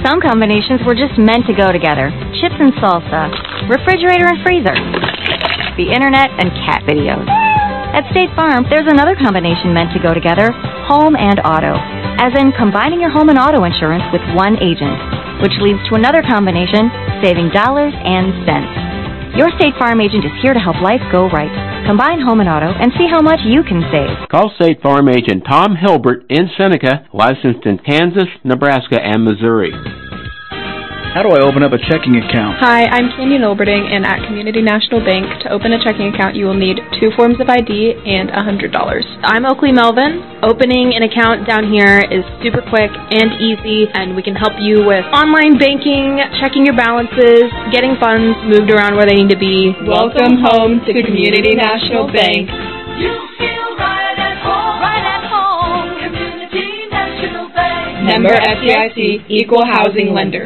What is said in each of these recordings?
Some combinations were just meant to go together. Chips and salsa, refrigerator and freezer, the internet and cat videos. At State Farm, there's another combination meant to go together, home and auto, as in combining your home and auto insurance with one agent, which leads to another combination, saving dollars and cents. Your State Farm agent is here to help life go right. Combine home and auto and see how much you can save. Call State Farm agent Tom Hilbert in Seneca, licensed in Kansas, Nebraska, and Missouri. How do I open up a checking account? Hi, I'm Canyon Oberding, and at Community National Bank, to open a checking account, you will need 2 forms of ID and $100. I'm Oakley Melvin. Opening an account down here is super quick and easy, and we can help you with online banking, checking your balances, getting funds moved around where they need to be. Welcome home to Community National Bank. You feel right at home. Right at home. Community National Bank. Member FDIC, Equal Housing Lender.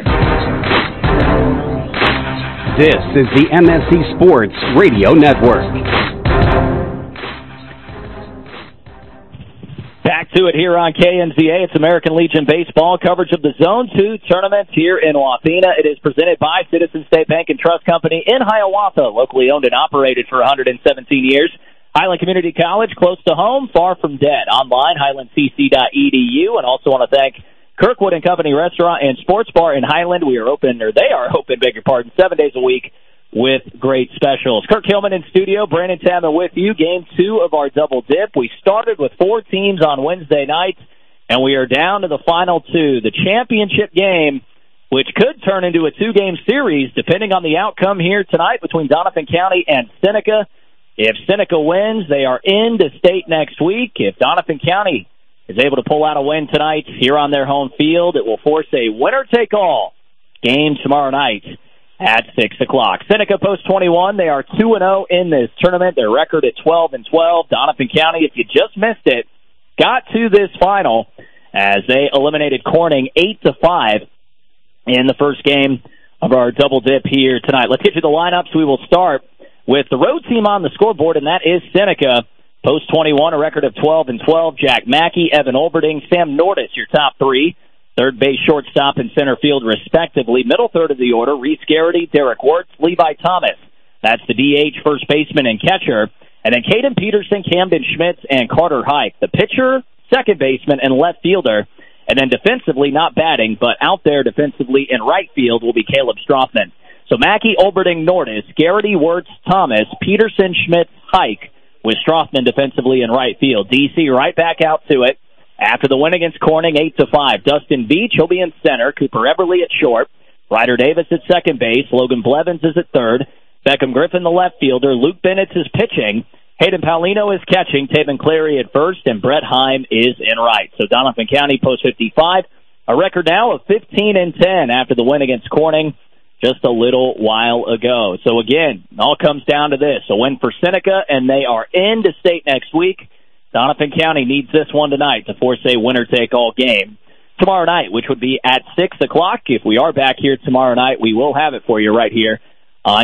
This is the MSC Sports Radio Network. Back to it here on KNZA. It's American Legion Baseball coverage of the Zone 2 tournament here in Wathena. It is presented by Citizen State Bank and Trust Company in Hiawatha, locally owned and operated for 117 years. Highland Community College, close to home, far from dead. Online, highlandcc.edu. And also want to thank Kirkwood and Company Restaurant and Sports Bar in Highland. They are open, 7 days a week with great specials. Kirk Hillman in studio, Brandon Tamman with you. Game 2 of our double dip. We started with 4 teams on Wednesday night, and we are down to the final 2. The championship game, which could turn into a 2-game series, depending on the outcome here tonight between Doniphan County and Seneca. If Seneca wins, they are in to state next week. If Doniphan County is able to pull out a win tonight here on their home field, it will force a winner-take-all game tomorrow night at 6 o'clock. Seneca post 21. They are 2-0 in this tournament. Their record at 12-12. Doniphan County, if you just missed it, got to this final as they eliminated Corning 8-5 in the first game of our double dip here tonight. Let's get to the lineups. We will start with the road team on the scoreboard, and that is Seneca. Post 21, a record of 12-12. Jack Mackey, Evan Olberding, Sam Nordis, your top 3. Third base, shortstop, and center field, respectively. Middle third of the order, Reese Garrity, Derek Wirtz, Levi Thomas. That's the DH, first baseman, and catcher. And then Caden Peterson, Camden Schmitz, and Carter Hike. The pitcher, second baseman, and left fielder. And then defensively, not batting, but out there defensively in right field will be Caleb Strothman. So Mackey, Olberding, Nordis, Garrity, Wirtz, Thomas, Peterson, Schmitz, Hike, with Strothman defensively in right field. DC right back out to it after the win against Corning 8-5. Dustin Beach, he'll be in center. Cooper Everly at short. Ryder Davis at second base. Logan Blevins is at third. Beckham Griffin, the left fielder. Luke Bennett is pitching. Hayden Paulino is catching. Taven Clary at first. And Brett Heim is in right. So Doniphan County post 55. A record now of 15-10 after the win against Corning just a little while ago. So again, it all comes down to this. A win for Seneca, and they are in to state next week. Doniphan County needs this one tonight to force a winner-take-all game tomorrow night, which would be at 6 o'clock. If we are back here tomorrow night, we will have it for you right here on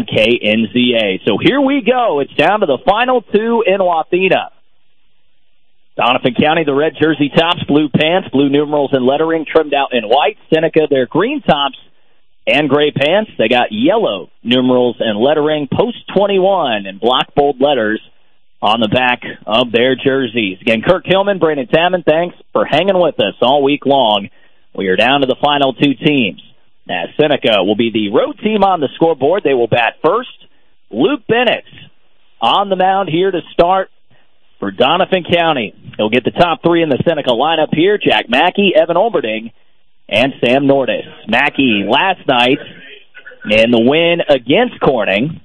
KNZA. So here we go. It's down to the final 2 in Wathena. Doniphan County, the red jersey tops, blue pants, blue numerals and lettering trimmed out in white. Seneca, their green tops and gray pants. They got yellow numerals and lettering, post 21 in block bold letters on the back of their jerseys. Again, Kirk Hillman, Brandon Tamman, thanks for hanging with us all week long. We are down to the final 2 teams. As Seneca will be the road team on the scoreboard. They will bat first. Luke Bennett on the mound here to start for Doniphan County. He'll get the top 3 in the Seneca lineup here. Jack Mackey, Evan Olberding, and Sam Nordis. Mackey last night in the win against Corning.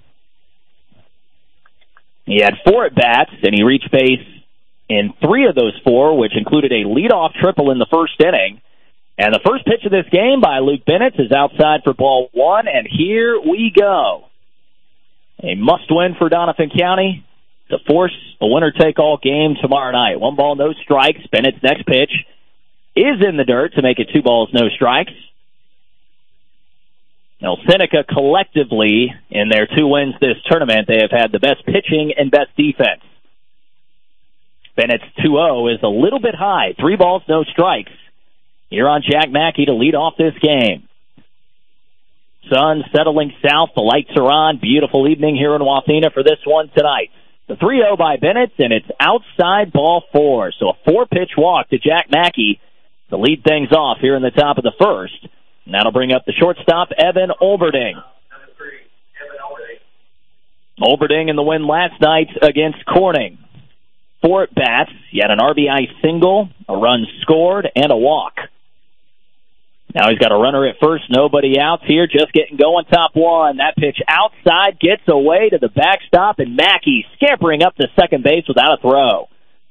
He had 4 at-bats, and he reached base in 3 of those 4, which included a leadoff triple in the first inning. And the first pitch of this game by Luke Bennett is outside for ball 1, and here we go. A must-win for Doniphan County to force a winner-take-all game tomorrow night. 1 ball, no strikes. Bennett's next pitch is in the dirt to make it 2 balls, no strikes. Now, Seneca collectively, in their 2 wins this tournament, they have had the best pitching and best defense. Bennett's 2-0 is a little bit high. 3 balls, no strikes. Here on Jack Mackey to lead off this game. sun settling south. The lights are on. Beautiful evening here in Wathena for this one tonight. The 3-0 by Bennett, and it's outside ball 4. So a 4-pitch walk to Jack Mackey to lead things off here in the top of the first. And that'll bring up the shortstop, Evan Olberding. Olberding in the win last night against Corning. 4 at-bats. He had an RBI single, a run scored, and a walk. Now he's got a runner at first, nobody out here, just getting going, top 1. That pitch outside gets away to the backstop, and Mackey scampering up to second base without a throw.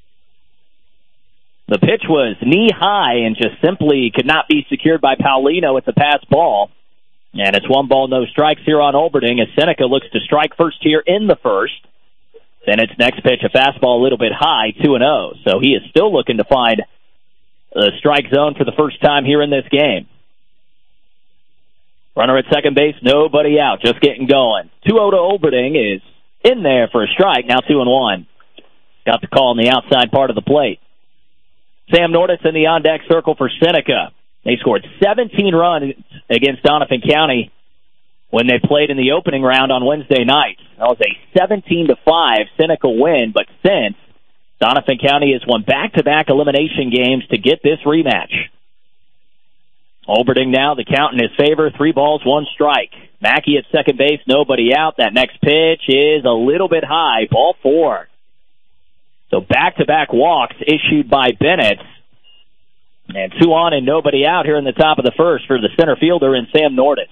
The pitch was knee-high and just simply could not be secured by Paulino at the pass ball. And it's 1 ball, no strikes here on Olberding as Seneca looks to strike first here in the first. Then its next pitch, a fastball a little bit high, 2-0. So he is still looking to find the strike zone for the first time here in this game. Runner at second base, nobody out, just getting going. 2-0 to Olberding is in there for a strike, now 2-1. Got the call on the outside part of the plate. Sam Nordis in the on-deck circle for Seneca. They scored 17 runs against Doniphan County when they played in the opening round on Wednesday night. That was a 17-5 Seneca win, but since, Doniphan County has won back-to-back elimination games to get this rematch. Olberding now, the count in his favor, 3 balls, 1 strike. Mackey at second base, nobody out. That next pitch is a little bit high, ball 4. So back-to-back walks issued by Bennett. And 2 on and nobody out here in the top of the first for the center fielder in Sam Nordis.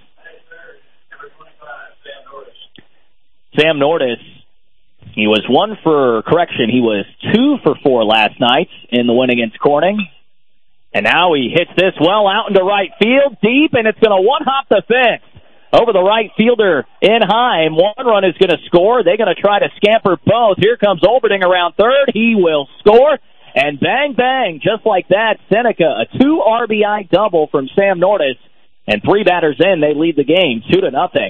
Sam Nordis, he was 2 for 4 last night in the win against Corning. And now he hits this well out into right field, deep, and it's going to one-hop the fence over the right fielder in Heim. 1 run is going to score. They're going to try to scamper both. Here comes Olberding around third. He will score. And bang, bang, just like that, Seneca, a 2 RBI double from Sam Nordis. And 3 batters in, they lead the game 2-0.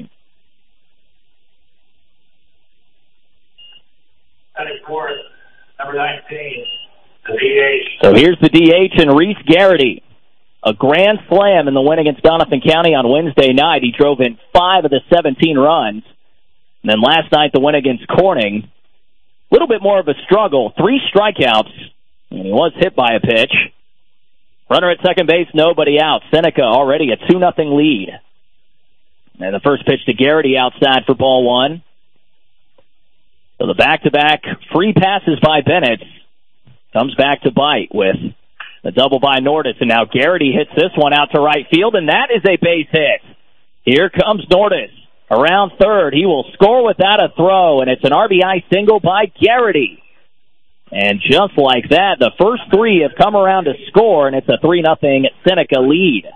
That is course, number 19, the DH. So here's the DH and Reese Garrity. A grand slam in the win against Doniphan County on Wednesday night. He drove in 5 of the 17 runs. And then last night, the win against Corning. A little bit more of a struggle. 3 strikeouts. And he was hit by a pitch. Runner at second base, nobody out. Seneca already a 2-0 lead. And the first pitch to Garrity outside for ball 1. So the back-to-back free passes by Bennett comes back to bite with a double by Nordis. And now Garrity hits this one out to right field, and that is a base hit. Here comes Nordis around third. He will score without a throw, and it's an RBI single by Garrity. And just like that, the first 3 have come around to score, and it's a 3-0 Seneca lead.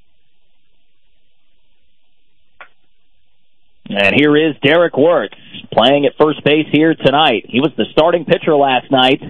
And here is Derek Wirtz playing at first base here tonight. He was the starting pitcher last night,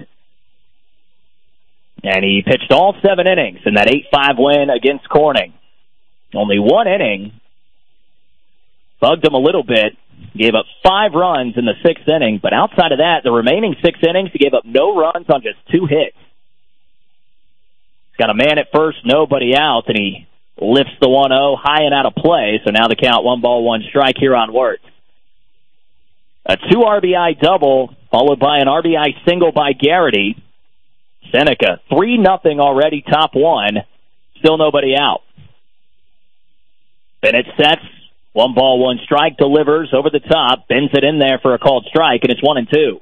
and he pitched all 7 innings in that 8-5 win against Corning. Only 1 inning. Bugged him a little bit. Gave up 5 runs in the 6th inning, but outside of that, the remaining 6 innings, he gave up no runs on just 2 hits. He's got a man at first, nobody out, and he lifts the 1-0 high and out of play, so now the count 1 ball, 1 strike here on Wirtz. A 2 RBI double, followed by an RBI single by Garrity. Seneca, 3-0 already, top 1, still nobody out. Bennett sets. 1 ball, 1 strike, delivers over the top, bends it in there for a called strike, and it's 1-2.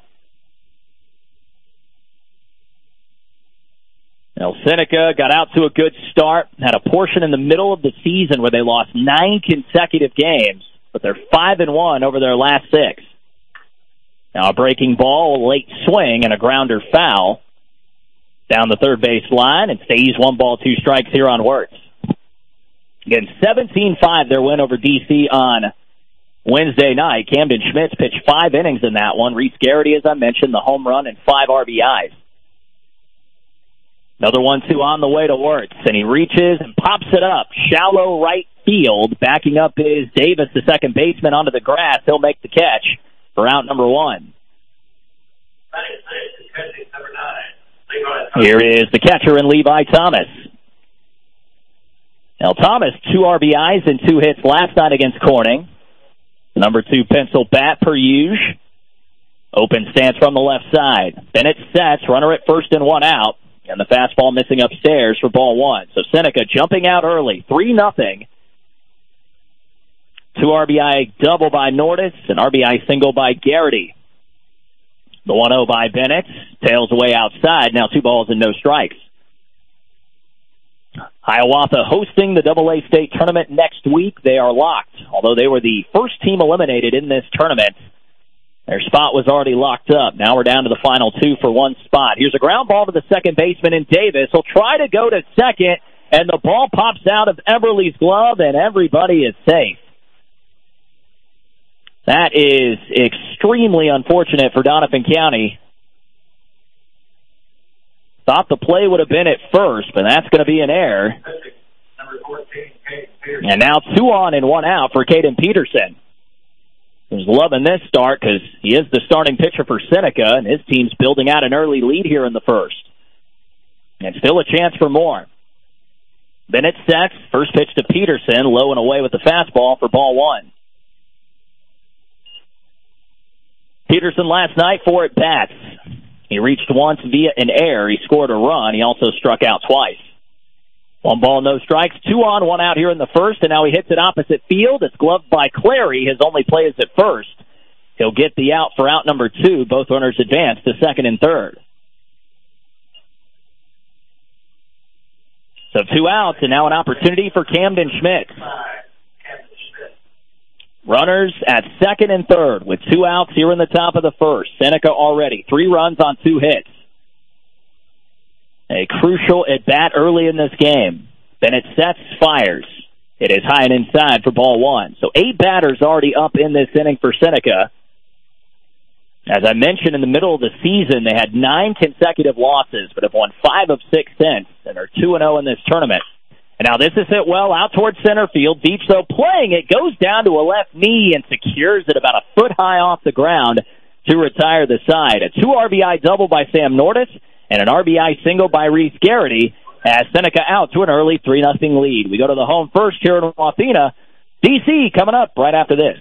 Now, Seneca got out to a good start, had a portion in the middle of the season where they lost 9 consecutive games, but they're 5-1 over their last 6. Now, a breaking ball, a late swing, and a grounder foul down the third base line, and stays 1 ball, 2 strikes here on Wirtz. Again, 17-5 their win over D.C. on Wednesday night. Camden Schmitz pitched 5 innings in that one. Reese Garrity, as I mentioned, the home run and 5 RBIs. Another 1-2 on the way to Wirtz, and he reaches and pops it up. Shallow right field. Backing up is Davis, the second baseman, onto the grass. He'll make the catch for out number 1. Here is the catcher in Levi Thomas. Now, Thomas, 2 RBIs and 2 hits last night against Corning. Number 2 pencil bat per usual. Open stance from the left side. Bennett sets, runner at first and 1 out. And the fastball missing upstairs for ball 1. So Seneca jumping out early, 3-0. 2 RBI double by Nordis, an RBI single by Garrity. The 1-0 by Bennett, tails away outside, now 2 balls and no strikes. Hiawatha hosting the AA state tournament next week. They are locked. Although they were the first team eliminated in this tournament, their spot was already locked up. Now we're down to the final 2 for 1 spot. Here's a ground ball to the second baseman in Davis. He'll try to go to second, and the ball pops out of Eberle's glove, and everybody is safe. That is extremely unfortunate for Doniphan County. Thought the play would have been at first, but that's going to be an error. And now 2 on and 1 out for Caden Peterson. He's loving this start because he is the starting pitcher for Seneca, and his team's building out an early lead here in the first. And still a chance for more. Bennett sets, first pitch to Peterson, low and away with the fastball for ball 1. Peterson last night 4 at-bats. He reached once via an error. He scored a run. He also struck out twice. 1 ball, no strikes. 2 on, 1 out here in the first, and now he hits it opposite field. It's gloved by Clary. His only play is at first. He'll get the out for out number 2. Both runners advance to second and third. So 2 outs, and now an opportunity for Camden Schmidt. Runners at second and third with 2 outs here in the top of the first. Seneca already 3 runs on 2 hits. A crucial at-bat early in this game. Bennett sets, fires. It is high and inside for ball 1. So 8 batters already up in this inning for Seneca. As I mentioned, in the middle of the season, they had 9 consecutive losses, but have won 5 of 6 since, and are 2-0 in this tournament. And now this is hit well out towards center field. Beach, though, playing it, goes down to a left knee and secures it about a foot high off the ground to retire the side. A 2 RBI double by Sam Nordis and an RBI single by Reese Garrity as Seneca out to an early 3-0 lead. We go to the home first here in Wathena. DC coming up right after this.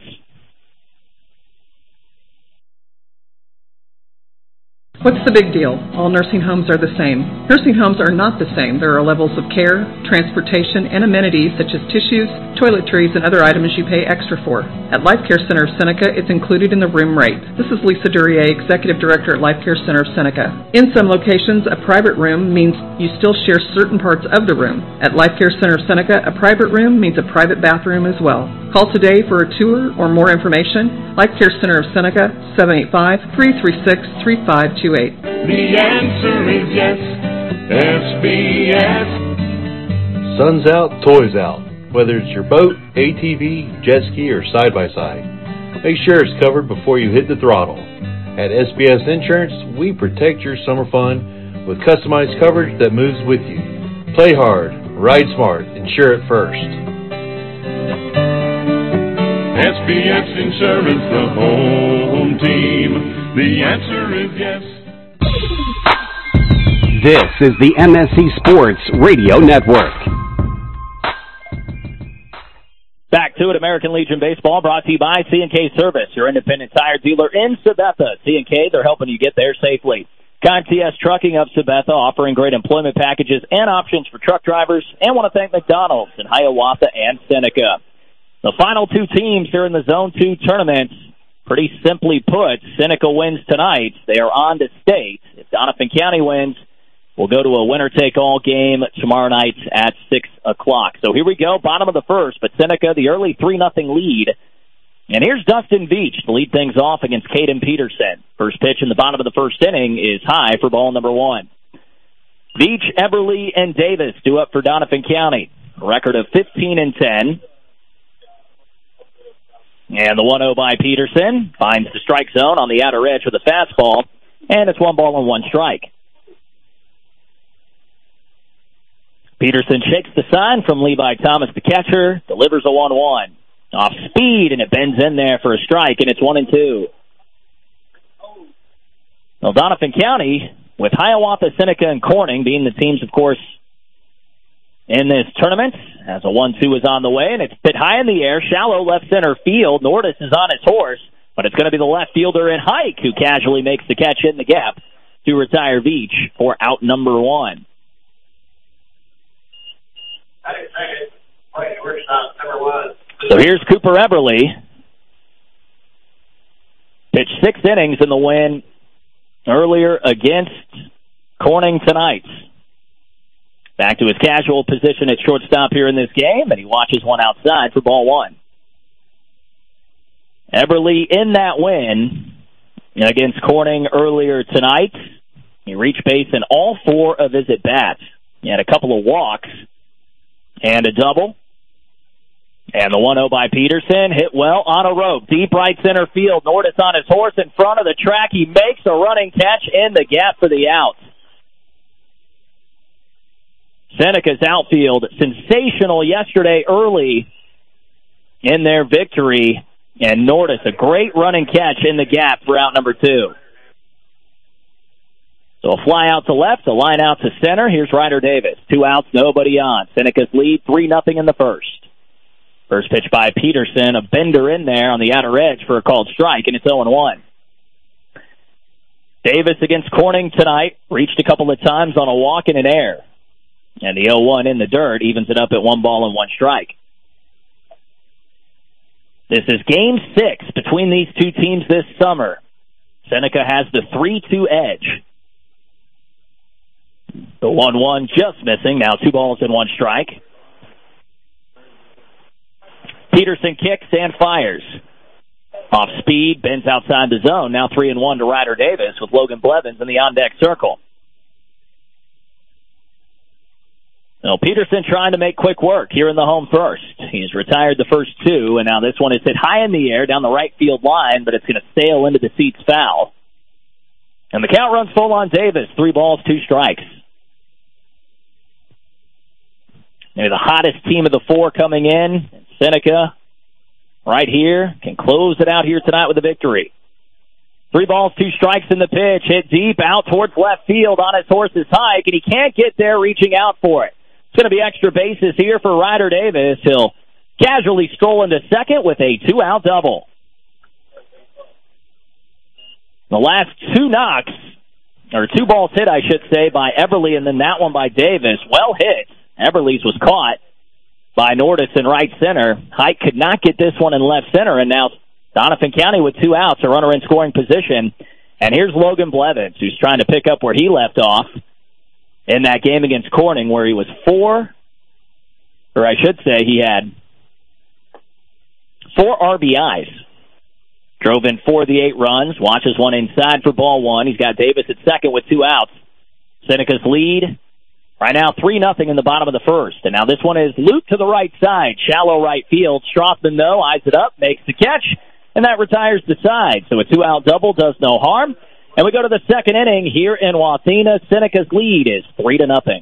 What's the big deal? All nursing homes are the same. Nursing homes are not the same. There are levels of care, transportation, and amenities such as tissues, toiletries, and other items you pay extra for. At Life Care Center of Seneca, it's included in the room rate. This is Lisa Duryea, Executive Director at Life Care Center of Seneca. In some locations, a private room means you still share certain parts of the room. At Life Care Center of Seneca, a private room means a private bathroom as well. Call today for a tour or more information. Life Care Center of Seneca, 785-336-3528. The answer is yes, SBS. Sun's out, toys out. Whether it's your boat, ATV, jet ski, or side-by-side, make sure it's covered before you hit the throttle. At SBS Insurance, we protect your summer fun with customized coverage that moves with you. Play hard, ride smart, insure it first. SBS Insurance, the home team. The answer is yes. This is the MSC Sports Radio Network. Back to it, American Legion Baseball, brought to you by C&K Service, your independent tire dealer in Sabetha. C&K, they're helping you get there safely. ConTS Trucking of Sabetha, offering great employment packages and options for truck drivers. And want to thank McDonald's in Hiawatha and Seneca. The final 2 teams here in the Zone 2 tournament, pretty simply put, Seneca wins tonight. They are on to state. If Doniphan County wins, we'll go to a winner-take-all game tomorrow night at 6 o'clock. So here we go, bottom of the first, but Seneca, the early 3-0 lead. And here's Dustin Beach to lead things off against Caden Peterson. First pitch in the bottom of the first inning is high for ball number 1. Beach, Eberle, and Davis due up for Doniphan County. A record of 15-10. And the 1-0 by Peterson finds the strike zone on the outer edge with a fastball, and it's 1 ball and 1 strike. Peterson shakes the sign from Levi Thomas, the catcher, delivers a 1-1. Off speed, and it bends in there for a strike, and it's 1-2. Well, Doniphan County, with Hiawatha, Seneca, and Corning being the teams, of course, in this tournament, as a 1-2 is on the way, and it's hit high in the air, shallow left center field. Nordis is on his horse, but it's going to be the left fielder in Hike who casually makes the catch in the gap to retire Veach for out number 1. So here's Cooper Eberly. Pitched 6 innings in the win earlier against Corning tonight. Back to his casual position at shortstop here in this game, and he watches one outside for ball 1. Eberly in that win against Corning earlier tonight. He reached base in all 4 of his at-bats. He had a couple of walks and a double. And the 1-0 by Peterson, hit well on a rope. Deep right center field. Nordis on his horse in front of the track. He makes a running catch in the gap for the out. Seneca's outfield, sensational yesterday early in their victory. And Nordis, a great running catch in the gap for out number 2. So a fly out to left, a line out to center. Here's Ryder Davis. 2 outs, nobody on. Seneca's lead, 3-0 in the first. First pitch by Peterson, a bender in there on the outer edge for a called strike, and it's 0-1. Davis against Corning tonight, reached a couple of times on a walk and an error. And the 0-1 in the dirt evens it up at 1 ball and 1 strike. This is Game 6 between these two teams this summer. Seneca has the 3-2 edge. The 1-1 just missing, now 2 balls and 1 strike. Peterson kicks and fires. Off speed, bends outside the zone. Now 3-1 to Ryder Davis with Logan Blevins in the on-deck circle. Now Peterson trying to make quick work here in the home first. He's retired the first 2, and now this one is hit high in the air down the right field line, but it's going to sail into the seats foul. And the count runs full on Davis. 3 balls, 2 strikes. They're the hottest team of the 4 coming in. Seneca, right here, can close it out here tonight with a victory. 3 balls, 2 strikes in the pitch. Hit deep out towards left field on his horse's hike, and he can't get there reaching out for it. It's going to be extra bases here for Ryder Davis. He'll casually stroll into second with a 2-out double. The last 2 knocks, or 2 balls hit, I should say, by Eberly, and then that one by Davis. Well hit. Eberly's was caught by Nordis in right center. Hike could not get this one in left center, and now Doniphan County with 2 outs, a runner in scoring position. And here's Logan Blevins, who's trying to pick up where he left off in that game against Corning, where he was he had 4 RBIs. Drove in 4 of the 8 runs, watches one inside for ball 1. He's got Davis at second with 2 outs. Seneca's lead right now 3-0 in the bottom of the first. And now this one is looped to the right side, shallow right field. Strothman, though, eyes it up, makes the catch, and that retires the side. So a 2-out double does no harm. And we go to the second inning here in Wathena. Seneca's lead is 3-0.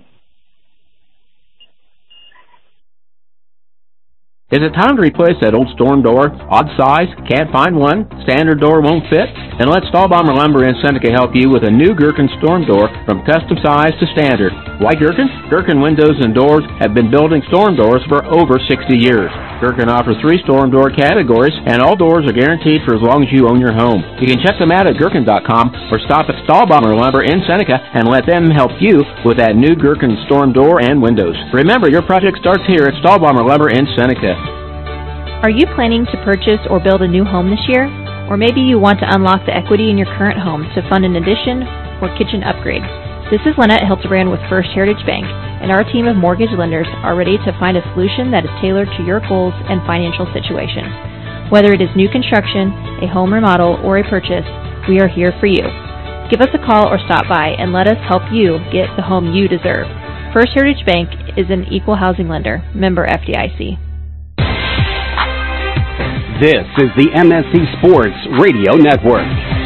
Is it time to replace that old storm door? Odd size? Can't find one? Standard door won't fit? Then let Stahlbomber Lumber in Seneca help you with a new Gherkin storm door from custom size to standard. Why Gherkin? Gherkin Windows and Doors have been building storm doors for over 60 years. Gherkin offers 3 storm door categories, and all doors are guaranteed for as long as you own your home. You can check them out at Gherkin.com or stop at Stahlbomber Lumber in Seneca and let them help you with that new Gherkin storm door and windows. Remember, your project starts here at Stahlbomber Lumber in Seneca. Are you planning to purchase or build a new home this year? Or maybe you want to unlock the equity in your current home to fund an addition or kitchen upgrade. This is Lynette Hildebrand with First Heritage Bank, and our team of mortgage lenders are ready to find a solution that is tailored to your goals and financial situation. Whether it is new construction, a home remodel, or a purchase, we are here for you. Give us a call or stop by and let us help you get the home you deserve. First Heritage Bank is an equal housing lender, member FDIC. This is the MSC Sports Radio Network.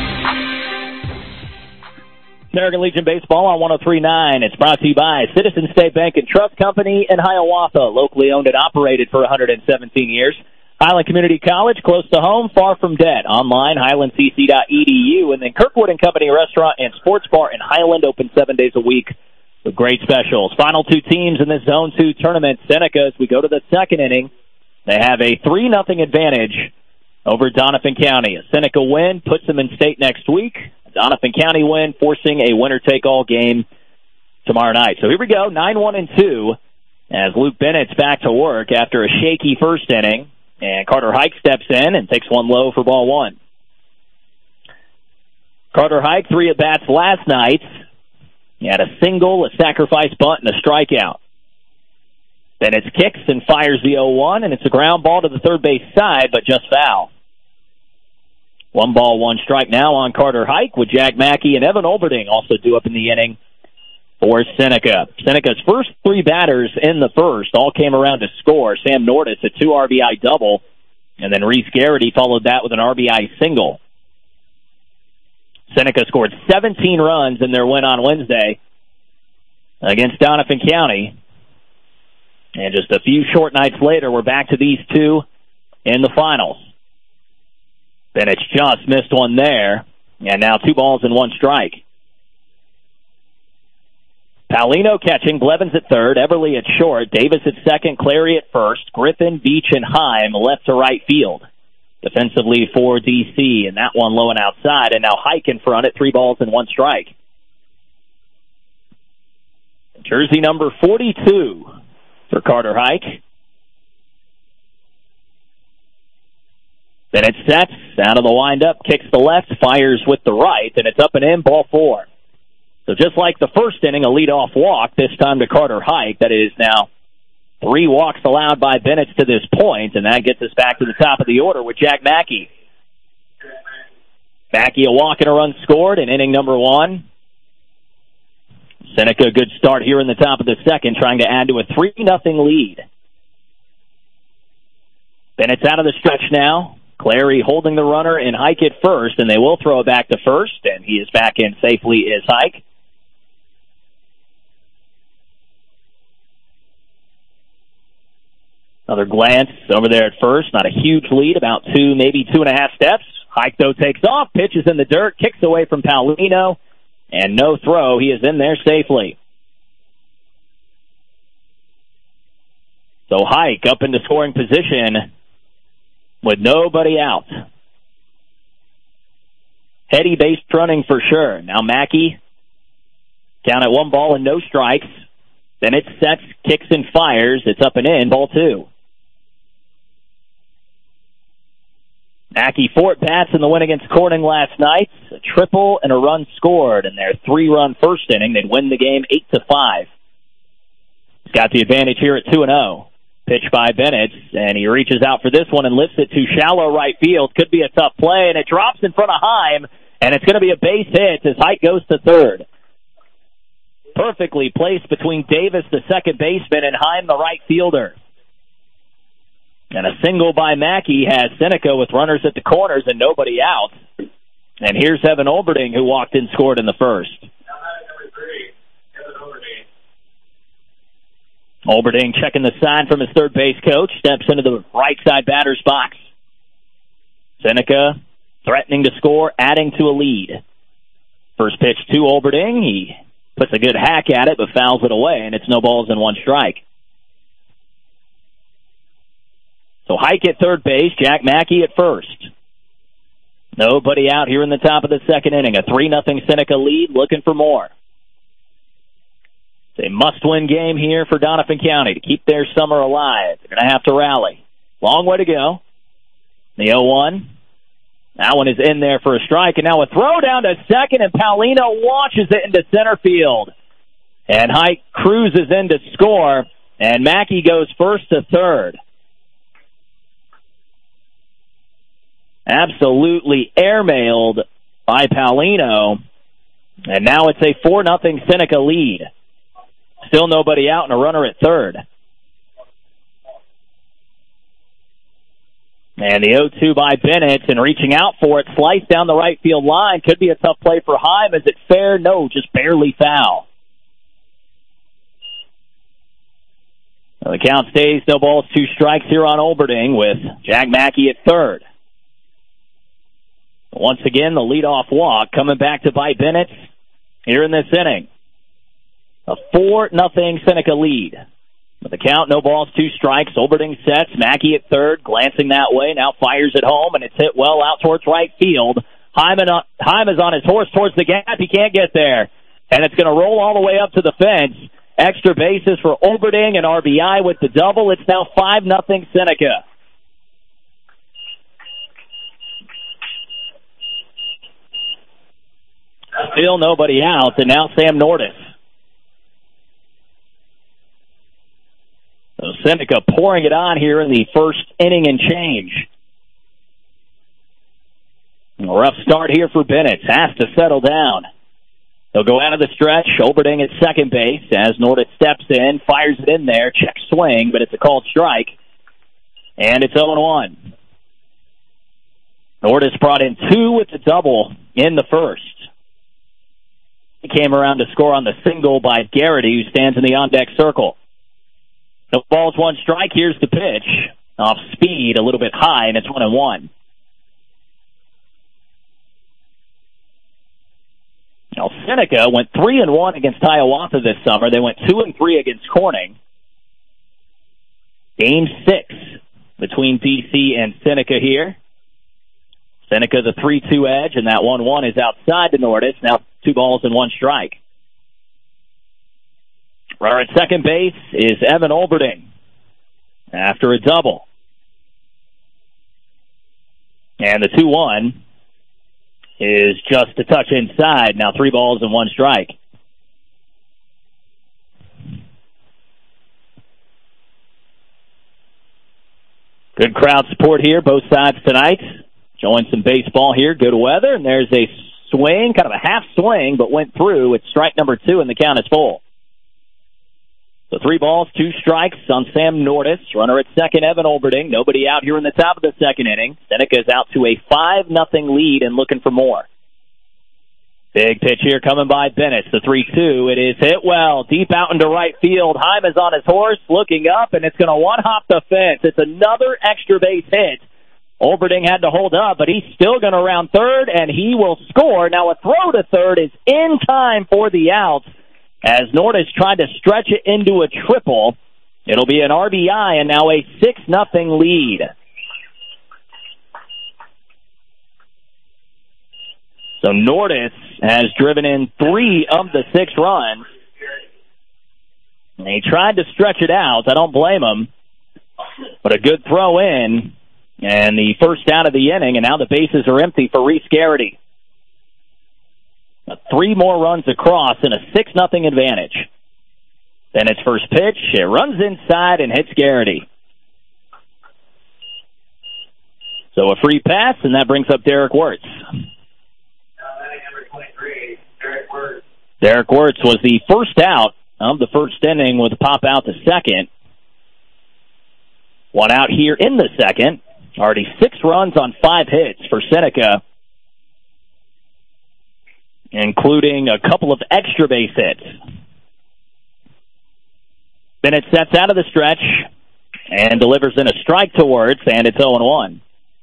American Legion Baseball on 103.9. It's brought to you by Citizen State Bank and Trust Company in Hiawatha, locally owned and operated for 117 years. Highland Community College, close to home, far from debt. Online, highlandcc.edu. And then Kirkwood & Company Restaurant and Sports Bar in Highland, open 7 days a week with great specials. Final two teams in this Zone 2 tournament. Seneca, as we go to the second inning, they have a 3-0 advantage over Doniphan County. A Seneca win puts them in state next week. A Doniphan County win forcing a winner-take-all game tomorrow night. So here we go, 9-1-2, as Luke Bennett's back to work after a shaky first inning, and Carter Hike steps in and takes one low for ball one. Carter Hike, 3 at-bats last night. He had a single, a sacrifice bunt, and a strikeout. Bennett kicks and fires the 0-1, and it's a ground ball to the third base side, but just foul. 1 ball, 1 strike now on Carter Hike, with Jack Mackey and Evan Olberding also due up in the inning for Seneca. Seneca's first 3 batters in the first all came around to score. Sam Nordis, a 2 RBI double, and then Reese Garrity followed that with an RBI single. Seneca scored 17 runs in their win on Wednesday against Doniphan County. And just a few short nights later, we're back to these two in the finals. Bennett just missed one there, and now 2 balls and 1 strike. Paulino catching, Blevins at third, Everly at short, Davis at second, Clary at first, Griffin, Beach, and Heim left to right field. Defensively for DC, and that one low and outside, and now Hike in front at 3 balls and 1 strike. Jersey number 42 for Carter Hike. Bennett sets, out of the windup, kicks the left, fires with the right, and it's up and in, ball 4. So just like the first inning, a leadoff walk, this time to Carter Hike. That is now 3 walks allowed by Bennett to this point, and that gets us back to the top of the order with Jack Mackey. Mackey, a walk and a run scored in inning number 1. Seneca, a good start here in the top of the second, trying to add to a 3-0 lead. Bennett's out of the stretch now. Clary holding the runner and Hike at first, and they will throw it back to first, and he is back in safely is Hike. Another glance over there at first. Not a huge lead, about 2, maybe 2.5 steps. Hike, though, takes off, pitches in the dirt, kicks away from Paulino, and no throw. He is in there safely. So Hike up into scoring position with nobody out. Heady base running for sure. Now Mackey down at 1 ball and no strikes. Then it sets, kicks and fires. It's up and in, ball 2. Mackey 4 at-bats in the win against Corning last night. A triple and a run scored in their 3-run first inning. They'd win the game 8-5. He's got the advantage here at 2-0. Pitch by Bennett, and he reaches out for this one and lifts it to shallow right field. Could be a tough play, and it drops in front of Heim, and it's going to be a base hit as Hike goes to third. Perfectly placed between Davis, the second baseman, and Heim, the right fielder. And a single by Mackey has Seneca with runners at the corners and nobody out. And here's Evan Olberding, who walked and scored in the first. Olberding checking the sign from his third base coach, steps into the right side batter's box. Seneca threatening to score, adding to a lead. First pitch to Olberding. He puts a good hack at it, but fouls it away, and it's no balls and 1 strike. So Hike at third base, Jack Mackey at first. Nobody out here in the top of the second inning. A 3-0 Seneca lead, looking for more. It's a must-win game here for Doniphan County to keep their summer alive. They're going to have to rally. Long way to go. The 0-1. That one is in there for a strike, and now a throw down to second, and Paulino launches it into center field. And Hike cruises in to score, and Mackey goes first to third. Absolutely airmailed by Paulino, and now it's a 4-0 Seneca lead. Still nobody out and a runner at third. And the 0-2 by Bennett, and reaching out for it, sliced down the right field line. Could be a tough play for Heim. Is it fair? No, just barely foul. Well, the count stays, no balls, 2 strikes here on Olberding with Jack Mackey at third. Once again, the leadoff walk coming back to bite Bennett here in this inning. A 4-0 Seneca lead. With the count, no balls, 2 strikes. Olberding sets. Mackey at third, glancing that way. Now fires it home, and it's hit well out towards right field. Heim is on his horse towards the gap. He can't get there. And it's going to roll all the way up to the fence. Extra bases for Olberding and RBI with the double. It's now 5-0 Seneca. Still nobody out, and now Sam Nordis. So Seneca pouring it on here in the first inning and change. A rough start here for Bennett. Has to settle down. They'll go out of the stretch. Olberding at second base as Nordis steps in, fires it in there, check swing, but it's a called strike. And it's 0-1. Nordis brought in 2 with the double in the first. He came around to score on the single by Garrity, who stands in the on-deck circle. No balls, 1 strike. Here's the pitch. Off speed, a little bit high, and it's 1-1. Now, Seneca went 3-1 against Hiawatha this summer. They went 2-3 against Corning. Game 6 between BC and Seneca here. Seneca the 3-2 edge, and that 1-1 is outside to Nordis. Now 2 balls and 1 strike. Runner at second base is Evan Olberding after a double. And the 2-1 is just a touch inside. Now 3 balls and 1 strike. Good crowd support here, both sides tonight. Enjoying some baseball here, good weather, and there's a swing, kind of a half swing, but went through. It's strike number 2, and the count is full. So 3 balls, 2 strikes on Sam Nordis. Runner at second, Evan Olberding. Nobody out here in the top of the second inning. Seneca is out to a 5-0 lead and looking for more. Big pitch here coming by Bennett. The 3-2. It is hit well, deep out into right field. Heim is on his horse, looking up, and it's going to one-hop the fence. It's another extra base hit. Olberding had to hold up, but he's still going to round third, and he will score. Now a throw to third is in time for the out, as Nordis tried to stretch it into a triple. It'll be an RBI, and now a 6-0 lead. So Nordis has driven in 3 of the 6 runs. And he tried to stretch it out. I don't blame him. But a good throw in. And the first out of the inning, and now the bases are empty for Reese Garrity. 3 more runs across and a 6-0 advantage. Then its first pitch, it runs inside and hits Garrity. So a free pass, and that brings up Derek Wirtz. Number 23, Derek Wirtz. Derek Wirtz was the first out of the first inning with a pop out to second. 1 out here in the second. Already 6 runs on 5 hits for Seneca, including a couple of extra base hits. Bennett sets out of the stretch and delivers in a strike to Wirtz, and it's 0-1.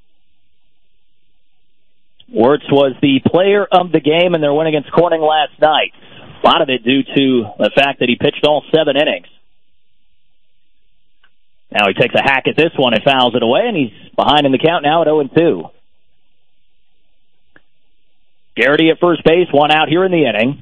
Wirtz was the player of the game in their win against Corning last night. A lot of it due to the fact that he pitched all 7 innings. Now he takes a hack at this one and fouls it away, and he's behind in the count now at 0-2. Garrity at first base, 1 out here in the inning.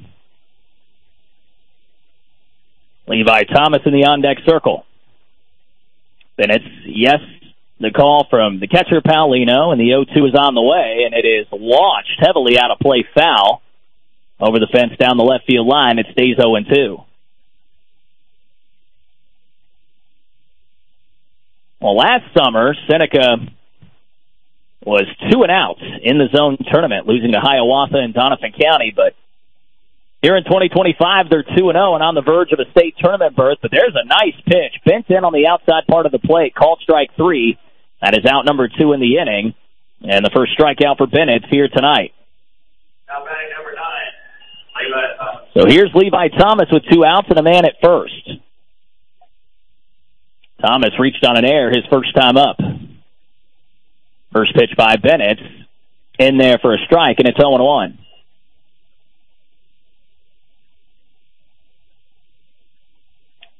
Levi Thomas in the on-deck circle. Bennett's yes, the call from the catcher Paulino, and the 0-2 is on the way, and it is launched heavily out of play foul over the fence down the left field line. It stays 0-2. Well, last summer, Seneca was 2-out in the zone tournament, losing to Hiawatha and Doniphan County. But here in 2025, they're 2-0 and on the verge of a state tournament berth. But there's a nice pitch. Bent in on the outside part of the plate, called strike 3. That is out number 2 in the inning. And the first strikeout for Bennett's here tonight. Now batting number 9, Levi Thomas. So here's Levi Thomas with 2 outs and a man at first. Thomas reached on an error his first time up. First pitch by Bennett. In there for a strike, and it's 0-1.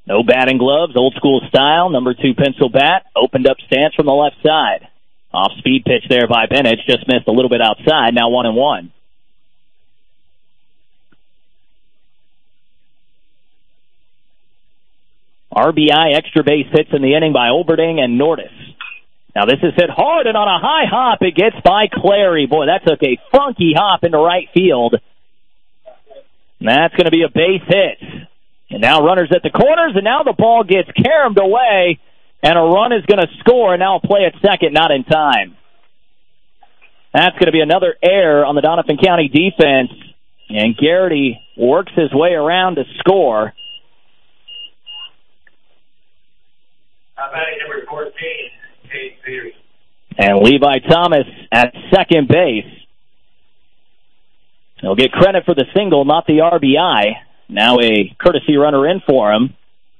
No batting gloves, old school style, number 2 pencil bat, opened up stance from the left side. Off-speed pitch there by Bennett, just missed a little bit outside, now 1-1. RBI extra base hits in the inning by Olberding and Nordis. Now this is hit hard, and on a high hop, it gets by Clary. Boy, that took a funky hop into right field. And that's going to be a base hit. And now runners at the corners, and now the ball gets caromed away, and a run is going to score, and now a play at second, not in time. That's going to be another error on the Doniphan County defense, and Garrity works his way around to score. Number 14, Cade Peterson. And Levi Thomas at second base. He'll get credit for the single, not the RBI. Now a courtesy runner in for him.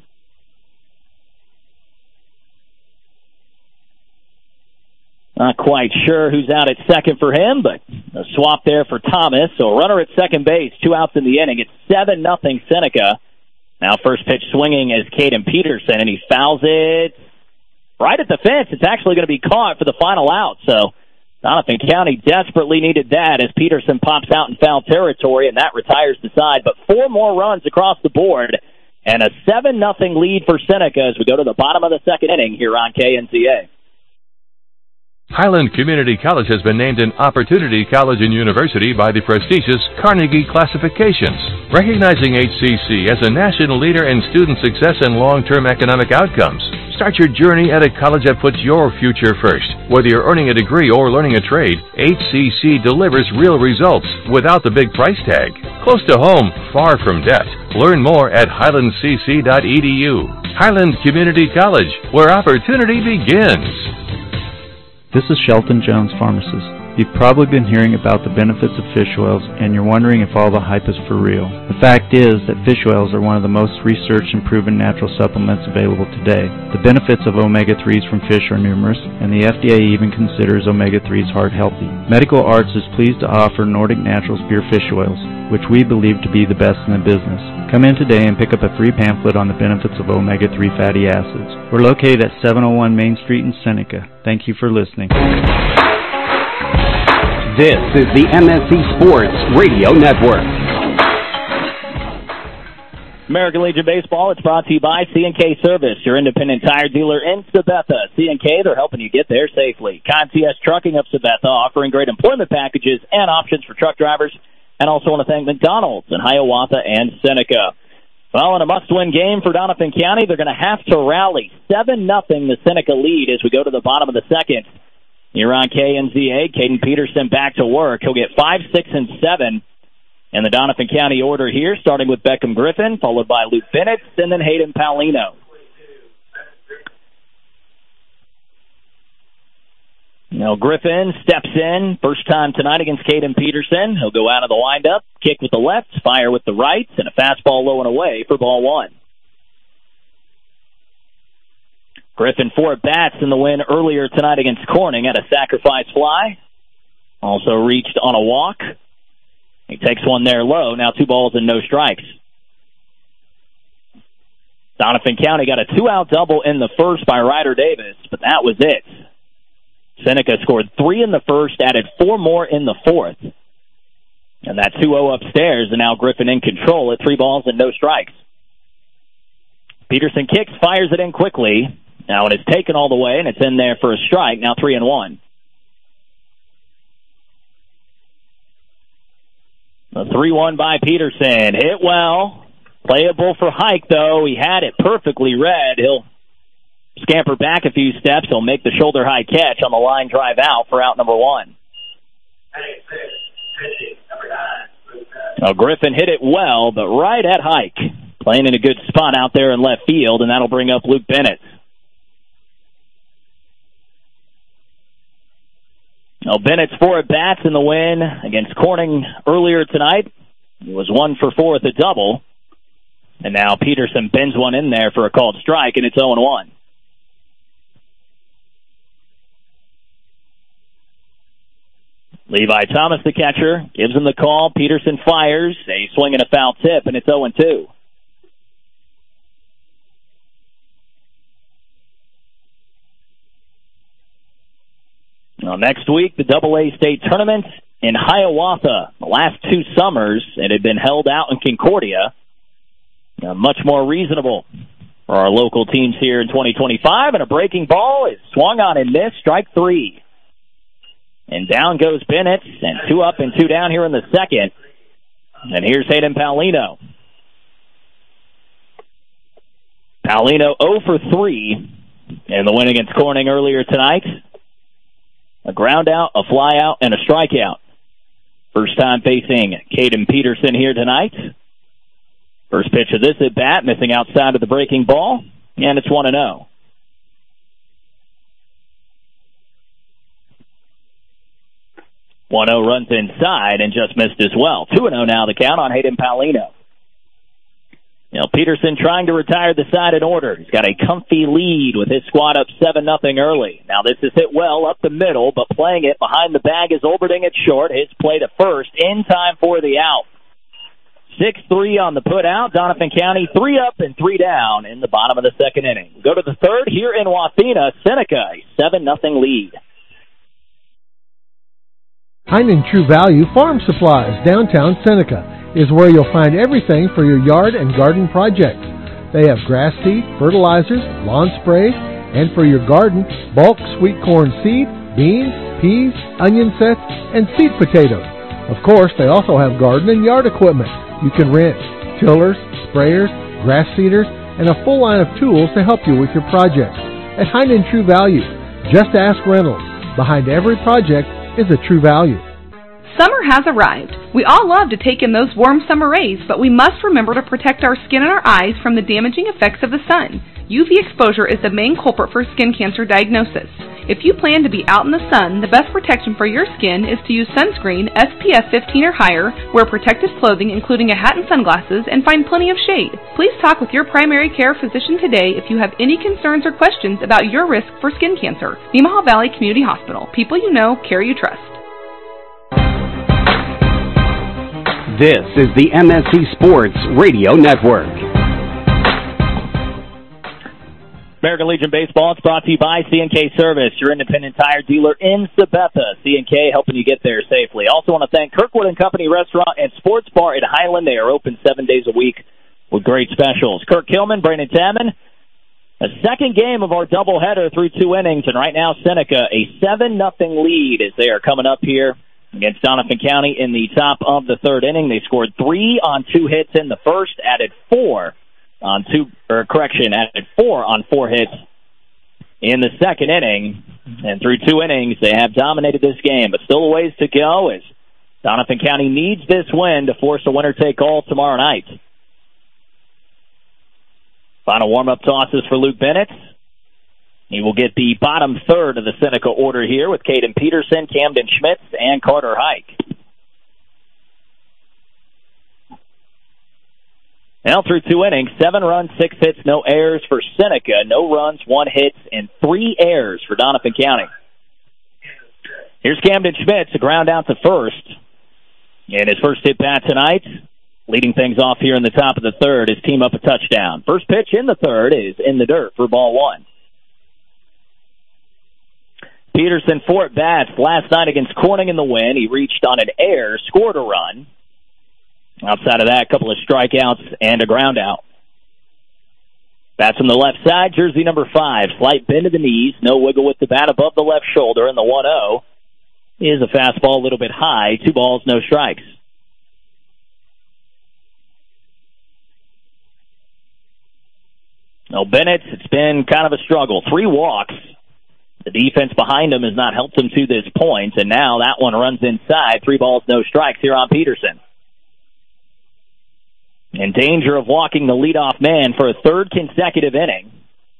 Not quite sure who's out at second for him, but a swap there for Thomas. So a runner at second base, 2 outs in the inning. It's 7-0 Seneca. Now first pitch swinging is Caden Peterson, and he fouls it right at the fence. It's actually going to be caught for the final out. So Doniphan County desperately needed that as Peterson pops out in foul territory, and that retires the side. But 4 more runs across the board, and a 7-0 lead for Seneca as we go to the bottom of the second inning here on KNCA. Highland Community College has been named an Opportunity College and University by the prestigious Carnegie Classifications, recognizing HCC as a national leader in student success and long-term economic outcomes. Start your journey at a college that puts your future first. Whether you're earning a degree or learning a trade, HCC delivers real results without the big price tag. Close to home, far from debt. Learn more at highlandcc.edu. Highland Community College, where opportunity begins. This is Shelton Jones, pharmacist. You've probably been hearing about the benefits of fish oils, and you're wondering if all the hype is for real. The fact is that fish oils are one of the most researched and proven natural supplements available today. The benefits of omega-3s from fish are numerous, and the FDA even considers omega-3s heart healthy. Medical Arts is pleased to offer Nordic Naturals pure fish oils, which we believe to be the best in the business. Come in today and pick up a free pamphlet on the benefits of omega-3 fatty acids. We're located at 701 Main Street in Seneca. Thank you for listening. This is the MSC Sports Radio Network. American Legion Baseball, it's brought to you by C&K Service, your independent tire dealer in Sabetha. C&K, they're helping you get there safely. Concierge Trucking of Sabetha, offering great employment packages and options for truck drivers. And also want to thank McDonald's in Hiawatha and Seneca. Well, in a must-win game for Doniphan County, they're going to have to rally 7-0 the Seneca lead as we go to the bottom of the second. Here on KNZA, Caden Peterson back to work. He'll get 5, 6, and 7 in the Doniphan County order here, starting with Beckham Griffin, followed by Luke Bennett, and then Hayden Paulino. Now Griffin steps in, first time tonight against Caden Peterson. He'll go out of the windup, kick with the left, fire with the right, and a fastball low and away for ball 1. Griffin 4 at-bats in the win earlier tonight against Corning at a sacrifice fly. Also reached on a walk. He takes one there low. Now 2 balls and no strikes. Doniphan County got a 2-out double in the first by Ryder Davis, but that was it. Seneca scored 3 in the first, added 4 more in the fourth. And that 2-0 upstairs, and now Griffin in control at 3 balls and no strikes. Peterson kicks, fires it in quickly. Now it is taken all the way, and it's in there for a strike. Now 3-1. A 3-1 by Peterson. Hit well. Playable for Hike, though. He had it perfectly read. He'll scamper back a few steps. He'll make the shoulder-high catch on the line drive out for out number 1. Now Griffin hit it well, but right at Hike. Playing in a good spot out there in left field, and that'll bring up Luke Bennett. Now Bennett's 4 at-bats in the win against Corning earlier tonight. He was 1 for 4 at the double. And now Peterson bends one in there for a called strike, and it's 0-1. Levi Thomas, the catcher, gives him the call. Peterson fires. A swing and a foul tip, and it's 0-2. Now, next week, the AA State Tournament in Hiawatha. The last 2 summers, it had been held out in Concordia. Much more reasonable for our local teams here in 2025. And a breaking ball is swung on and missed. Strike 3. And down goes Bennett. And 2 up and 2 down here in the second. And here's Hayden Paulino. Paulino 0 for 3 in the win against Corning earlier tonight. A ground out, a fly out, and a strikeout. First time facing Caden Peterson here tonight. First pitch of this at bat, missing outside of the breaking ball, and it's 1-0. Runs inside and just missed as well. 2-0 now the count on Hayden Paulino. Peterson trying to retire the side in order. He's got a comfy lead with his squad up 7-0 early. Now this is hit well up the middle, but playing it behind the bag is Olberding at short. His play to first in time for the out. 6-3 on the put out. Donovan County 3 up and 3 down in the bottom of the second inning. We go to the third here in Wathena. Seneca, a 7-0 lead. Heinen True Value Farm Supplies, downtown Seneca, is where you'll find everything for your yard and garden projects. They have grass seed, fertilizers, lawn spray, and for your garden, bulk sweet corn seed, beans, peas, onion sets, and seed potatoes. Of course, they also have garden and yard equipment. You can rent tillers, sprayers, grass seeders, and a full line of tools to help you with your projects. At Heinen True Value, just ask Reynolds. Behind every project is a True Value. Summer has arrived. We all love to take in those warm summer rays, but we must remember to protect our skin and our eyes from the damaging effects of the sun. UV exposure is the main culprit for skin cancer diagnosis. If you plan to be out in the sun, the best protection for your skin is to use sunscreen SPF 15 or higher, wear protective clothing including a hat and sunglasses, and find plenty of shade. Please talk with your primary care physician today if you have any concerns or questions about your risk for skin cancer. Nemaha Valley Community Hospital. People you know, care you trust. This is the MSC Sports Radio Network. American Legion Baseball is brought to you by C&K Service, your independent tire dealer in Sabetha. C&K helping you get there safely. Also want to thank Kirkwood & Company Restaurant and Sports Bar in Highland. They are open 7 days a week with great specials. Kirk Hillman, Brandon Tamman. A second game of our doubleheader through 2 innings, and right now Seneca a 7-0 lead as they are coming up here against Donovan County in the top of the third inning. They scored 3 on 2 hits in the first, added 4 on 4 hits in the second inning. And through 2 innings, they have dominated this game, but still a ways to go as Donovan County needs this win to force a winner-take-all tomorrow night. Final warm-up tosses for Luke Bennett. He will get the bottom third of the Seneca order here with Caden Peterson, Camden Schmitz, and Carter Hike. Now through 2 innings, 7 runs, 6 hits, no errors for Seneca. No runs, 1 hit, and 3 errors for Donovan County. Here's Camden Schmitz, a ground out to first. And his first hit bat tonight, leading things off here in the top of the third, his team up a touchdown. First pitch in the third is in the dirt for ball 1. Peterson 4 at-bats last night against Corning in the win. He reached on an error, scored a run. Outside of that, a couple of strikeouts and a ground out. Bats from the left side, jersey number 5. Slight bend to the knees, no wiggle with the bat above the left shoulder, and the 1-0 is a fastball a little bit high. 2 balls, no strikes. Now, Bennett, it's been kind of a struggle. 3 walks. The defense behind him has not helped him to this point, and now that one runs inside. 3 balls, no strikes here on Peterson. In danger of walking the leadoff man for a 3rd consecutive inning.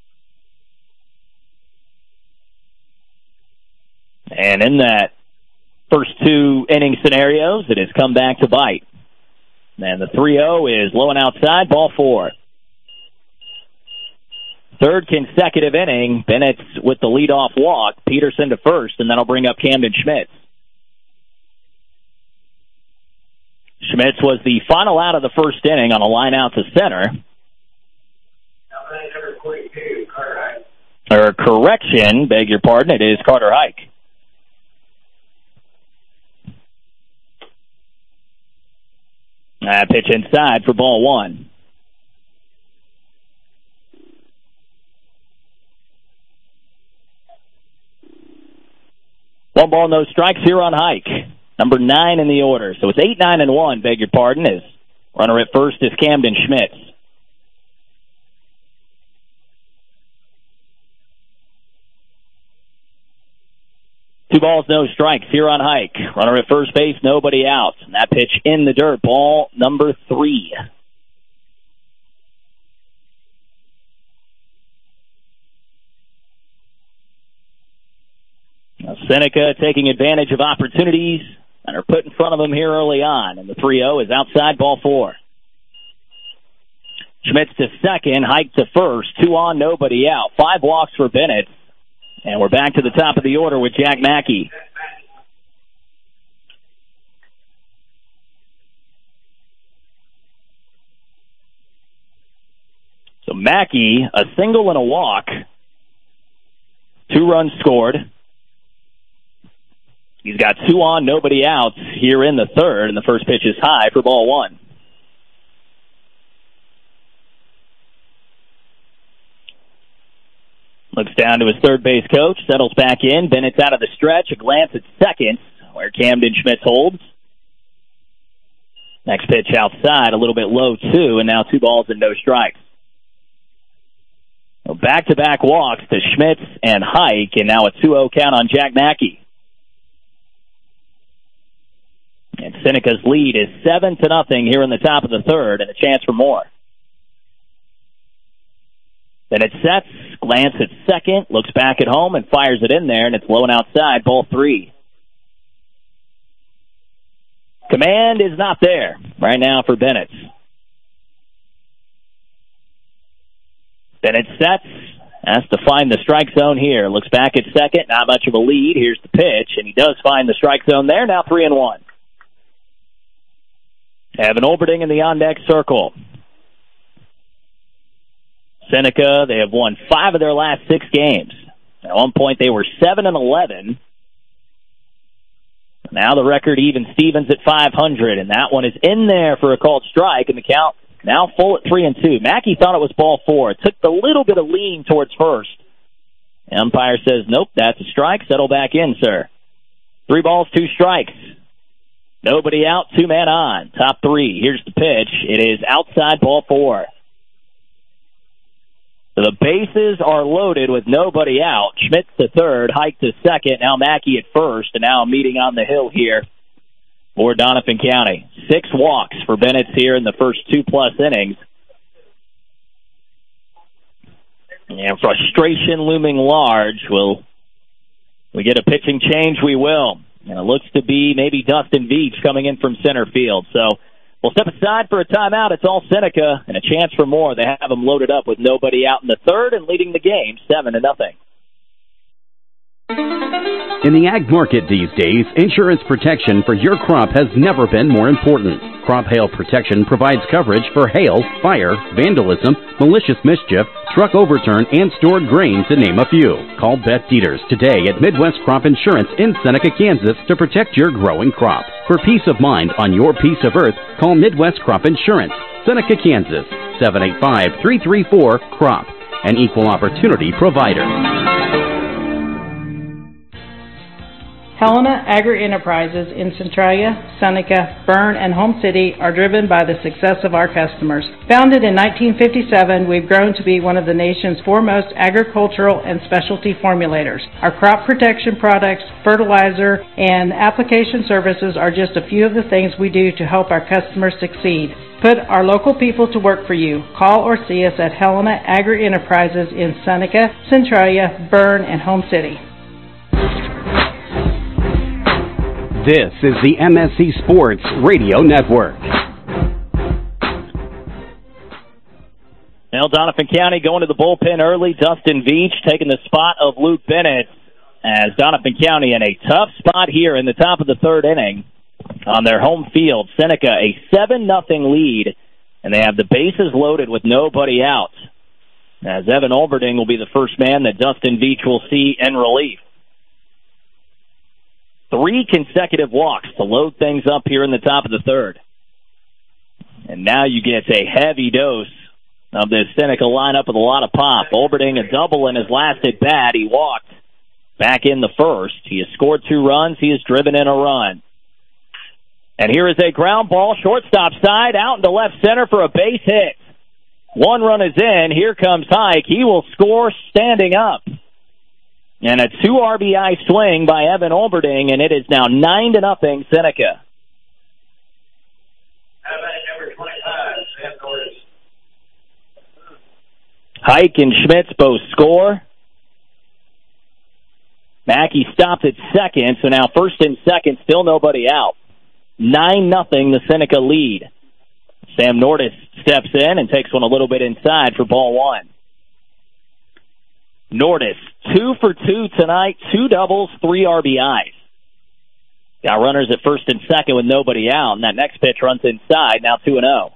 And in that first 2 inning scenarios, it has come back to bite. And the 3-0 is low and outside, ball 4. 3rd consecutive inning, Bennett's with the leadoff walk, Peterson to first, and that'll bring up Camden Schmitz. Schmitz was the final out of the first inning on a line out to center. Or correction, beg your pardon, it is Carter Hike. Pitch inside for ball one. One ball, no strikes here on Hike. Number 9 in the order. So it's 8-9-1, beg your pardon, as runner at first is Camden Schmitz. Two balls, no strikes here on Hike. Runner at first base, nobody out. And that pitch in the dirt, ball number 3. Now Seneca taking advantage of opportunities that are put in front of him here early on. And the 3-0 is outside, ball 4. Schmitz to second, Hike to first. 2 on, nobody out. 5 walks for Bennett. And we're back to the top of the order with Jack Mackey. So Mackey, a single and a walk. 2 runs scored. He's got 2 on, nobody out here in the third, and the first pitch is high for ball 1. Looks down to his third base coach, settles back in. Bennett's out of the stretch, a glance at second, where Camden Schmitz holds. Next pitch outside, a little bit low, too, and now 2 balls and no strikes. So back-to-back walks to Schmitz and Hike, and now a 2-0 count on Jack Mackey. And Seneca's lead is 7-0 here in the top of the third, and a chance for more. Then it sets, glance at second, looks back at home, and fires it in there, and it's low and outside, ball 3. Command is not there right now for Bennett. Bennett sets, has to find the strike zone here. Looks back at second, not much of a lead. Here's the pitch, and he does find the strike zone there, now 3-1. Evan Olberding in the on-deck circle. Seneca, they have won 5 of their last 6 games. At one point, they were 7-11. Now the record even Stevens at 500, and that one is in there for a called strike, and the count now full at 3-2. Mackey thought it was ball 4. It took a little bit of lean towards first. The umpire says, nope, that's a strike. Settle back in, sir. 3 balls, 2 strikes. Nobody out, 2 men on. Top 3. Here's the pitch. It is outside, ball 4. So the bases are loaded with nobody out. Schmitz to third, Hike to second, now Mackey at first, and now a meeting on the hill here for Doniphan County. 6 walks for Bennett here in the first 2+ innings. And frustration looming large. Will we get a pitching change? We will. And it looks to be maybe Dustin Veach coming in from center field. So we'll step aside for a timeout. It's all Seneca, and a chance for more. They have them loaded up with nobody out in the third and leading the game 7-0. In the ag market these days, insurance protection for your crop has never been more important. Crop Hail Protection provides coverage for hail, fire, vandalism, malicious mischief, truck overturn, and stored grain, to name a few. Call Beth Dieters today at Midwest Crop Insurance in Seneca, Kansas, to protect your growing crop. For peace of mind on your piece of earth, call Midwest Crop Insurance, Seneca, Kansas, 785-334-CROP, an equal opportunity provider. Helena Agri-Enterprises in Centralia, Seneca, Berne, and Home City are driven by the success of our customers. Founded in 1957, we've grown to be one of the nation's foremost agricultural and specialty formulators. Our crop protection products, fertilizer, and application services are just a few of the things we do to help our customers succeed. Put our local people to work for you. Call or see us at Helena Agri-Enterprises in Seneca, Centralia, Berne, and Home City. This is the MSC Sports Radio Network. Now Doniphan County going to the bullpen early. Dustin Veach taking the spot of Luke Bennett, as Doniphan County in a tough spot here in the top of the third inning on their home field. Seneca a 7-0 lead, and they have the bases loaded with nobody out, as Evan Olberding will be the first man that Dustin Veach will see in relief. 3 consecutive walks to load things up here in the top of the third. And now you get a heavy dose of this Seneca lineup with a lot of pop. Olberding a double in his last at bat. He walked back in the first. He has scored 2 runs. He has driven in a run. And here is a ground ball, shortstop side, out into left center for a base hit. 1 run is in. Here comes Hike. He will score standing up. And a 2 RBI swing by Evan Olberding, and it is now 9-0 Seneca. Hike and Schmitz both score. Mackey stopped at second, so now first and second, still nobody out. 9-0 the Seneca lead. Sam Nordis steps in and takes one a little bit inside for ball 1. Nordis, 2 for 2 tonight, 2 doubles, 3 RBIs. Got runners at first and second with nobody out, and that next pitch runs inside, now 2-0.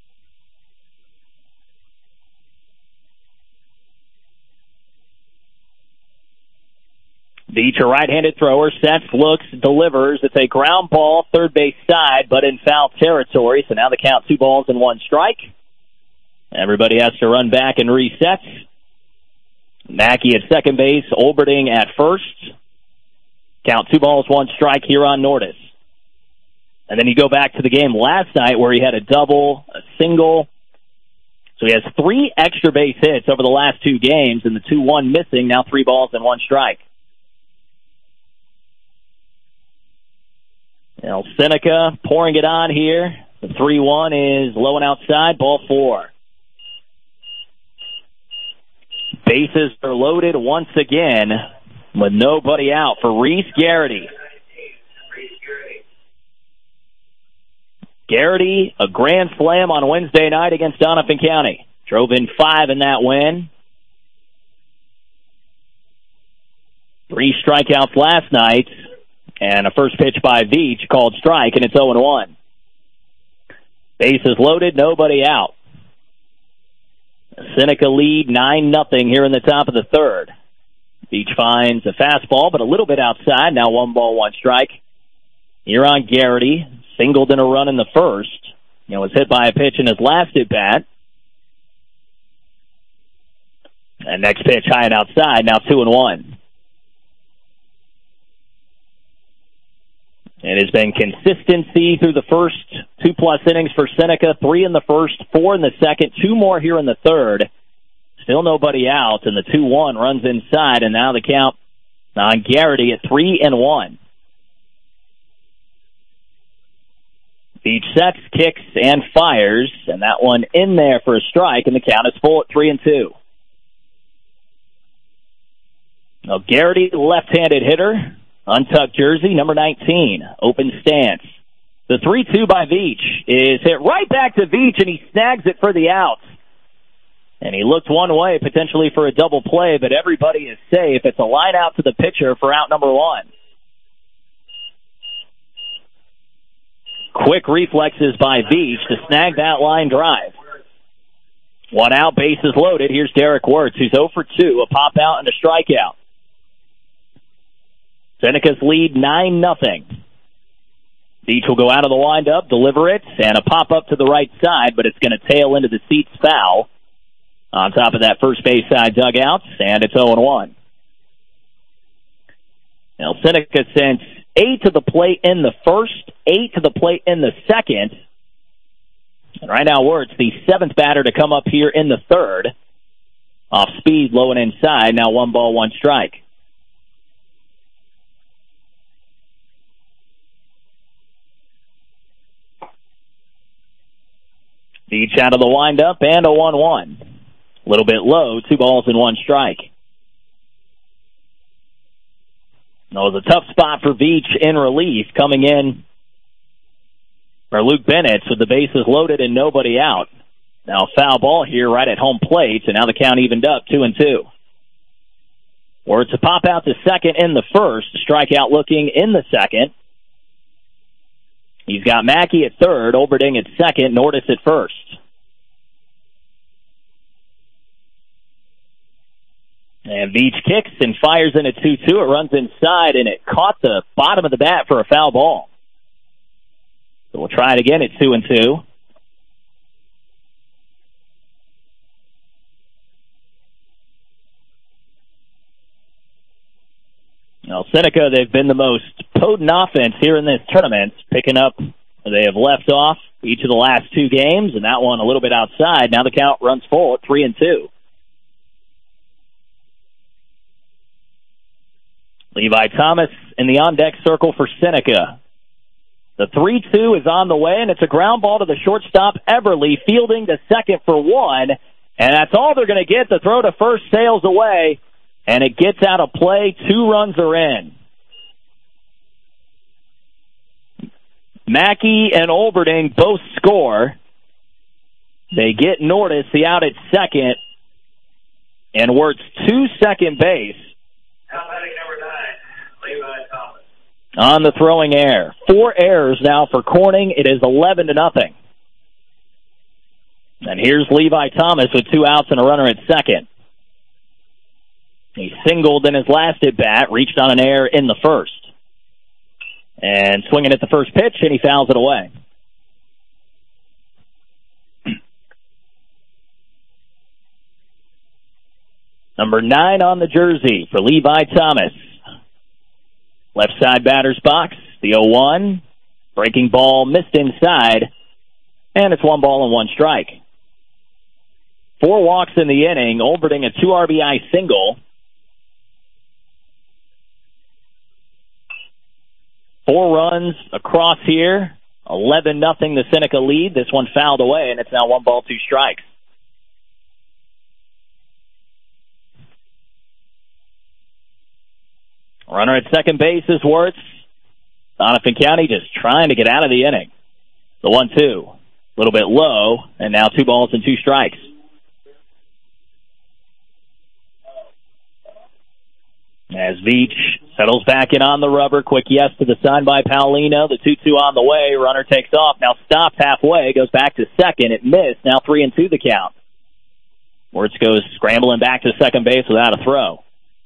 Veach, a right-handed thrower, sets, looks, delivers. It's a ground ball, third base side, but in foul territory, so now the count 2 balls and 1 strike. Everybody has to run back and reset. Mackey at second base, Olberding at first. Count 2 balls, 1 strike here on Nordis. And then you go back to the game last night where he had a double, a single. So he has 3 extra base hits over the last 2 games, and the 2-1 missing, now 3 balls and 1 strike. Now Seneca pouring it on here. The 3-1 is low and outside, ball 4. Bases are loaded once again with nobody out for Reese Garrity. Garrity, a grand slam on Wednesday night against Doniphan County. Drove in 5 in that win. 3 strikeouts last night, and a first pitch by Veach called strike, and it's 0-1. Bases loaded, nobody out. Seneca lead 9-0 here in the top of the third. Veach finds a fastball, but a little bit outside. Now 1 ball, 1 strike. Here on Garrity, singled in a run in the first. Was hit by a pitch in his last at bat. And next pitch high and outside. Now 2-1. It has been consistency through the first 2+ innings for Seneca. 3 in the first, 4 in the second, 2 more here in the third. Still nobody out, and the 2-1 runs inside, and now the count on Garrity at 3-1. Veach sets, kicks, and fires, and that one in there for a strike, and the count is full at 3-2. Now Garrity, left-handed hitter. Untucked jersey, number 19, open stance. The 3-2 by Veach is hit right back to Veach, and he snags it for the out. And he looked one way, potentially for a double play, but everybody is safe. It's a line out to the pitcher for out number 1. Quick reflexes by Veach to snag that line drive. 1 out, bases loaded. Here's Derek Wirtz, who's 0 for 2, a pop out and a strikeout. Seneca's lead 9-0. Veach will go out of the windup, deliver it, and a pop-up to the right side, but it's going to tail into the seats foul on top of that first base side dugout, and it's 0-1. Now, Seneca sent 8 to the plate in the first, 8 to the plate in the second. And right now, Wirtz, the 7th batter to come up here in the third. Off speed, low and inside, now 1 ball, 1 strike. Veach out of the windup, and a 1-1. A little bit low, 2 balls and 1 strike. It was a tough spot for Veach in relief, coming in for Luke Bennett with the bases loaded and nobody out. Now a foul ball here right at home plate, and now the count evened up 2-2. Wirtz a pop out to second in the first, strikeout looking in the second. He's got Mackey at third, Olberding at second, Nordis at first. And Veach kicks and fires in at 2-2. It runs inside, and it caught the bottom of the bat for a foul ball. So we'll try it again at 2-2. Now, Seneca, they've been the most potent offense here in this tournament, picking up where they have left off each of the last two games, and that one a little bit outside. Now the count runs full at 3-2. Levi Thomas in the on-deck circle for Seneca. The 3-2 is on the way, and it's a ground ball to the shortstop, Everly, fielding to second for one, and that's all they're going to get. The throw to first sails away, and it gets out of play. 2 runs are in. Mackey and Olberding both score. They get Nortis, the out at second, and Wirtz to second base. Number 9, Levi Thomas. On the throwing error. 4 errors now for Corning. It is 11-0. And here's Levi Thomas with 2 outs and a runner at second. He singled in his last at-bat, reached on an error in the first. And swinging at the first pitch, and he fouls it away. Number 9 on the jersey for Levi Thomas. Left side batter's box, the 0-1. Breaking ball missed inside, and it's 1 ball and 1 strike. 4 walks in the inning, Olberding a 2 RBI single. 4 runs across here, 11-0 the Seneca lead. This one fouled away, and it's now 1 ball, 2 strikes. Runner at second base is Wirtz. Doniphan County just trying to get out of the inning. The 1-2, a little bit low, and now 2 balls and 2 strikes. As Veach settles back in on the rubber, quick yes to the sign by Paulino. The 2-2 on the way, runner takes off, now stops halfway, goes back to second. It missed, now 3-2 the count. Wirtz goes scrambling back to second base without a throw.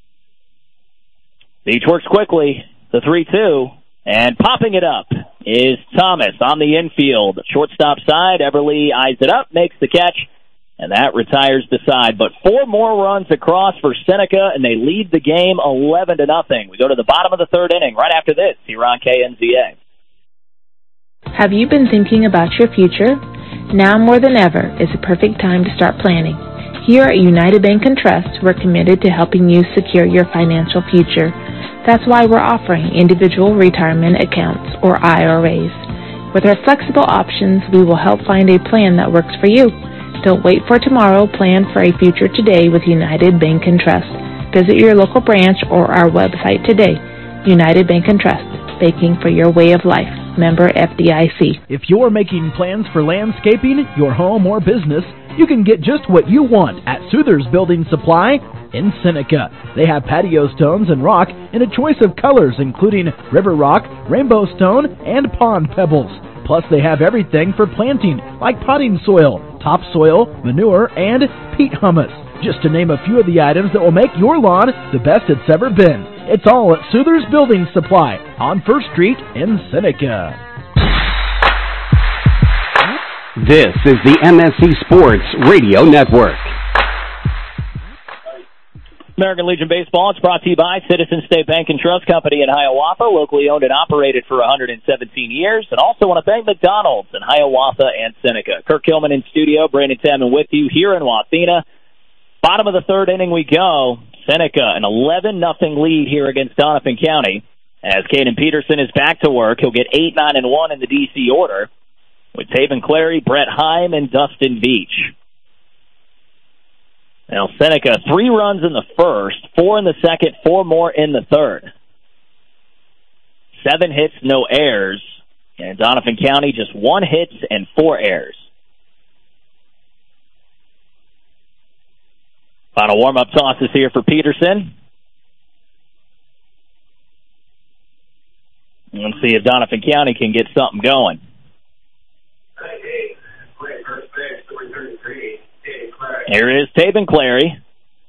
Veach works quickly, the 3-2, and popping it up is Thomas on the infield. Shortstop side, Everly eyes it up, makes the catch, and that retires the side. But 4 more runs across for Seneca, and they lead the game 11-0. We go to the bottom of the 3rd inning right after this here on KNZA. Have you been thinking about your future? Now more than ever is the perfect time to start planning. Here at United Bank & Trust, we're committed to helping you secure your financial future. That's why we're offering individual retirement accounts, or IRAs. With our flexible options, we will help find a plan that works for you. Don't wait for tomorrow. Plan for a future today with United Bank & Trust. Visit your local branch or our website today. United Bank & Trust, banking for your way of life. Member FDIC. If you're making plans for landscaping, your home, or business, you can get just what you want at Souther's Building Supply in Seneca. They have patio stones and rock in a choice of colors, including river rock, rainbow stone, and pond pebbles. Plus, they have everything for planting, like potting soil, topsoil, manure, and peat humus, just to name a few of the items that will make your lawn the best it's ever been. It's all at Souther's Building Supply on 1st Street in Seneca. This is the MSC Sports Radio Network. American Legion Baseball, it's brought to you by Citizen State Bank and Trust Company in Hiawatha, locally owned and operated for 117 years, and also want to thank McDonald's in Hiawatha and Seneca. Kirk Hillman in studio, Brandon Tamman with you here in Wathena. Bottom of the 3rd inning we go. Seneca, an 11-0 lead here against Doniphan County. As Caden Peterson is back to work, he'll get 8, 9, and 1 in the DC order, with Taven Clary, Brett Heim, and Dustin Veach. Now, Seneca, 3 runs in the first, 4 in the second, 4 more in the third. 7 hits, no errors. And Doniphan County, just 1 hit and 4 errors. Final warm-up toss is here for Peterson. Let's see if Doniphan County can get something going. Here is Taven Clary.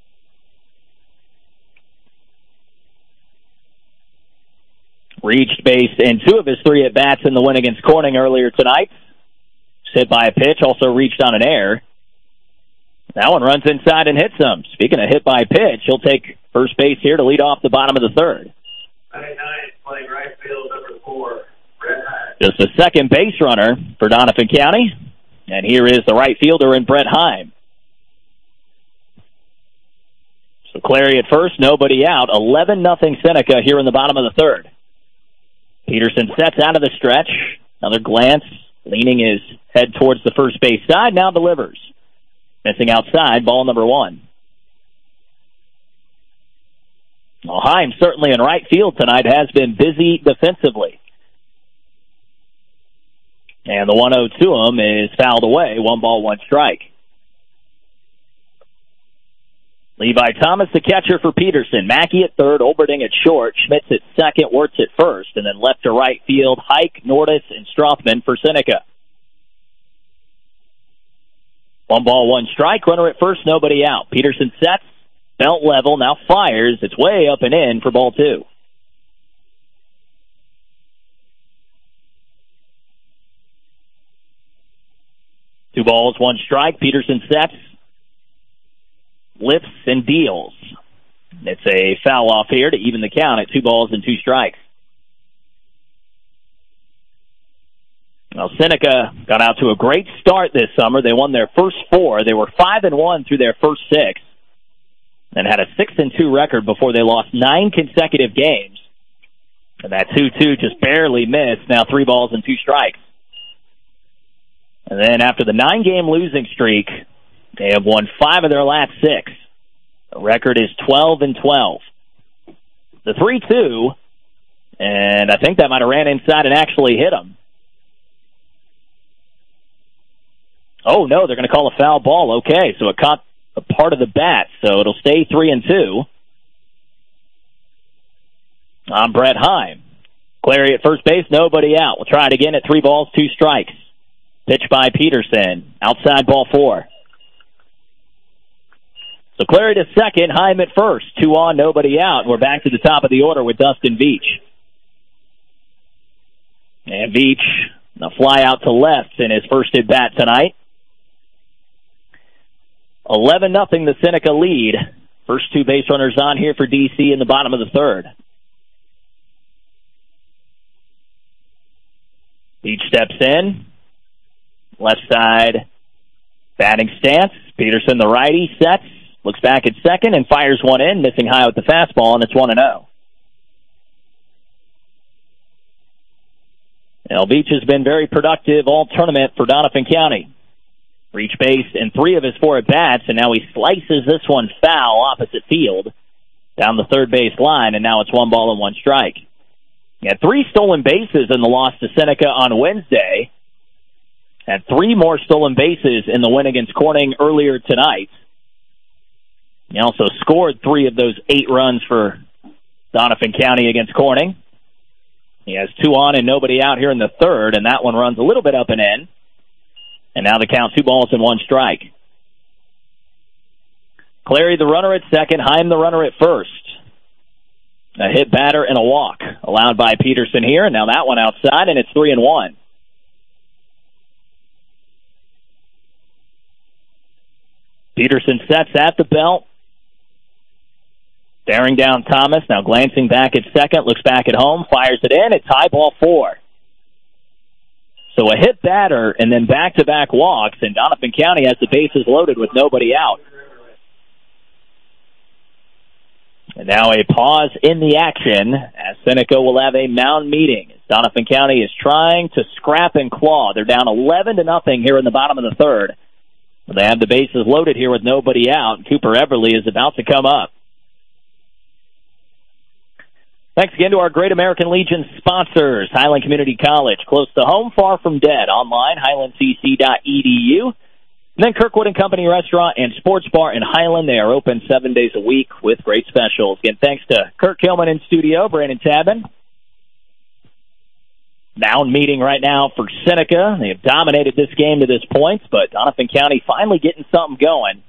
Reached base in 2 of his 3 at-bats in the win against Corning earlier tonight. Hit by a pitch, also reached on an error. That one runs inside and hits him. Speaking of hit by pitch, he'll take first base here to lead off the bottom of the 3rd. 99 playing right field, number 4, Brett Heim. Just a second base runner for Doniphan County. And here is the right fielder in Brett Heim. So Clary at first, nobody out. 11-0 Seneca here in the bottom of the third. Peterson sets out of the stretch. Another glance, leaning his head towards the first base side, now delivers. Missing outside, ball number 1. Well, Heim certainly in right field tonight has been busy defensively. And the 1-0 to him is fouled away. 1 ball, 1 strike. Levi Thomas, the catcher for Peterson. Mackey at third, Olberding at short, Schmitz at second, Wirtz at first, and then left to right field, Hike, Nordis, and Strothman for Seneca. 1 ball, 1 strike. Runner at first, nobody out. Peterson sets, belt level, now fires. It's way up and in for ball 2. Two balls, 1 strike. Peterson sets, lifts, and deals. It's a foul off here to even the count at 2 balls and 2 strikes. Well, Seneca got out to a great start this summer. They won their first 4. They were 5-1 through their first 6 and had a 6-2 record before they lost 9 consecutive games. And that 2-2 just barely missed. Now 3 balls and 2 strikes. And then after the 9-game losing streak, they have won 5 of their last 6. The record is 12-12. The 3-2, and I think that might have ran inside and actually hit him. Oh, no, they're going to call a foul ball. Okay, so it caught a part of the bat, so it'll stay 3-2. On Brett Heim. Clary at first base, nobody out. We'll try it again at 3 balls, 2 strikes. Pitch by Peterson. Outside, ball 4. So Clary to second, Heim at first. 2 on, nobody out. We're back to the top of the order with Dustin Veach. And Veach, a fly out to left in his first at bat tonight. 11-0 the Seneca lead. First 2 base runners on here for DC in the bottom of the third. Veach steps in. Left side batting stance. Peterson, the righty, sets. Looks back at second and fires one in, missing high with the fastball, and it's 1-0. Now, Veach has been very productive all tournament for Doniphan County. Reach base in 3 of his 4 at-bats, and now he slices this one foul opposite field down the third base line, and now it's 1 ball and 1 strike. He had 3 stolen bases in the loss to Seneca on Wednesday. Had 3 more stolen bases in the win against Corning earlier tonight. He also scored 3 of those 8 runs for Doniphan County against Corning. He has 2 on and nobody out here in the third, and that one runs a little bit up and in. And now the count 2 balls and 1 strike. Clary the runner at second, Heim the runner at first. A hit batter and a walk allowed by Peterson here, and now that one outside, and it's 3-1. Peterson sets at the belt. Staring down Thomas, now glancing back at second, looks back at home, fires it in. It's high, ball 4. So a hit batter and then back-to-back walks, and Doniphan County has the bases loaded with nobody out. And now a pause in the action as Seneca will have a mound meeting. Doniphan County is trying to scrap and claw. They're down 11-0 here in the bottom of the third. They have the bases loaded here with nobody out. Cooper Everly is about to come up. Thanks again to our Great American Legion sponsors, Highland Community College, close to home, far from dead. Online, highlandcc.edu. And then Kirkwood & Company Restaurant and Sports Bar in Highland. They are open 7 days a week with great specials. Again, thanks to Kirk Hillman in studio, Brandon Tabin. Mound meeting right now for Seneca. They have dominated this game to this point, but Doniphan County finally getting something going.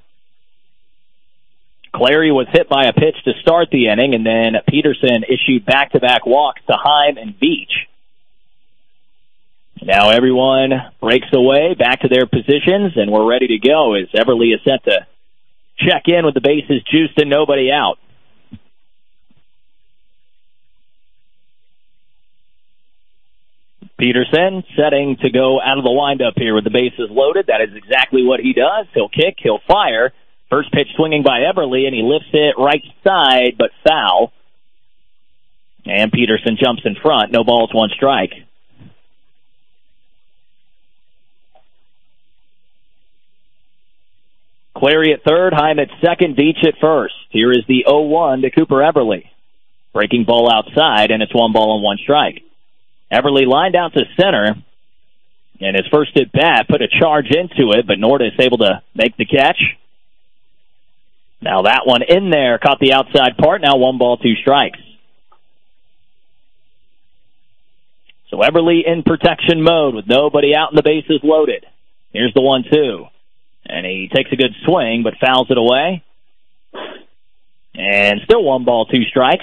Clary was hit by a pitch to start the inning, and then Peterson issued back-to-back walks to Heim and Veach. Now everyone breaks away, back to their positions, and we're ready to go as Everly is set to check in with the bases juiced and nobody out. Peterson setting to go out of the windup here with the bases loaded. That is exactly what he does. He'll kick, he'll fire. First pitch swinging by Everly, and he lifts it right side, but foul. And Peterson jumps in front. No balls, one strike. Clary at third, Heim at second, Beach at first. Here is the 0-1 to Cooper Everly. Breaking ball outside, and it's 1 ball and 1 strike. Everly lined out to center, and his first at bat put a charge into it, but Nordis able to make the catch. Now that one in there, caught the outside part, now 1 ball, 2 strikes. So Everly in protection mode with nobody out and the bases loaded. Here's the 1-2. And he takes a good swing, but fouls it away. And still 1 ball, 2 strikes.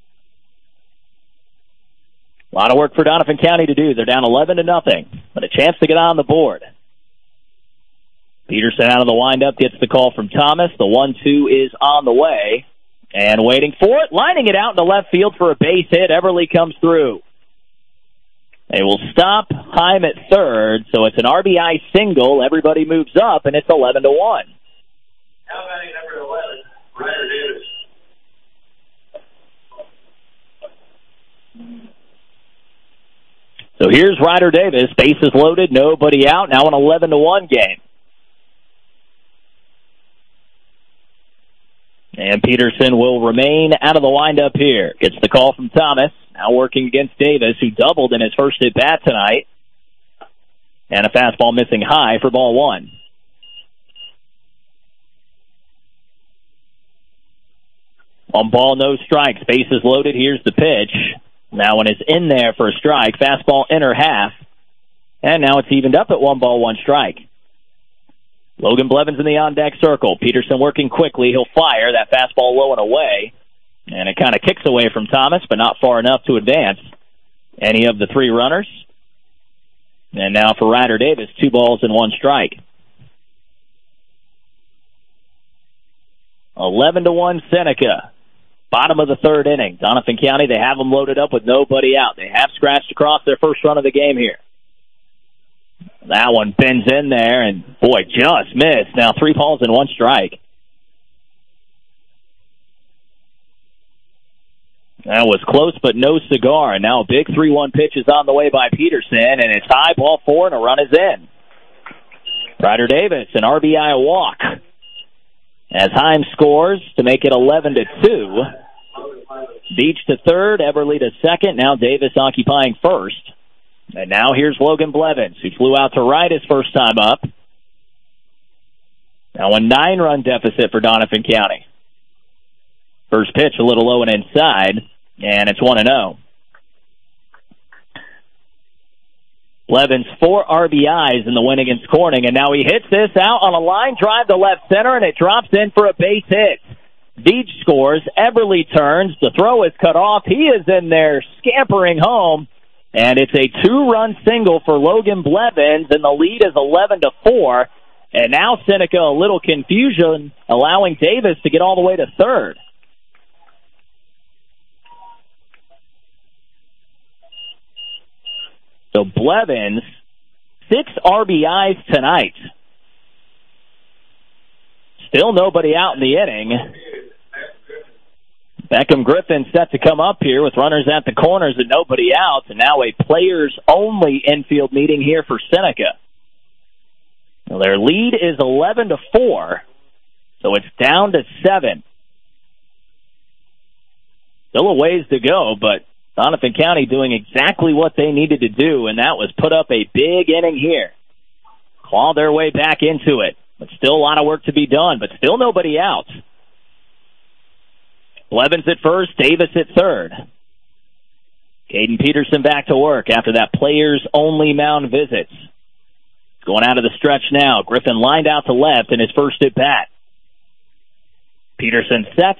A lot of work for Donovan County to do. They're down 11-0, but a chance to get on the board. Peterson out of the windup gets the call from Thomas. The 1-2 is on the way. And waiting for it, lining it out in the left field for a base hit. Everly comes through. They will stop Heim at third, so it's an RBI single. Everybody moves up, and it's 11-1. How about number 11, Ryder Davis? So here's Ryder Davis, bases loaded, nobody out, now an 11-1 game. And Peterson will remain out of the windup here. Gets the call from Thomas. Now working against Davis, who doubled in his first at-bat tonight. And a fastball missing high for ball 1. On ball, no strikes. Bases loaded. Here's the pitch. Now one is in there for a strike. Fastball inner half. And now it's evened up at 1 ball, 1 strike. Logan Blevins in the on-deck circle. Peterson working quickly. He'll fire. That fastball low and away. And it kind of kicks away from Thomas, but not far enough to advance any of the 3 runners. And now for Ryder Davis, 2 balls and 1 strike. 11-1 Seneca. Bottom of the 3rd inning. Donovan County, they have them loaded up with nobody out. They have scratched across their first run of the game here. That one bends in there, and boy, just missed. Now 3 balls and 1 strike. That was close, but no cigar. And now a big 3-1 pitch is on the way by Peterson, and it's high, ball 4, and a run is in. Ryder Davis, an RBI walk. As Heim scores to make it 11-2. Beach to third, Everly to second. Now Davis occupying first. And now here's Logan Blevins, who flew out to right his first time up. Now a 9-run deficit for Donovan County. First pitch a little low and inside, and it's 1-0. Blevins 4 RBIs in the win against Corning, and now he hits this out on a line drive to left center, and it drops in for a base hit. Beach scores, Everly turns, the throw is cut off, he is in there scampering home, and it's a 2-run single for Logan Blevins, and the lead is 11-4, and now Seneca a little confusion, allowing Davis to get all the way to third. So Blevins, 6 RBIs tonight. Still nobody out in the inning. Beckham Griffin set to come up here with runners at the corners and nobody out. And now a players-only infield meeting here for Seneca. Now their lead is 11-4, so it's down to 7. Still a ways to go, but Donovan County doing exactly what they needed to do, and that was put up a big inning here. Claw their way back into it, but still a lot of work to be done, but still nobody out. Blevins at first, Davis at third. Caden Peterson back to work after that players-only mound visit. Going out of the stretch now. Griffin lined out to left in his first at-bat. Peterson sets,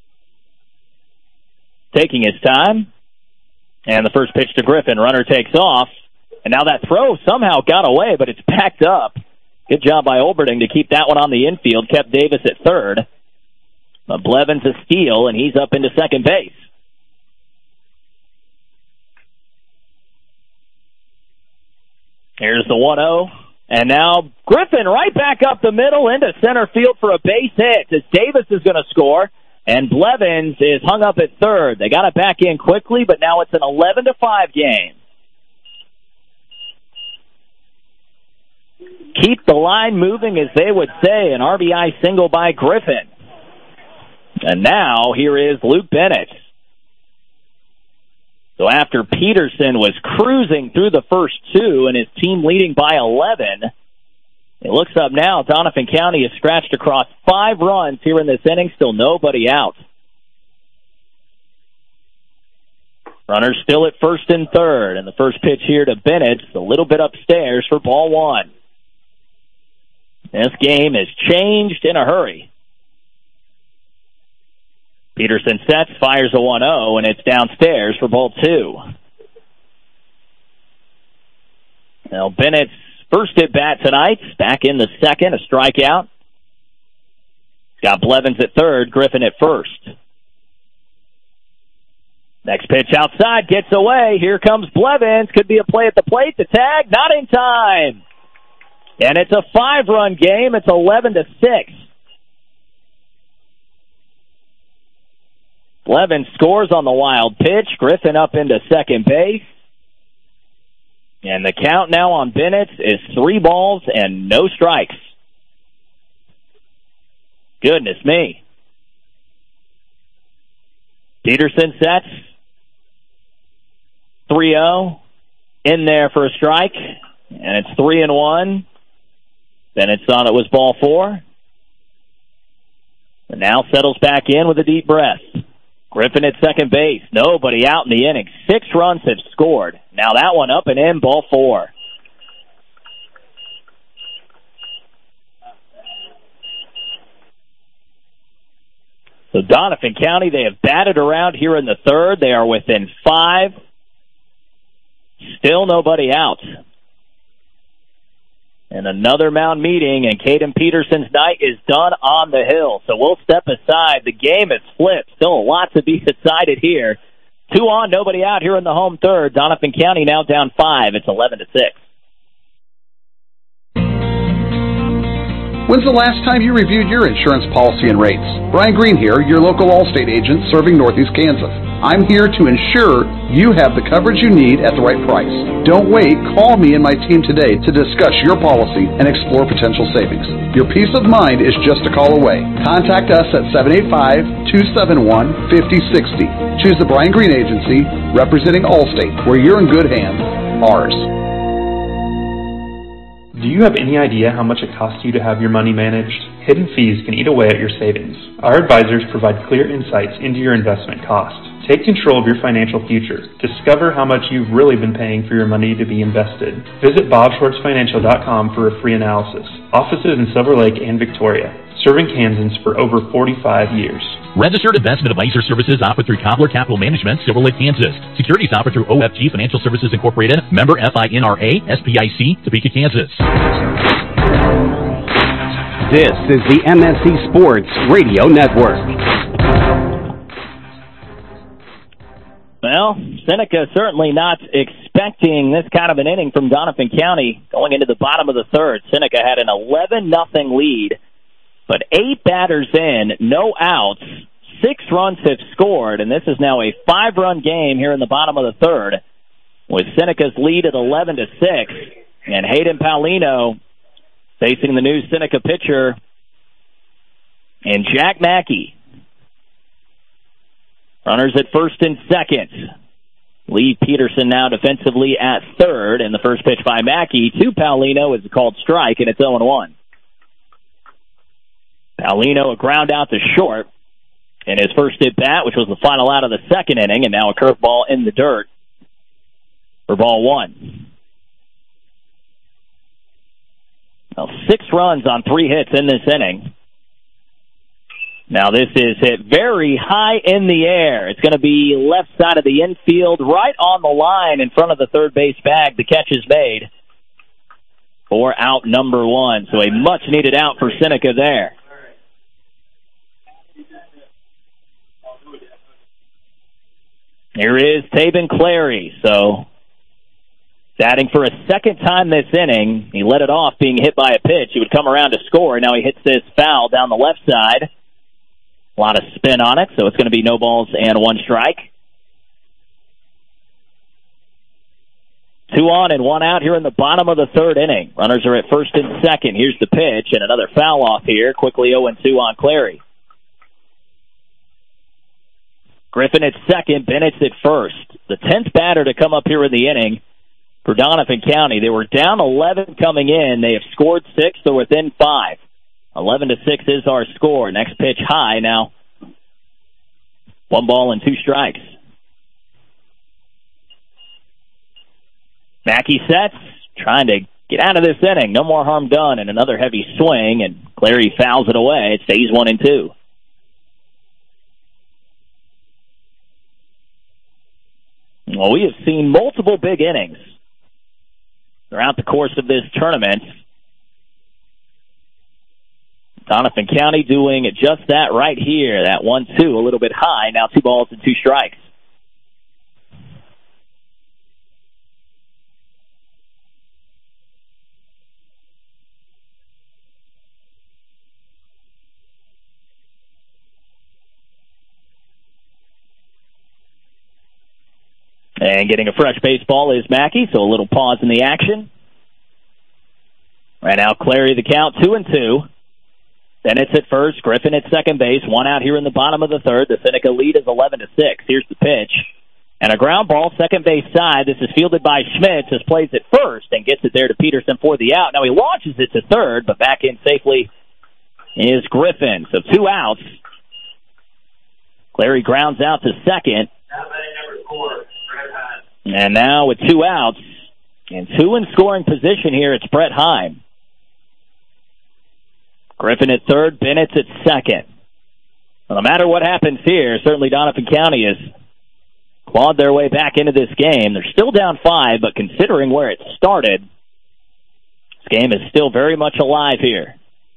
taking his time. And the first pitch to Griffin, runner takes off. And now that throw somehow got away, but it's backed up. Good job by Olberding to keep that one on the infield, kept Davis at third. But Blevins a steal, and he's up into second base. Here's the 1-0. And now Griffin right back up the middle into center field for a base hit as Davis is going to score. And Blevins is hung up at third. They got it back in quickly, but now it's an 11-5 game. Keep the line moving, as they would say. An RBI single by Griffin. And now here is Luke Bennett. So after Peterson was cruising through the first two and his team leading by 11, it looks up now. Doniphan County has scratched across 5 runs here in this inning. Still nobody out. Runners still at first and third. And the first pitch here to Bennett, a little bit upstairs for ball 1. This game has changed in a hurry. Peterson sets, fires a 1-0, and it's downstairs for ball 2. Now Bennett's first at bat tonight, back in the second, a strikeout. Got Blevins at third, Griffin at first. Next pitch outside, gets away. Here comes Blevins. Could be a play at the plate. The tag, not in time. And it's a 5-run game. It's 11-6. Blevins scores on the wild pitch. Griffin up into second base. And the count now on Bennett is 3 balls and no strikes. Goodness me. Peterson sets. 3-0. In there for a strike. And it's 3-1. Bennett thought it was ball 4. And now settles back in with a deep breath. Griffin at second base. Nobody out in the inning. 6 runs have scored. Now that one up and in, ball 4. So Doniphan County, they have batted around here in the third. They are within 5. Still nobody out. And another mound meeting, and Caden Peterson's night is done on the hill. So we'll step aside. The game is flipped. Still a lot to be decided here. 2 on, nobody out here in the home third. Doniphan County now down 5. It's 11-6. When's the last time you reviewed your insurance policy and rates? Brian Green here, your local Allstate agent serving Northeast Kansas. I'm here to ensure you have the coverage you need at the right price. Don't wait. Call me and my team today to discuss your policy and explore potential savings. Your peace of mind is just a call away. Contact us at 785-271-5060. Choose the Brian Green Agency, representing Allstate, where you're in good hands. Ours. Do you have any idea how much it costs you to have your money managed? Hidden fees can eat away at your savings. Our advisors provide clear insights into your investment costs. Take control of your financial future. Discover how much you've really been paying for your money to be invested. Visit bobschwartzfinancial.com for a free analysis. Offices in Silver Lake and Victoria. Serving Kansans for over 45 years. Registered investment advisor services offered through Cobbler Capital Management, Silver Lake, Kansas. Securities offered through OFG Financial Services Incorporated, member FINRA, SPIC, Topeka, Kansas. This is the MSC Sports Radio Network. Well, Seneca certainly not expecting this kind of an inning from Doniphan County going into the bottom of the third. Seneca had an 11-0 lead. But 8 batters in, no outs, 6 runs have scored, and this is now a 5-run game here in the bottom of the third, with Seneca's lead at 11-6, and Hayden Paulino facing the new Seneca pitcher, and Jack Mackey. Runners at first and second. Lee Peterson now defensively at third, and the first pitch by Mackey to Paulino is a called strike, and it's 0-1. Paulino a ground out to short in his first at bat, which was the final out of the second inning, and now a curveball in the dirt for ball 1. Now 6 runs on 3 hits in this inning. Now this is hit very high in the air. It's going to be left side of the infield, right on the line in front of the third base bag. The catch is made for out number 1. So a much needed out for Seneca there. Here is Taven Clary. So Batting for a second time this inning. He let it off being hit by a pitch. He would come around to score. Now he hits this foul down the left side. A lot of spin on it, so it's going to be no balls and one strike. 2 on and 1 out here in the bottom of the third inning. Runners are at first and second. Here's the pitch, and another foul off here. Quickly 0-2 on Clary. Griffin at second, Bennett's at first. The 10th batter to come up here in the inning for Donovan County. They were down 11 coming in. They have scored 6. They're within 5. 11-6 is our score. Next pitch high. Now 1 ball and 2 strikes. Mackey sets, trying to get out of this inning. No more harm done, and another heavy swing, and Clary fouls it away. It stays 1-2. Well, we have seen multiple big innings throughout the course of this tournament. Donovan County doing just that right here. That 1-2, a little bit high. Now 2 balls and 2 strikes. And getting a fresh baseball is Mackey, so a little pause in the action. Right now, Clary the count, 2-2. Bennett's at first, Griffin at second base. 1 out here in the bottom of the third. The Seneca lead is 11-6. Here's the pitch. And a ground ball, second base side. This is fielded by Schmitz, as plays it first and gets it there to Peterson for the out. Now he launches it to third, but back in safely is Griffin. So 2 outs. Clary grounds out to second. And now with 2 outs and 2 in scoring position here, it's Brett Heim. Griffin at third, Bennett's at second. Well, no matter what happens here, certainly Donovan County has clawed their way back into this game. They're still down 5, but considering where it started, this game is still very much alive here.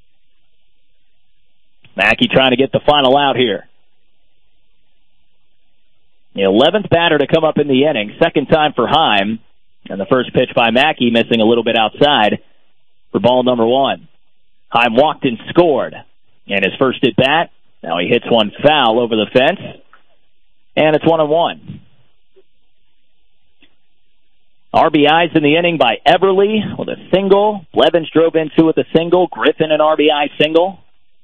Mackey trying to get the final out here. The 11th batter to come up in the inning, second time for Heim, and the first pitch by Mackey missing a little bit outside for ball number 1. Heim walked and scored, and his first at bat, now he hits one foul over the fence, and it's 1-1. RBIs in the inning by Everly with a single. Blevins drove into with a single. Griffin an RBI single.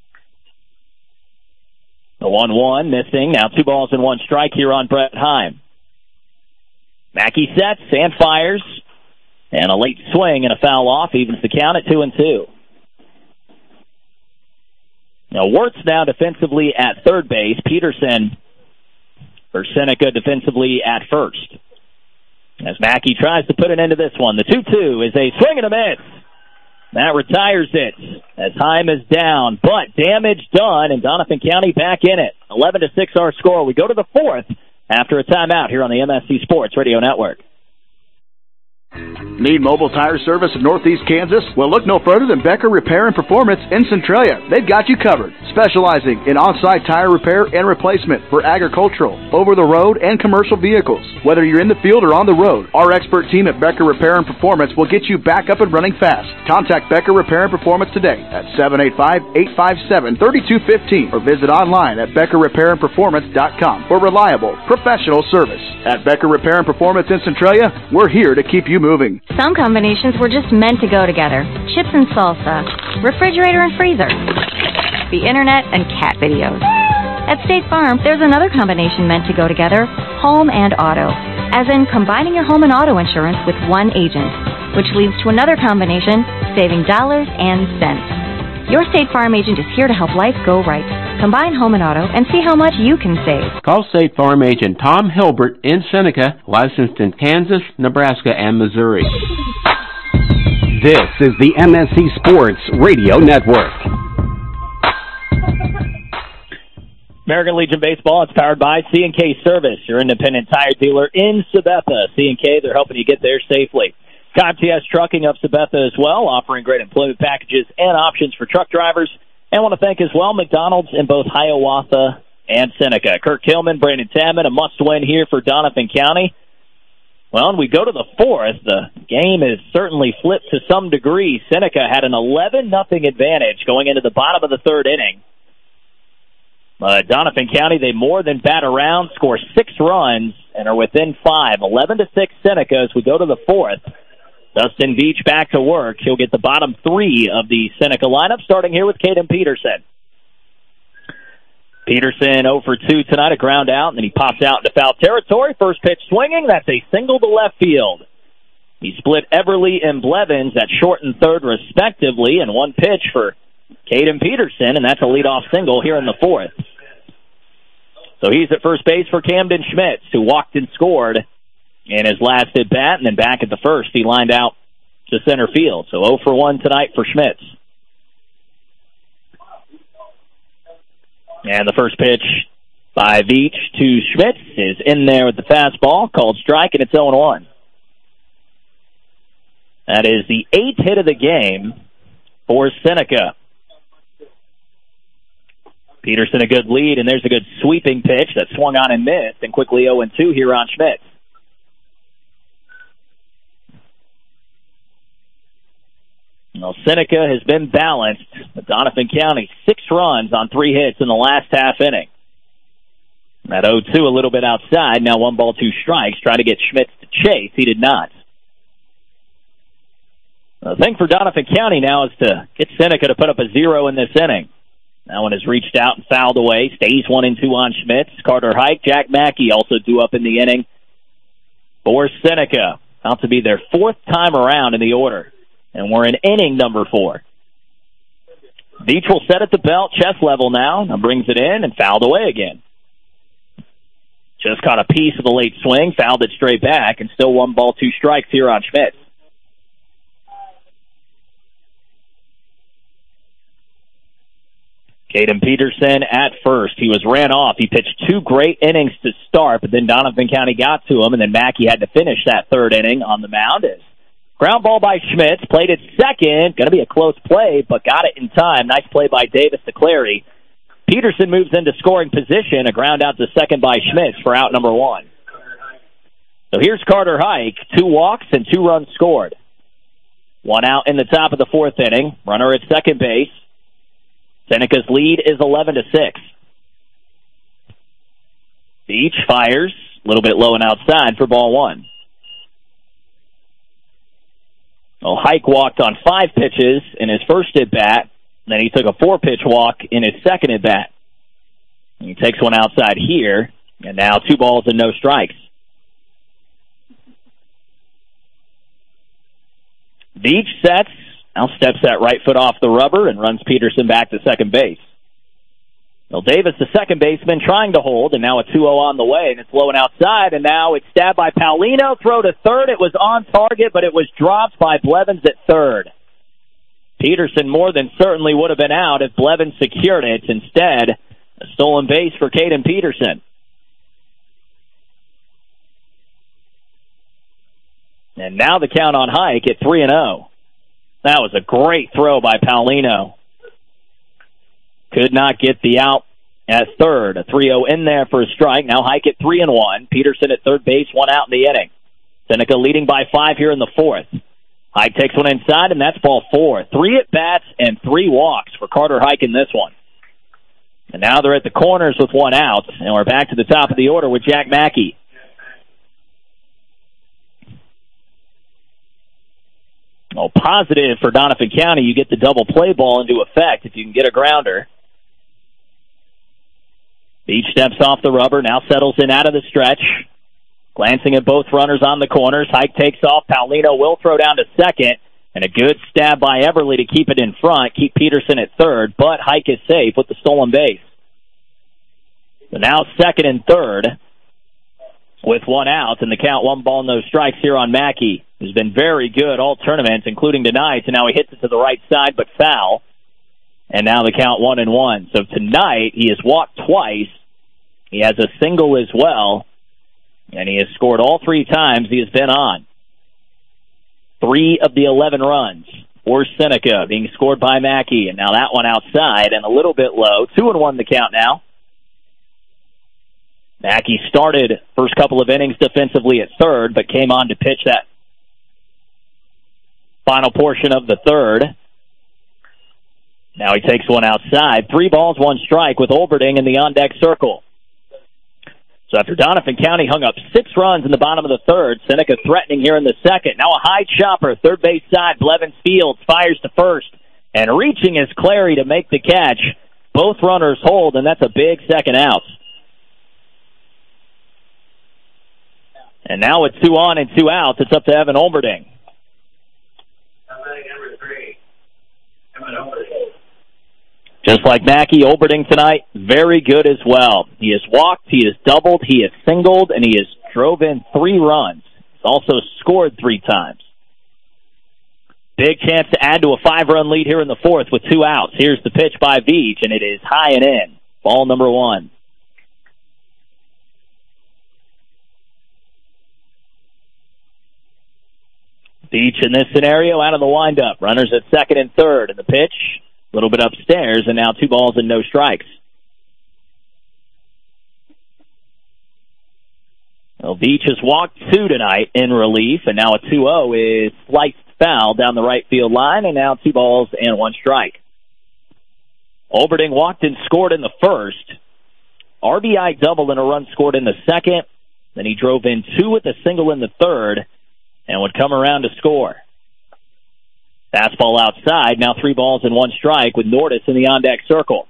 The 1-1 missing. Now 2 balls and 1 strike here on Brett Heim. Mackey sets and fires. And a late swing and a foul off evens the count at 2-2. Now Wirtz now defensively at third base. Peterson for Seneca defensively at first. As Mackey tries to put an end to this one. The 2-2 is a swing and a miss. That retires it as Heim is down, but damage done, and Donovan County back in it. 11-6 our score. We go to the 4th after a timeout here on the MSC Sports Radio Network. Need mobile tire service in Northeast Kansas? Well, look no further than Becker Repair and Performance in Centralia. They've got you covered, specializing in on-site tire repair and replacement for agricultural, over-the-road, and commercial vehicles. Whether you're in the field or on the road, our expert team at Becker Repair and Performance will get you back up and running fast. Contact Becker Repair and Performance today at 785-857-3215 or visit online at BeckerRepairandPerformance.com for reliable, professional service. At Becker Repair and Performance in Centralia, we're here to keep you moving. Some combinations were just meant to go together. Chips and salsa, refrigerator and freezer, the internet and cat videos. At State Farm, there's another combination meant to go together, home and auto. As in combining your home and auto insurance with one agent, which leads to another combination, saving dollars and cents. Your State Farm agent is here to help life go right. Combine home and auto and see how much you can save. Call State Farm agent Tom Hilbert in Seneca, licensed in Kansas, Nebraska, and Missouri. This is the MSC Sports Radio Network. American Legion Baseball, it's powered by C&K Service, your independent tire dealer in Sabetha. C&K, they're helping you get there safely. CompTS Trucking of Sabetha as well, offering great employment packages and options for truck drivers. And I want to thank as well McDonald's in both Hiawatha and Seneca. Kirk Tillman, Brandon Tadman, a must-win here for Donovan County. Well, and we go to the fourth. The game is certainly flipped to some degree. Seneca had an 11-0 advantage going into the bottom of the third inning. Doniphan County, they more than bat around, score 6 runs, and are within 5. 11-6 Seneca as we go to the fourth. Dustin Veach back to work. He'll get the bottom 3 of the Seneca lineup, starting here with Caden Peterson. Peterson 0 for 2 tonight, a ground out, and then he pops out into foul territory. First pitch swinging, that's a single to left field. He split Everly and Blevins at short and third respectively, and one pitch for Caden Peterson, and that's a leadoff single here in the fourth. So he's at first base for Camden Schmitz, who walked and scored in his last at-bat, and then back at the first, he lined out to center field. So 0 for 1 tonight for Schmitz. And the first pitch by Veach to Schmitz is in there with the fastball, called strike, and it's 0-1. That is the 8th hit of the game for Seneca. Peterson a good lead, and there's a good sweeping pitch that swung on and missed, and quickly 0-2 here on Schmitz. Well, Seneca has been balanced. Doniphan County, 6 runs on 3 hits in the last half inning. That 0-2 a little bit outside. Now 1 ball, 2 strikes. Trying to get Schmitz to chase. He did not. The thing for Doniphan County now is to get Seneca to put up a 0 in this inning. That one has reached out and fouled away. Stays 1-2 on Schmitz. Carter Hike, Jack Mackey also due up in the inning for Seneca. About to be their 4th time around in the order. And we're in inning number 4. Veach will set at the belt, chest level now brings it in and fouled away again. Just caught a piece of the late swing, fouled it straight back, and still 1 ball, 2 strikes here on Schmitz. Caden Peterson at first. He was ran off. He pitched 2 great innings to start, but then Doniphan County got to him, and then Mackey had to finish that 3rd inning on the mound. Ground ball by Schmitz, played it second. Going to be a close play, but got it in time. Nice play by Davis to Clary. Peterson moves into scoring position. A ground out to second by Schmitz for out number 1. So here's Carter Hike. 2 walks and 2 runs scored. 1 out in the top of the 4th inning. Runner at second base. Seneca's lead is 11-6. Veach fires. A little bit low and outside for ball 1. Well, Hike walked on 5 pitches in his first at-bat. Then he took a 4-pitch walk in his second at-bat. He takes one outside here, and now 2 balls and no strikes. Veach sets, now steps that right foot off the rubber and runs Peterson back to second base. Well, Davis, the second baseman, trying to hold, and now a 2-0 on the way, and it's low and outside, and now it's stabbed by Paulino. Throw to third. It was on target, but it was dropped by Blevins at third. Peterson more than certainly would have been out if Blevins secured it. Instead, a stolen base for Caden Peterson. And now the count on Hike at 3-0. That was a great throw by Paulino. Could not get the out at third. A 3-0 in there for a strike. Now Hike at 3-1. Peterson at third base, 1 out in the inning. Seneca leading by 5 here in the 4th. Hike takes one inside, and that's ball 4. 3 at-bats and 3 walks for Carter Hike in this one. And now they're at the corners with 1 out, and we're back to the top of the order with Jack Mackey. Well, positive for Doniphan County, you get the double play ball into effect if you can get a grounder. Veach steps off the rubber, now settles in out of the stretch. Glancing at both runners on the corners, Hike takes off. Paulino will throw down to second, and a good stab by Everly to keep it in front, keep Peterson at third, but Hike is safe with the stolen base. So now second and third with 1 out, and the count 1 ball, no strikes here on Mackey, who's been very good all tournaments, including tonight, and now he hits it to the right side, but foul. And now the count 1-1. So tonight, he has walked twice. He has a single as well. And he has scored all 3 times he has been on. 3 of the 11 runs for Seneca being scored by Mackey. And now that one outside and a little bit low. 2-1 the count now. Mackey started first couple of innings defensively at third, but came on to pitch that final portion of the third. Now he takes one outside. 3 balls, 1 strike with Olberding in the on-deck circle. So after Doniphan County hung up 6 runs in the bottom of the third, Seneca threatening here in the second. Now a high chopper, third base side. Blevins Fields fires to first. And reaching is Clary to make the catch. Both runners hold, and that's a big second out. And now with 2 on and 2 outs, it's up to Evan Olberding. Number 3, Evan Olberding. Just like Mackey, Olberding tonight, very good as well. He has walked, he has doubled, he has singled, and he has drove in 3 runs. He's also scored 3 times. Big chance to add to a 5-run lead here in the fourth with 2 outs. Here's the pitch by Veach, and it is high and in. Ball number 1. Veach in this scenario out of the windup. Runners at second and third, and the pitch a little bit upstairs, and now 2 balls and no strikes. Well, Veach has walked 2 tonight in relief, and now a 2-0 is sliced foul down the right field line, and now 2 balls and 1 strike. Olberding walked and scored in the first. RBI double and a run scored in the second. Then he drove in 2 with a single in the third, and would come around to score. Fastball outside, now 3 balls and 1 strike with Nordis in the on-deck circle.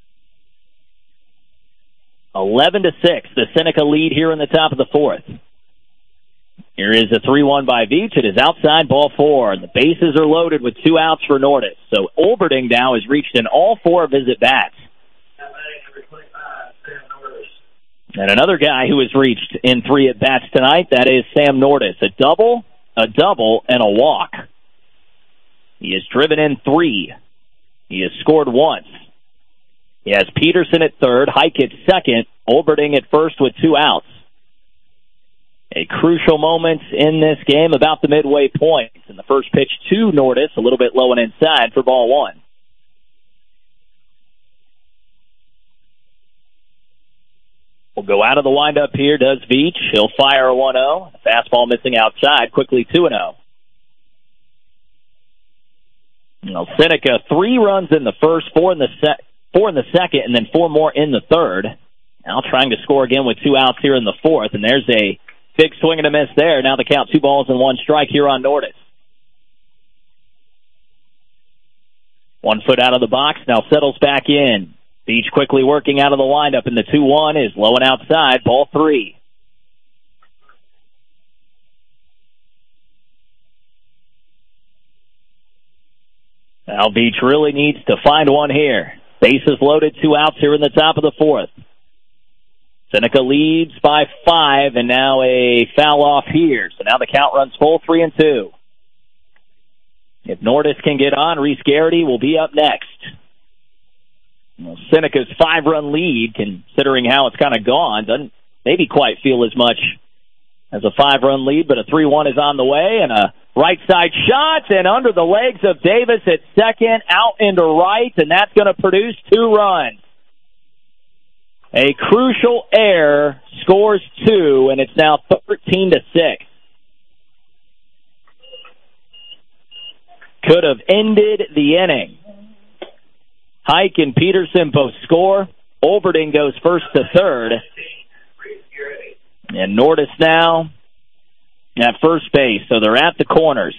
11-6, the Seneca lead here in the top of the fourth. Here is a 3-1 by Veach. It is outside, ball 4. The bases are loaded with 2 outs for Nordis. So Olberding now has reached in all 4 of his at-bats. And another guy who has reached in 3 at-bats tonight, that is Sam Nordis. A double, and a walk. He has driven in 3. He has scored once. He has Peterson at third, Hike at second, Olberding at first with 2 outs. A crucial moment in this game about the midway point. And the first pitch to Nordis, a little bit low and inside for ball 1. We'll go out of the windup here, does Veach. He'll fire a 1-0. Fastball missing outside, quickly 2-0. Well, Seneca, 3 runs in the first, 4 in the second, and then 4 more in the third. Now trying to score again with 2 outs here in the fourth, and there's a big swing and a miss there. Now the count 2 balls and 1 strike here on Nordis. 1 foot out of the box, now settles back in. Veach quickly working out of the windup, and the 2-1 is low and outside, ball 3. Now Veach really needs to find one here. Bases loaded, 2 outs here in the top of the fourth. Seneca leads by 5, and now a foul off here. So now the count runs full, 3-2. If Nordis can get on, Reese Garrity will be up next. Well, Seneca's 5-run lead, considering how it's kind of gone, doesn't maybe quite feel as much as a 5-run lead, but a 3-1 is on the way, and a right side shot, and under the legs of Davis at second, out into right, and that's going to produce 2 runs. A crucial error, scores 2, and it's now 13-6. Could have ended the inning. Hike and Peterson both score. Olberding goes first to third. And Nordis now at first base, so they're at the corners.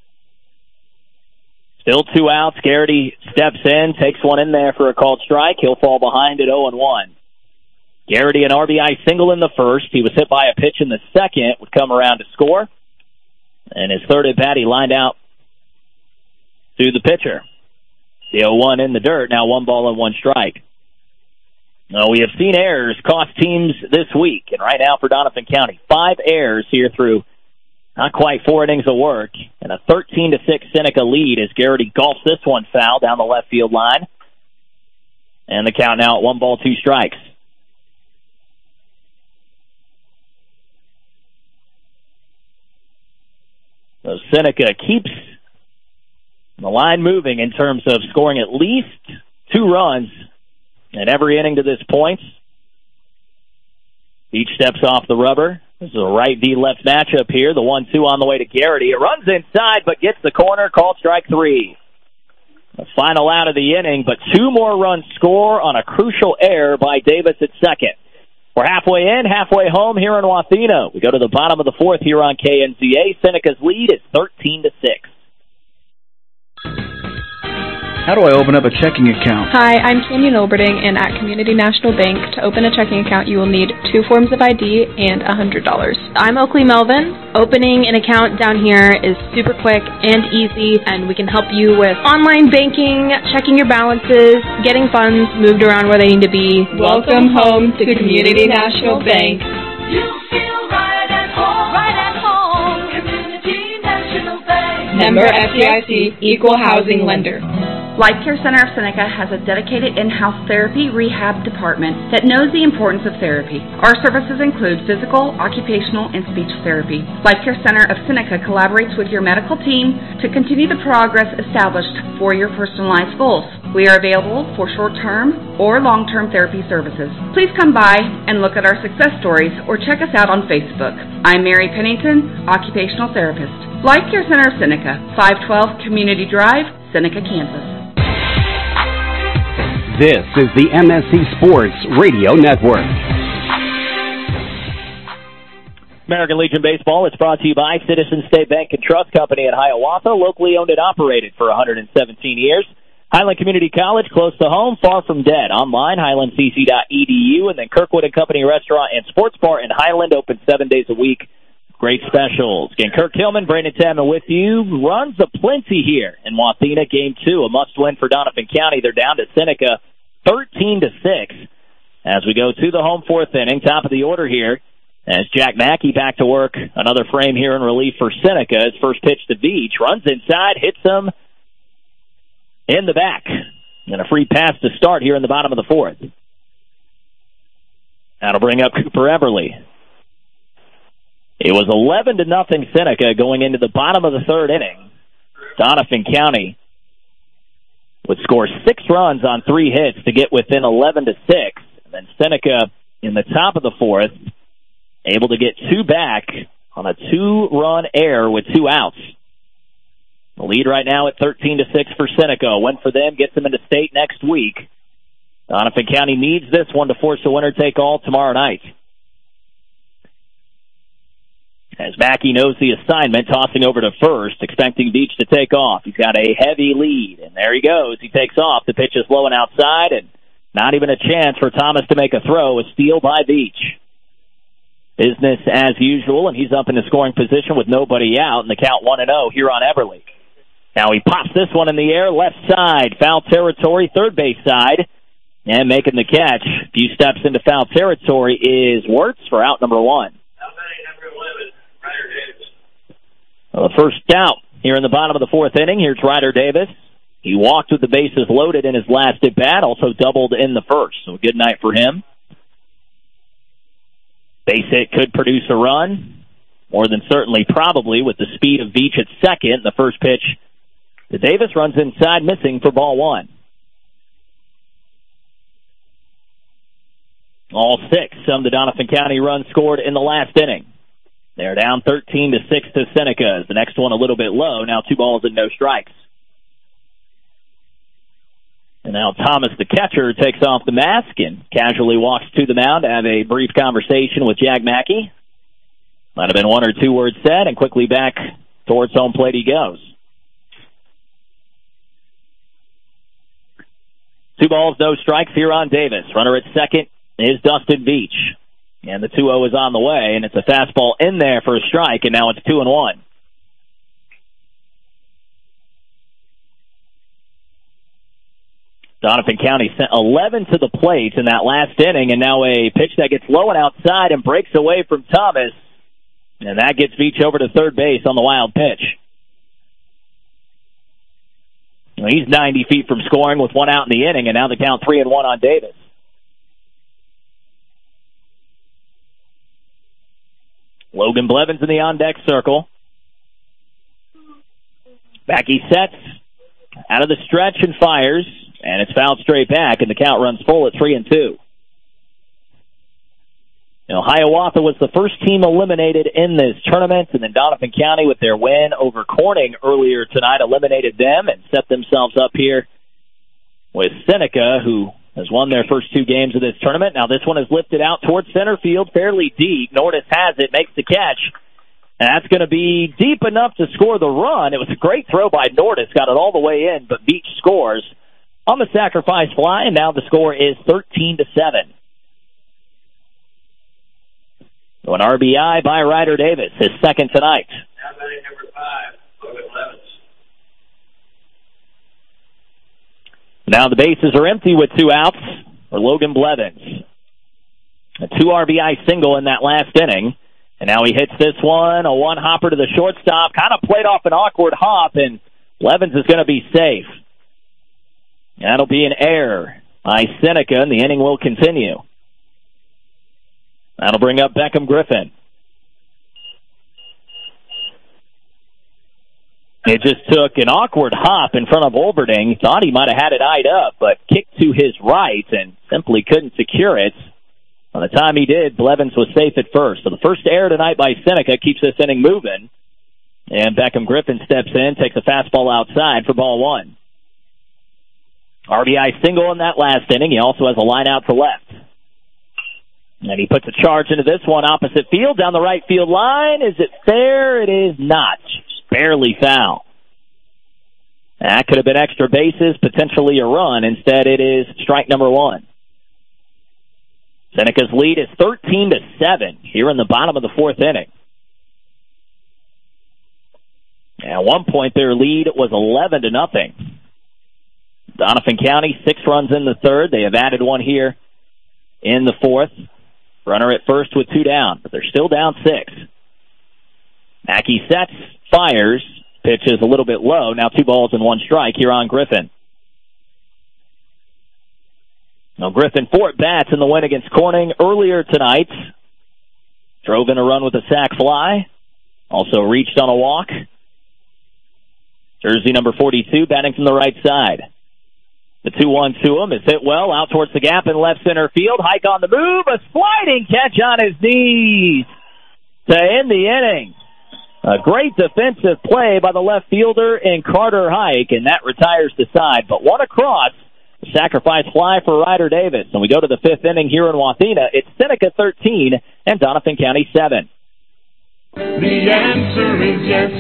Still 2 outs. Garrity steps in, takes one in there for a called strike. He'll fall behind at 0-1. Garrity an RBI single in the first. He was hit by a pitch in the second, would come around to score. And his third at bat, he lined out to the pitcher. The 0-1 in the dirt, now 1 ball and 1 strike. Now, we have seen errors cost teams this week, and right now for Doniphan County, 5 errors here through not quite 4 innings of work, and a 13-6 Seneca lead as Garrity golfs this one foul down the left field line. And the count now at 1 ball, 2 strikes. So Seneca keeps the line moving in terms of scoring at least 2 runs in every inning to this point. Beach steps off the rubber. This is a right v left matchup here. The 1-2 on the way to Garrity. It runs inside, but gets the corner. Called strike 3. The final out of the inning, but 2 more runs score on a crucial error by Davis at second. We're halfway in, halfway home here in Wathena. We go to the bottom of the 4th here on KNZA. Seneca's lead is 13-6. How do I open up a checking account? Hi, I'm Canyon Olberding, and at Community National Bank, to open a checking account, you will need 2 forms of ID and $100. I'm Oakley Melvin. Opening an account down here is super quick and easy, and we can help you with online banking, checking your balances, getting funds moved around where they need to be. Welcome home to Community National Bank. You feel right at home. Right at home. Community National Bank. Member FDIC, Equal Housing Lender. Life Care Center of Seneca has a dedicated in-house therapy rehab department that knows the importance of therapy. Our services include physical, occupational, and speech therapy. Life Care Center of Seneca collaborates with your medical team to continue the progress established for your personalized goals. We are available for short-term or long-term therapy services. Please come by and look at our success stories or check us out on Facebook. I'm Mary Pennington, occupational therapist. Life Care Center of Seneca, 512 Community Drive, Seneca, Kansas. This is the MSC Sports Radio Network. American Legion Baseball is brought to you by Citizens State Bank and Trust Company in Hiawatha, locally owned and operated for 117 years. Highland Community College, close to home, far from dead. Online, highlandcc.edu, and then Kirkwood and Company Restaurant and Sports Bar in Highland, open 7 days a week. Great specials. Again, Kirk Hillman, Brandon Tadman with you. Runs aplenty here in Wathena, Game 2. A must-win for Doniphan County. They're down to Seneca, 13-6. As we go to the home 4th inning, top of the order here, as Jack Mackey back to work. Another frame here in relief for Seneca. His first pitch to Veach. Runs inside, hits him in the back. And a free pass to start here in the bottom of the 4th. That'll bring up Cooper Everly. It was 11-0 Seneca going into the bottom of the 3rd inning. Doniphan County would score 6 runs on 3 hits to get within 11-6. And then Seneca in the top of the 4th, able to get 2 back on a 2-run error with 2 outs. The lead right now at 13-6 for Seneca. A win for them gets them into state next week. Doniphan County needs this one to force a winner-take-all tomorrow night. As Mackey knows the assignment, tossing over to first, expecting Veach to take off. He's got a heavy lead, and there he goes. He takes off. The pitch is low and outside, and not even a chance for Thomas to make a throw. A steal by Veach. Business as usual, and he's up in the scoring position with nobody out, and the count 1-0 here on Everly. Now he pops this one in the air, left side, foul territory, third base side, and making the catch. A few steps into foul territory is Wirtz for out number 1. Well, the first out here in the bottom of the 4th inning. Here's Ryder Davis. He walked with the bases loaded in his last at-bat, also doubled in the first. So a good night for him. Base hit could produce a run. More than certainly, probably, with the speed of Veach at second. The first pitch to Davis runs inside, missing for ball 1. All 6 of the Doniphan County runs scored in the last inning. They're down 13-6 to Seneca. The next one a little bit low. Now 2 balls and no strikes. And now Thomas, the catcher, takes off the mask and casually walks to the mound to have a brief conversation with Jack Mackey. Might have been 1 or 2 words said, and quickly back towards home plate he goes. 2 balls, no strikes here on Davis. Runner at second is Dustin Veach. And the 2-0 is on the way, and it's a fastball in there for a strike, and now it's 2-1. Doniphan County sent 11 to the plate in that last inning, and now a pitch that gets low and outside and breaks away from Thomas, and that gets Veach over to third base on the wild pitch. He's 90 feet from scoring with 1 out in the inning, and now the count 3-1 on Davis. Logan Blevins in the on-deck circle. Mackey sets out of the stretch and fires, and it's fouled straight back, and the count runs full at 3-2. Hiawatha was the first team eliminated in this tournament, and then Donovan County, with their win over Corning earlier tonight, eliminated them and set themselves up here with Seneca, who has won their first 2 games of this tournament. Now this one is lifted out towards center field fairly deep. Nordis has it, makes the catch. And that's going to be deep enough to score the run. It was a great throw by Nordis, got it all the way in, but Beach scores on the sacrifice fly, and now the score is 13-7. So an RBI by Ryder Davis, his second tonight. Now batting number 5, Logan Levens. Now the bases are empty with 2 outs for Logan Blevins. A 2 RBI single in that last inning. And now he hits this one, a one-hopper to the shortstop, kind of played off an awkward hop, and Blevins is going to be safe. That'll be an error by Seneca, and the inning will continue. That'll bring up Beckham Griffin. It just took an awkward hop in front of Olberding. Thought he might have had it eyed up, but kicked to his right and simply couldn't secure it. By the time he did, Blevins was safe at first. So the first error tonight by Seneca keeps this inning moving. And Beckham Griffin steps in, takes a fastball outside for ball 1. RBI single in that last inning. He also has a line out to left. And he puts a charge into this one opposite field, down the right field line. Is it fair? It is not. Just barely foul. That could have been extra bases, potentially a run. Instead, it is strike number 1. Seneca's lead is 13-7 here in the bottom of the 4th inning. At one point, their lead was 11-0. Donovan County, 6 runs in the 3rd. They have added 1 here in the 4th. Runner at first with 2 down, but they're still down 6. Mackey sets, fires, pitch is a little bit low. Now 2 balls and 1 strike here on Griffin. Now Griffin 4 at-bats in the win against Corning earlier tonight. Drove in a run with a sac fly. Also reached on a walk. Jersey number 42 batting from the right side. The 2-1 to him is hit well out towards the gap in left center field. Hike on the move, a sliding catch on his knees to end the inning. A great defensive play by the left fielder in Carter Hike, and that retires the side. But one across. Sacrifice fly for Ryder Davis. And we go to the 5th inning here in Wathena. It's Seneca 13 and Donovan County 7. The answer is yes,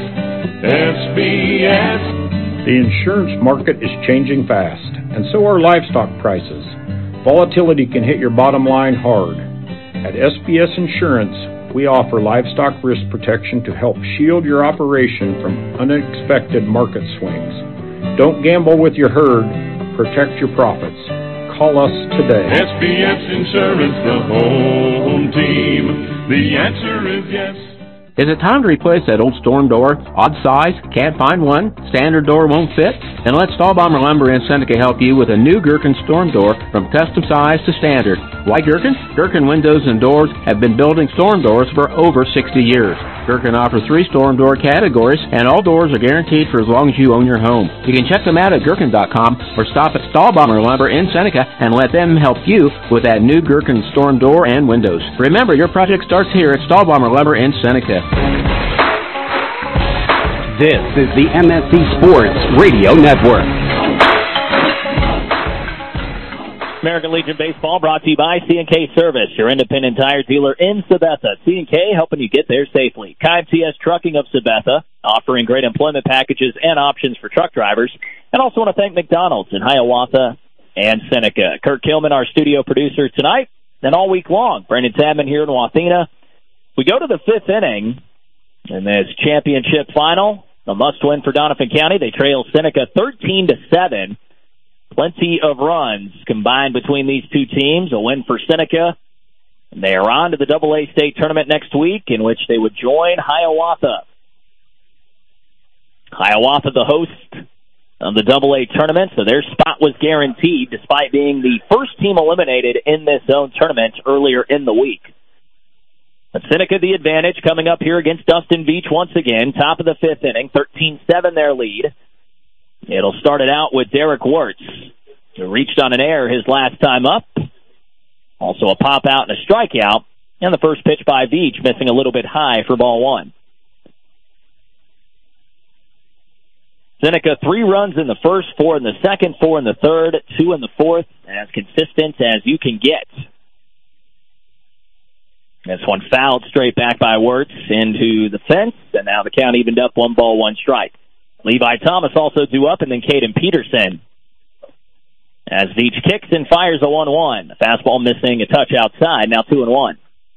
SBS. The insurance market is changing fast, and so are livestock prices. Volatility can hit your bottom line hard. At SBS Insurance, we offer livestock risk protection to help shield your operation from unexpected market swings. Don't gamble with your herd. Protect your profits. Call us today. SBS Insurance, the home team. The answer is yes. Is it time to replace that old storm door? Odd size? Can't find one? Standard door won't fit? Then let Stahlbomber Lumber in Seneca help you with a new Gherkin storm door from custom size to standard. Why Gherkin? Gherkin Windows and Doors have been building storm doors for over 60 years. Gherkin offers 3 storm door categories, and all doors are guaranteed for as long as you own your home. You can check them out at Gherkin.com or stop at Stahlbomber Lumber in Seneca and let them help you with that new Gherkin storm door and windows. Remember, your project starts here at Stahlbomber Lumber in Seneca. This is the MSC Sports Radio Network. American Legion Baseball brought to you by C&K Service, your independent tire dealer in Sabetha. C&K helping you get there safely. Kyle TS Trucking of Sabetha, offering great employment packages and options for truck drivers. And also want to thank McDonald's in Hiawatha and Seneca. Kurt Kilman, our studio producer tonight, and all week long. Brandon Tadman here in Wathena. We go to the 5th inning, and this championship final, a must-win for Donovan County. They trail Seneca 13-7. Plenty of runs combined between these two teams. A win for Seneca. And they are on to the AA state tournament next week, in which they would join Hiawatha. Hiawatha, the host of the AA tournament, so their spot was guaranteed, despite being the first team eliminated in this zone tournament earlier in the week. But Seneca the advantage coming up here against Dustin Beach once again. Top of the 5th inning, 13-7 their lead. It'll start it out with Derek Wirtz, who reached on an error his last time up. Also a pop out and a strikeout And the first pitch by Veach, missing a little bit high for ball one. Seneca 3 runs in the first, 4 in the second, 4 in the third, 2 in the fourth, as consistent as you can get. This one fouled straight back by Wirtz into the fence, and now the count evened up, 1 ball, 1 strike. Levi Thomas also due up, and then Caden Peterson. As Veach kicks and fires a 1-1. The fastball missing a touch outside, now 2-1.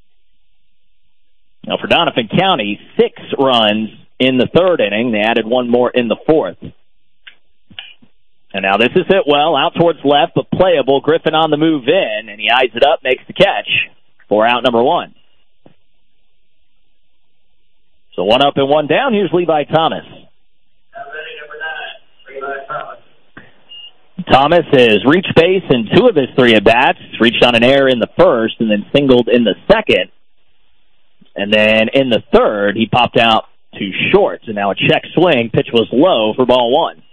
Now for Doniphan County, 6 runs in the third inning. They added 1 more in the fourth. And now this is hit well, out towards left, but playable. Griffin on the move in, and he eyes it up, makes the catch for out number 1. So 1 up and 1 down. Here's Levi Thomas. Thomas has reached base in 2 of his 3 at-bats. Reached on an error in the first and then singled in the second. And then in the third, he popped out to short. And now a check swing. Pitch was low for ball 1.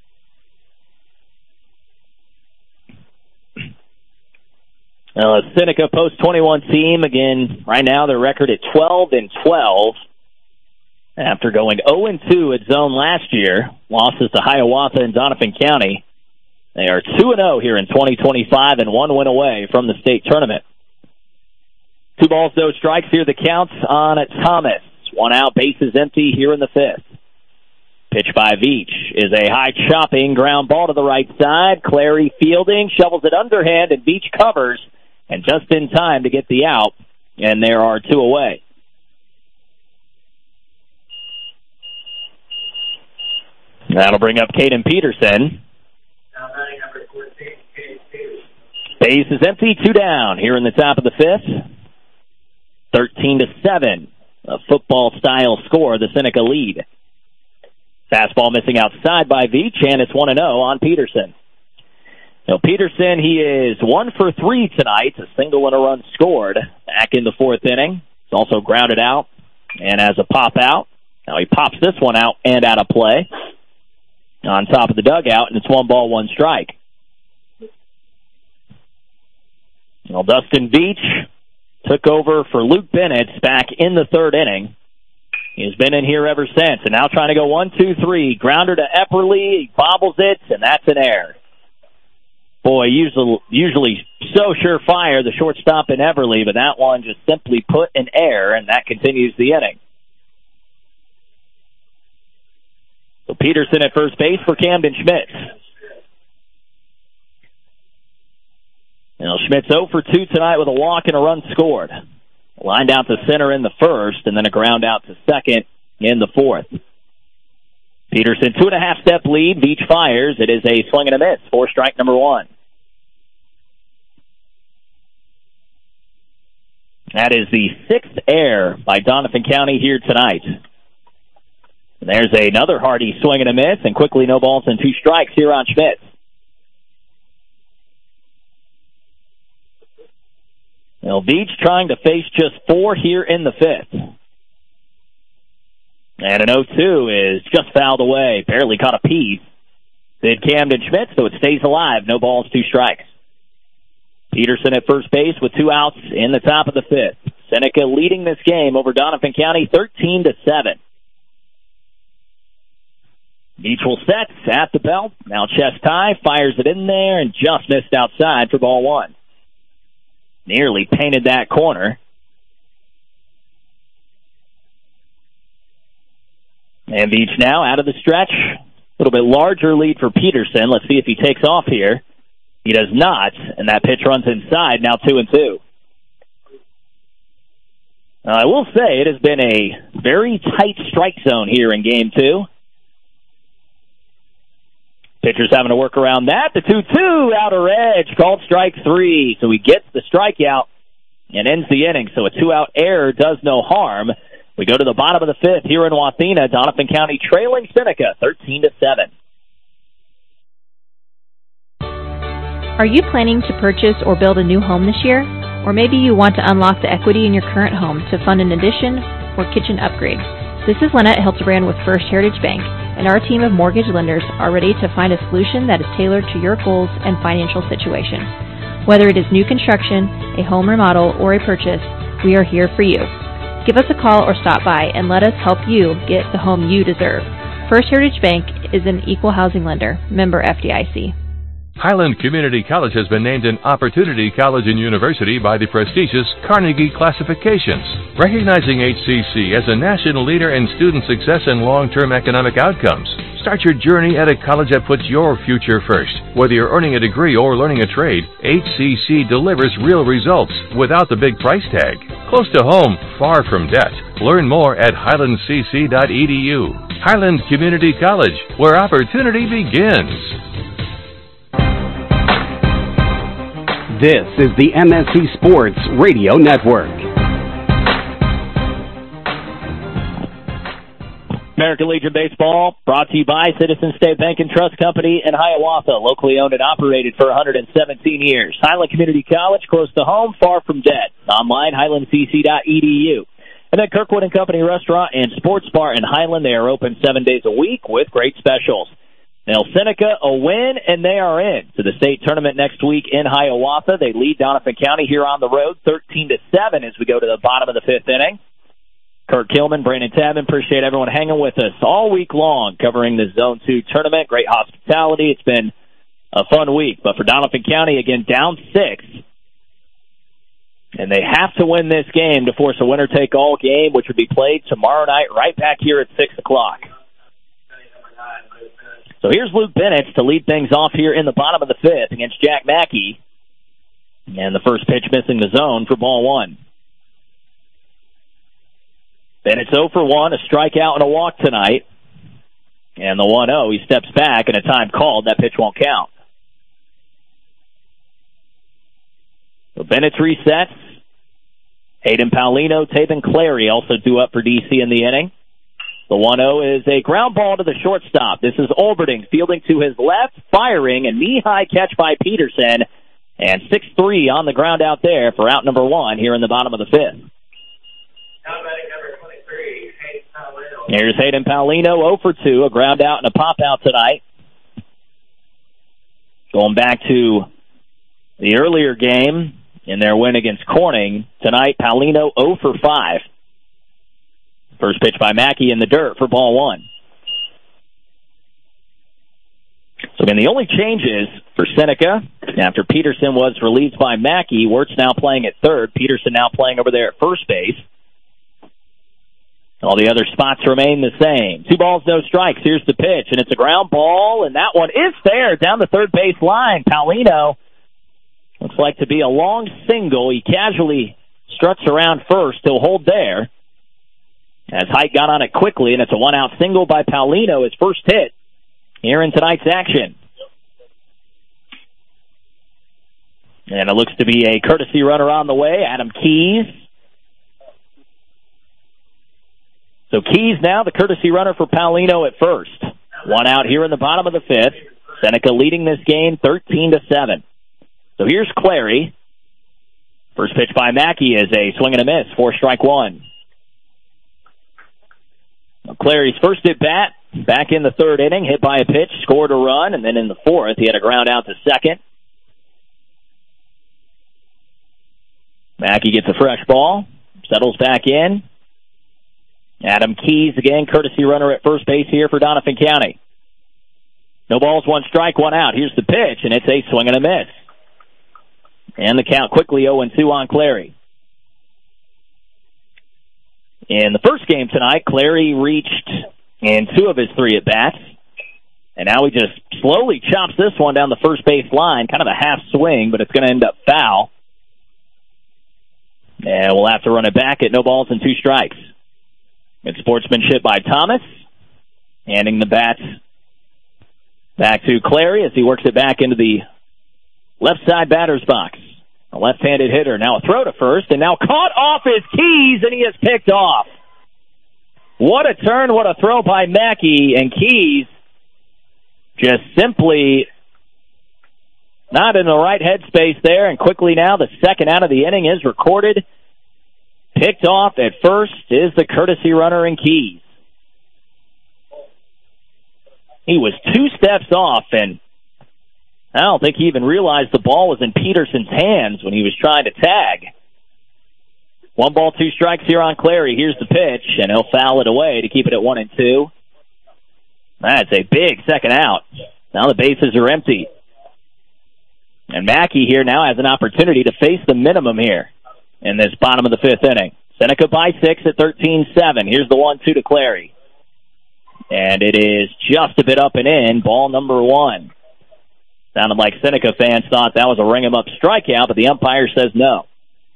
Now, the Seneca post-21 team, again, right now their record at 12-12. After going 0-2 at zone last year, losses to Hiawatha and Doniphan County. They are 2-0 here in 2025 and 1 win away from the state tournament. 2 balls, no strikes here. The counts on Thomas. 1 out, bases empty here in the 5th. Pitch by Veach is a high chopping ground ball to the right side. Clary fielding, shovels it underhand, and Veach covers, and just in time to get the out, and there are 2 away. That'll bring up Caden Peterson. Base is empty, 2 down here in the top of the 5th. 13-7, a football-style score, the Seneca lead. Fastball missing outside by Veach, and it's 1-0 on Peterson. Now, Peterson, he is 1 for 3 tonight, a single and a run scored back in the 4th inning. It's also grounded out and has a pop out. Now he pops this one out and out of play on top of the dugout, and it's 1 ball, 1 strike. Well, Dustin Veach took over for Luke Bennett back in the 3rd inning. He's been in here ever since, and now trying to go 1-2-3. Grounder to Epperly, he bobbles it, and that's an error. Boy, usually so surefire, the shortstop in Everly, but that one just simply put an error, and that continues the inning. So Peterson at first base for Camden Schmitz. Now Schmitz 0 for 2 tonight with a walk and a run scored. Lined out to center in the 1st, and then a ground out to second in the 4th. Peterson, 2.5-step lead. Veach fires. It is a swing and a miss for strike number 1. That is the 6th error by Doniphan County here tonight. And there's another hearty swing and a miss, and quickly no balls and 2 strikes here on Schmitz. Now, Veach trying to face just 4 here in the 5th. And an 0-2 is just fouled away. Barely caught a piece. Did Camden Schmitz, so it stays alive. No balls, 2 strikes. Peterson at first base with 2 outs in the top of the 5th. Seneca leading this game over Doniphan County 13-7. Veach will set at the belt. Now chest high, fires it in there, and just missed outside for ball 1. Nearly painted that corner. And Veach now out of the stretch. A little bit larger lead for Peterson. Let's see if he takes off here. He does not, and that pitch runs inside, now 2-2. I will say it has been a very tight strike zone here in Game 2. Pitcher's having to work around that. The 2-2, outer edge, called strike 3. So he gets the strikeout and ends the inning. So a 2-out error does no harm. We go to the bottom of the 5th here in Wathena. Doniphan County trailing Seneca 13-7. Are you planning to purchase or build a new home this year? Or maybe you want to unlock the equity in your current home to fund an addition or kitchen upgrade. This is Lynette Hildebrand with First Heritage Bank, and our team of mortgage lenders are ready to find a solution that is tailored to your goals and financial situation. Whether it is new construction, a home remodel, or a purchase, we are here for you. Give us a call or stop by and let us help you get the home you deserve. First Heritage Bank is an equal housing lender, member FDIC. Highland Community College has been named an Opportunity College and University by the prestigious Carnegie Classifications, recognizing HCC as a national leader in student success and long-term economic outcomes. Start your journey at a college that puts your future first. Whether you're earning a degree or learning a trade, HCC delivers real results without the big price tag. Close to home, far from debt. Learn more at highlandcc.edu. Highland Community College, where opportunity begins. This is the MSC Sports Radio Network. American Legion Baseball, brought to you by Citizen State Bank and Trust Company in Hiawatha, locally owned and operated for 117 years. Highland Community College, close to home, far from debt. Online, highlandcc.edu. And then Kirkwood and Company Restaurant and Sports Bar in Highland. They are open 7 days a week with great specials. Now, Seneca, a win, and they are in to the state tournament next week in Hiawatha. They lead Doniphan County here on the road, 13-7 as we go to the bottom of the fifth inning. Kurt Kilman, Brandon Tabin, appreciate everyone hanging with us all week long covering the Zone 2 tournament. Great hospitality. It's been a fun week. But for Doniphan County, again, down 6. And they have to win this game to force a winner-take-all game, which would be played tomorrow night right back here at 6 o'clock. So here's Luke Bennett to lead things off here in the bottom of the fifth against Jack Mackey. And the first pitch missing the zone for ball one. Bennett's 0 for 1, a strikeout and a walk tonight. And the 1-0, he steps back, and a time called. That pitch won't count. So Bennett's resets. Hayden Paulino, Taven Clary also due up for DC in the inning. The 1-0 is a ground ball to the shortstop. This is Olberding fielding to his left, firing, a knee-high catch by Peterson. And 6-3 on the ground out there for out number 1 here in the bottom of the fifth. Here's Hayden Paulino, 0 for 2, a ground out and a pop out tonight. Going back to the earlier game in their win against Corning, tonight Paulino 0 for 5. First pitch by Mackey in the dirt for ball one. So again, the only changes for Seneca, after Peterson was relieved by Mackey, Wirtz now playing at third, Peterson now playing over there at first base. All the other spots remain the same. 2 balls, no strikes. Here's the pitch, and it's a ground ball, and that one is fair down the third base line. Paulino looks like to be a long single. He casually struts around first. He'll hold there. As Height got on it quickly, and it's a one-out single by Paulino, his first hit here in tonight's action. And it looks to be a courtesy runner on the way, Adam Keys. So Keys now the courtesy runner for Paulino at first. One out here in the bottom of the fifth. Seneca leading this game 13-7. So here's Clary. First pitch by Mackey is a swing and a miss for strike one. Clary's first at bat, back in the third inning, hit by a pitch, scored a run, and then in the fourth, he had a ground out to second. Mackey gets a fresh ball, settles back in. Adam Keys, again, courtesy runner at first base here for Doniphan County. No balls, 1 strike, 1 out. Here's the pitch, and it's a swing and a miss. And the count quickly 0-2 on Clary. In the first game tonight, Clary reached in 2 of his 3 at-bats. And now he just slowly chops this one down the first base line. Kind of a half swing, but it's going to end up foul. And we'll have to run it back at no balls and 2 strikes. Good sportsmanship by Thomas. Handing the bats back to Clary as he works it back into the left side batter's box. A left-handed hitter. Now a throw to first, and now caught off his Keys, and he is picked off. What a turn, what a throw by Mackey, and Keys just simply not in the right headspace there, and quickly now the second out of the inning is recorded. Picked off at first is the courtesy runner in Keys. He was 2 steps off, and I don't think he even realized the ball was in Peterson's hands when he was trying to tag. 1 ball, 2 strikes here on Clary. Here's the pitch, and he'll foul it away to keep it at 1-2. That's a big second out. Now the bases are empty. And Mackey here now has an opportunity to face the minimum here in this bottom of the 5th inning. Seneca by 6 at 13-7. Here's the 1-2 to Clary. And it is just a bit up and in. Ball number 1. Sounded like Seneca fans thought that was a ring-em-up strikeout, but the umpire says no.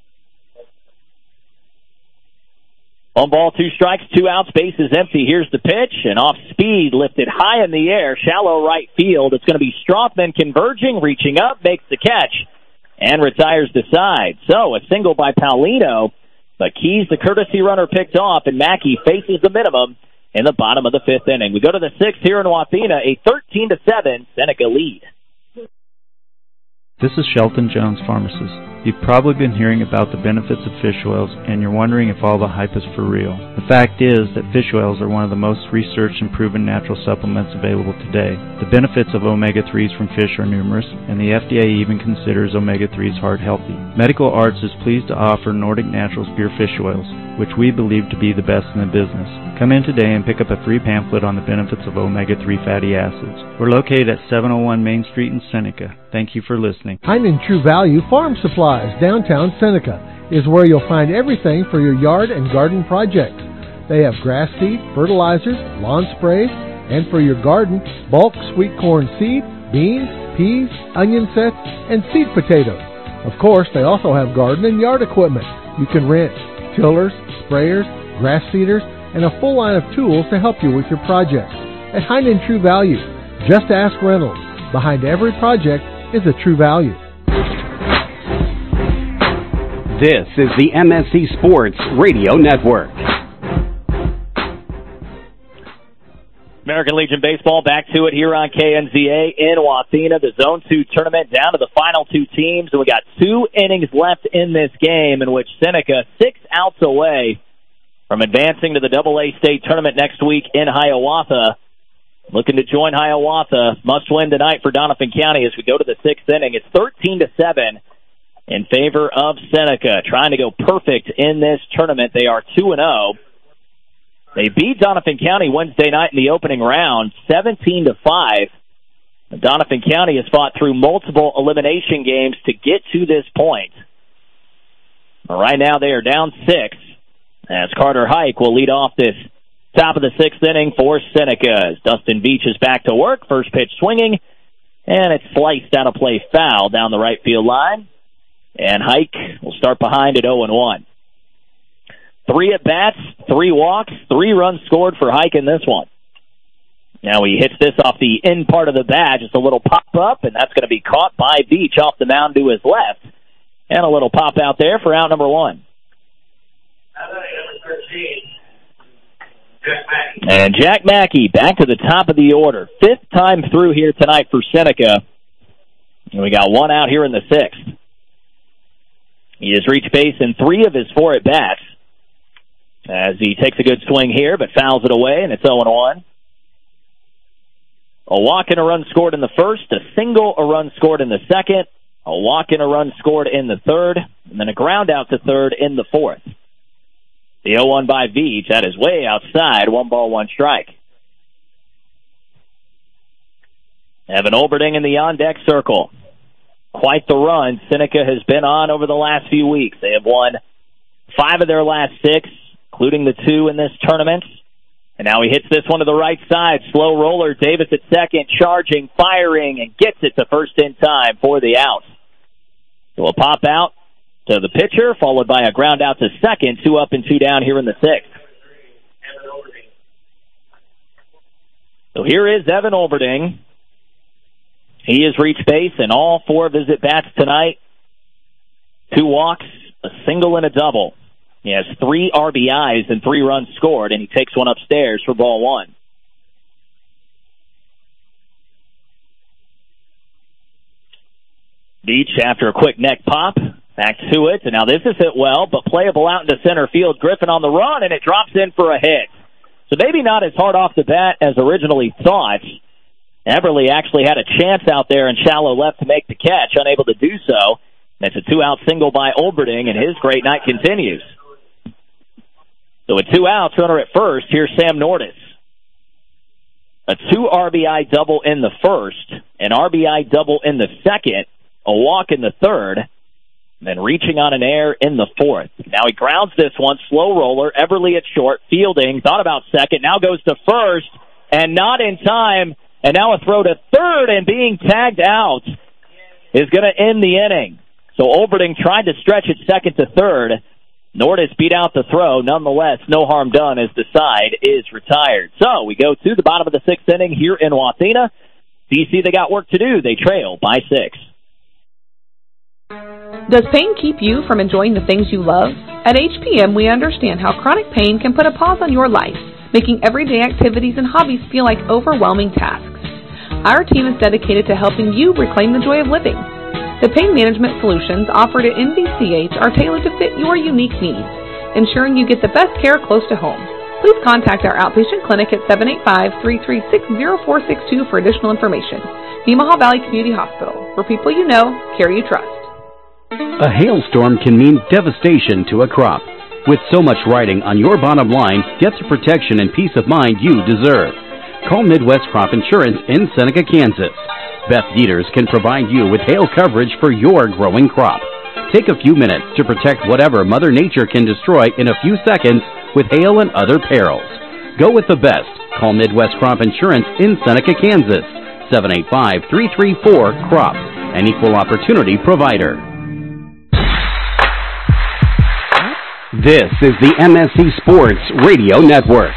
1 ball, 2 strikes, 2 outs, bases empty. Here's the pitch, and off speed, lifted high in the air, shallow right field. It's going to be Strothman converging, reaching up, makes the catch, and retires to side. So a single by Paulino, but Keys, the courtesy runner, picked off, and Mackey faces the minimum in the bottom of the 5th inning. We go to the 6th here in Wathena, a 13-7 Seneca lead. This is Shelton Jones, pharmacist. You've probably been hearing about the benefits of fish oils, and you're wondering if all the hype is for real. The fact is that fish oils are one of the most researched and proven natural supplements available today. The benefits of omega-3s from fish are numerous, and the FDA even considers omega-3s heart healthy. Medical Arts is pleased to offer Nordic Naturals pure fish oils, which we believe to be the best in the business. Come in today and pick up a free pamphlet on the benefits of omega-3 fatty acids. We're located at 701 Main Street in Seneca. Thank you for listening. Heinen True Value Farm Supplies, downtown Seneca, is where you'll find everything for your yard and garden projects. They have grass seed, fertilizers, lawn sprays, and for your garden, bulk sweet corn seed, beans, peas, onion sets, and seed potatoes. Of course, they also have garden and yard equipment. You can rent tillers, sprayers, grass seeders, and a full line of tools to help you with your projects. At Heinen True Value, just ask Reynolds. Behind every project is a True Value. This is the MSC Sports Radio Network. American Legion Baseball back to it here on KNZA in Wathena. The Zone 2 tournament down to the final 2 teams, and we got 2 innings left in this game in which Seneca 6 outs away from advancing to the AA State tournament next week in Hiawatha. Looking to join Hiawatha. Must win tonight for Doniphan County as we go to the 6th inning. It's 13-7 in favor of Seneca. Trying to go perfect in this tournament. They are 2-0. They beat Doniphan County Wednesday night in the opening round, 17-5. Doniphan County has fought through multiple elimination games to get to this point. Right now they are down 6, as Carter Hike will lead off this top of the 6th inning for Seneca. As Dustin Beach is back to work, first pitch swinging, and it's sliced out of play foul down the right field line. And Hike will start behind at 0-1. 3 at-bats, 3 walks, 3 runs scored for Hike in this one. Now he hits this off the end part of the bat, just a little pop-up, and that's going to be caught by Beach off the mound to his left. And a little pop out there for out number 1. And Jack Mackey back to the top of the order. 5th time through here tonight for Seneca. And we got 1 out here in the 6th. He has reached base in 3 of his 4 at-bats, as he takes a good swing here, but fouls it away, and it's 0-1. A walk and a run scored in the first, a single, a run scored in the second, a walk and a run scored in the third, and then a ground out to third in the 4th. The 0-1 by Veach, that is way outside, 1 ball, 1 strike. Evan Olberding in the on-deck circle. Quite the run Seneca has been on over the last few weeks. They have won 5 of their last 6, including the 2 in this tournament. And now he hits this one to the right side. Slow roller, Davis at second, charging, firing, and gets it to first in time for the out. So a pop out to the pitcher, followed by a ground out to second, 2 up and 2 down here in the 6th. So here is Evan Olberding. He has reached base in all 4 of his at-bats tonight. 2 walks, a single, and a double. He has 3 RBIs and 3 runs scored, and he takes one upstairs for ball 1. Beach, after a quick neck pop, back to it, and now this is hit well, but playable out into center field. Griffin on the run, and it drops in for a hit. So maybe not as hard off the bat as originally thought. Everly actually had a chance out there in shallow left to make the catch, unable to do so. That's a 2-out single by Olberding, and his great night continues. So with 2 outs, runner at first, here's Sam Nordis. A 2 RBI double in the first, an RBI double in the second, a walk in the third, then reaching on an error in the fourth. Now he grounds this one, slow roller, Everly at short, fielding, thought about second, now goes to first, and not in time, and now a throw to third, and being tagged out is going to end the inning. So Olverding tried to stretch it second to third. Nordis beat out the throw. Nonetheless, no harm done as the side is retired. So we go to the bottom of the 6th inning here in Wathena. DC, they got work to do. They trail by 6. Does pain keep you from enjoying the things you love? At HPM, we understand how chronic pain can put a pause on your life, making everyday activities and hobbies feel like overwhelming tasks. Our team is dedicated to helping you reclaim the joy of living. The pain management solutions offered at NVCH are tailored to fit your unique needs, ensuring you get the best care close to home. Please contact our outpatient clinic at 785-336-0462 for additional information. Nemaha Valley Community Hospital, where people you know, care you trust. A hailstorm can mean devastation to a crop. With so much riding on your bottom line, get the protection and peace of mind you deserve. Call Midwest Crop Insurance in Seneca, Kansas. Beth Dieters can provide you with hail coverage for your growing crop. Take a few minutes to protect whatever Mother Nature can destroy in a few seconds with hail and other perils. Go with the best. Call Midwest Crop Insurance in Seneca, Kansas. 785-334-CROP, an equal opportunity provider. This is the MSC Sports Radio Network.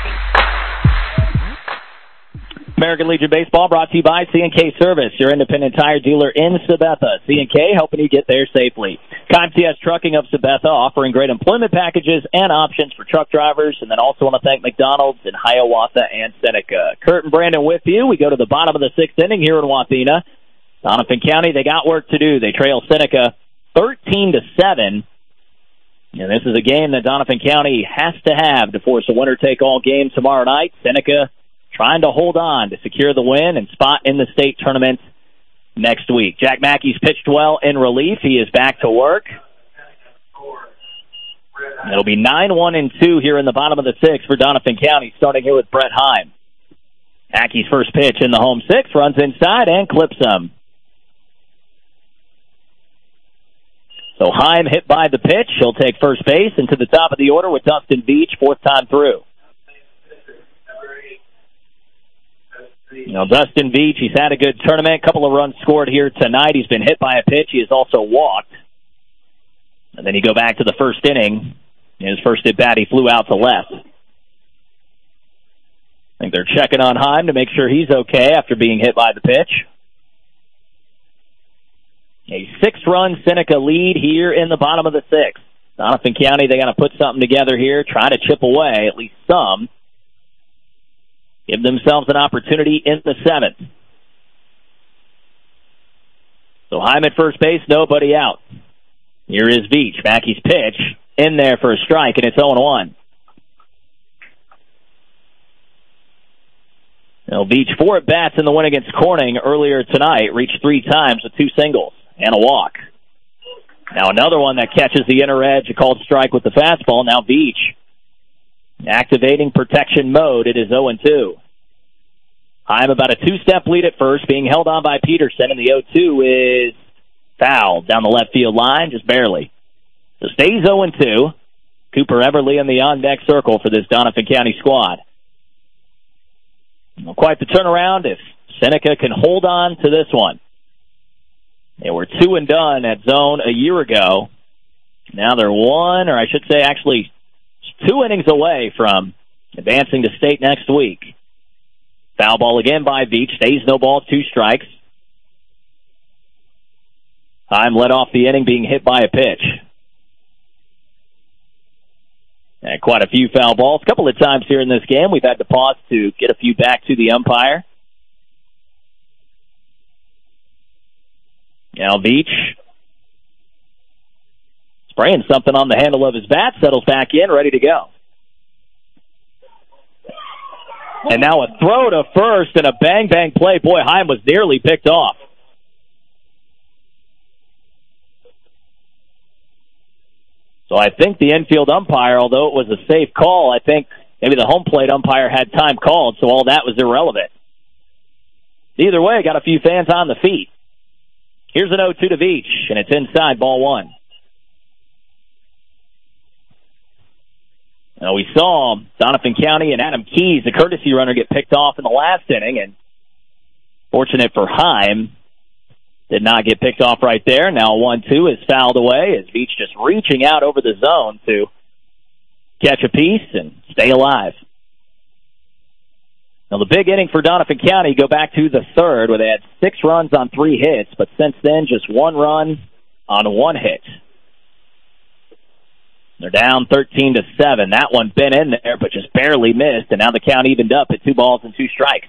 American Legion Baseball brought to you by C&K Service, your independent tire dealer in Sabetha. C&K helping you get there safely. ComTS Trucking of Sabetha offering great employment packages and options for truck drivers. And then also want to thank McDonald's in Hiawatha and Seneca. Kurt and Brandon with you. We go to the bottom of the 6th inning here in Wathena. Doniphan County, they got work to do. They trail Seneca 13-7. And this is a game that Doniphan County has to have to force a winner-take-all game tomorrow night. Seneca trying to hold on to secure the win and spot in the state tournament next week. Jack Mackey's pitched well in relief. He is back to work. It'll be 9-1-2 here in the bottom of the 6th for Doniphan County, starting here with Brett Heim. Mackey's first pitch in the home 6, runs inside and clips him. So Heim hit by the pitch. He'll take first base into the top of the order with Dustin Beach, 4th time through. Now, Dustin Beach, he's had a good tournament. A couple of runs scored here tonight. He's been hit by a pitch. He has also walked. And then you go back to the first inning. In his first at-bat, he flew out to left. I think they're checking on Heim to make sure he's okay after being hit by the pitch. A 6-run Seneca lead here in the bottom of the 6th. Doniphan County, they got to put something together here, try to chip away, at least some. Give themselves an opportunity in the 7th. So Heim at first base, nobody out. Here is Beach. Mackey's pitch in there for a strike, and it's 0-1. Now Beach, 4 at-bats in the win against Corning earlier tonight, reached 3 times with 2 singles and a walk. Now another one that catches the inner edge, a called strike with the fastball. Now Beach activating protection mode. It is 0-2. Heim about a 2-step lead at first, being held on by Peterson, and the 0-2 is fouled down the left field line, just barely. So stays 0-2. Cooper Everly in the on-deck circle for this Doniphan County squad. Well, quite the turnaround if Seneca can hold on to this one. They were 2-done at zone a year ago. Now they're 2 innings away from advancing to state next week. Foul ball again by Beach. Stays no ball, 2 strikes. Heim led off the inning being hit by a pitch. And quite a few foul balls. A couple of times here in this game we've had to pause to get a few back to the umpire. Now Beach spraying something on the handle of his bat, settles back in, ready to go. And now a throw to first and a bang-bang play. Boy, Heim was nearly picked off. So So I think the infield umpire, although it was a safe call, I think maybe the home plate umpire had time called, so all that was irrelevant. Either way, got a few fans on the feet. Here's an 0-2 to Veach, and it's inside, ball one. Now we saw Donovan County and Adam Keys, the courtesy runner, get picked off in the last inning, and fortunate for Heim, did not get picked off right there. Now 1-2 is fouled away as Veach just reaching out over the zone to catch a piece and stay alive. Now the big inning for Donovan County, go back to the third where they had 6 runs on 3 hits, but since then just 1 run on 1 hit. They're down 13-7. That one been in there, but just barely missed, and now the count evened up at 2 balls and 2 strikes.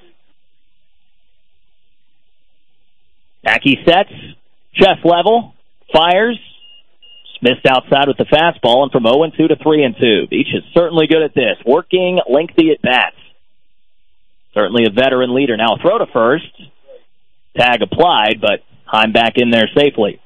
Mackey sets, chest level, fires, missed outside with the fastball, and from 0-2 to 3-2. Veach is certainly good at this, working lengthy at bats. Certainly a veteran leader. Now a throw to first, tag applied, but Heim back in there safely.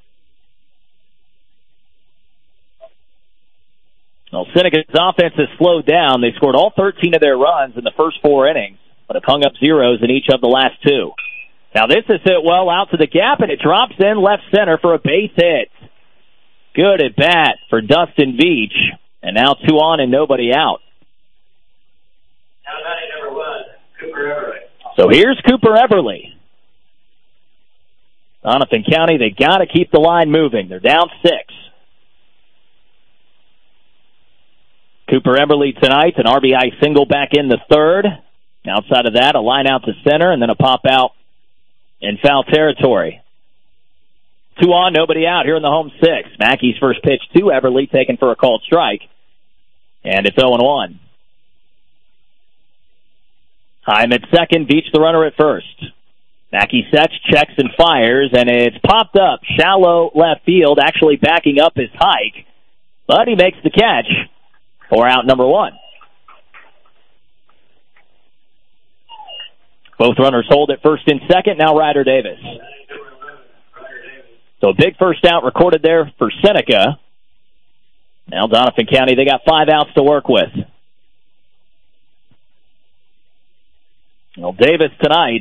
Well, Seneca's offense has slowed down. They scored all 13 of their runs in the first 4 innings, but have hung up zeros in each of the last 2. Now this is hit well out to the gap, and it drops in left center for a base hit. Good at bat for Dustin Veach, and now 2 on and nobody out. Now batting number 1, Cooper Everly. So here's Cooper Everly. Donovan County, they got to keep the line moving. They're down 6. Cooper Everly tonight, an RBI single back in the third. Outside of that, a line out to center, and then a pop out in foul territory. 2 on, nobody out here in the home 6. Mackey's first pitch to Everly, taken for a called strike. And it's 0-1. Heim at second, Veach the runner at first. Mackey sets, checks, and fires, and it's popped up. Shallow left field, actually backing up his hike. But he makes the catch for out number 1. Both runners hold at first and second. Now Ryder Davis. So a big first out recorded there for Seneca. Now Donovan County, they got 5 outs to work with. Well, Davis tonight,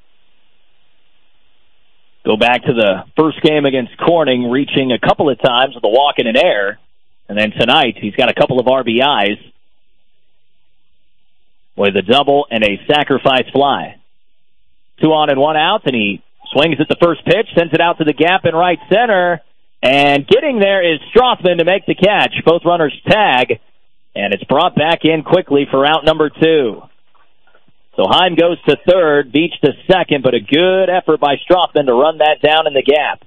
go back to the first game against Corning, reaching a couple of times with a walk and an error. And then tonight, he's got a couple of RBIs with a double and a sacrifice fly. 2 on and 1 out, and he swings at the first pitch, sends it out to the gap in right center, and getting there is Strothman to make the catch. Both runners tag, and it's brought back in quickly for out number 2. So Heim goes to third, Veach to second, but a good effort by Strothman to run that down in the gap.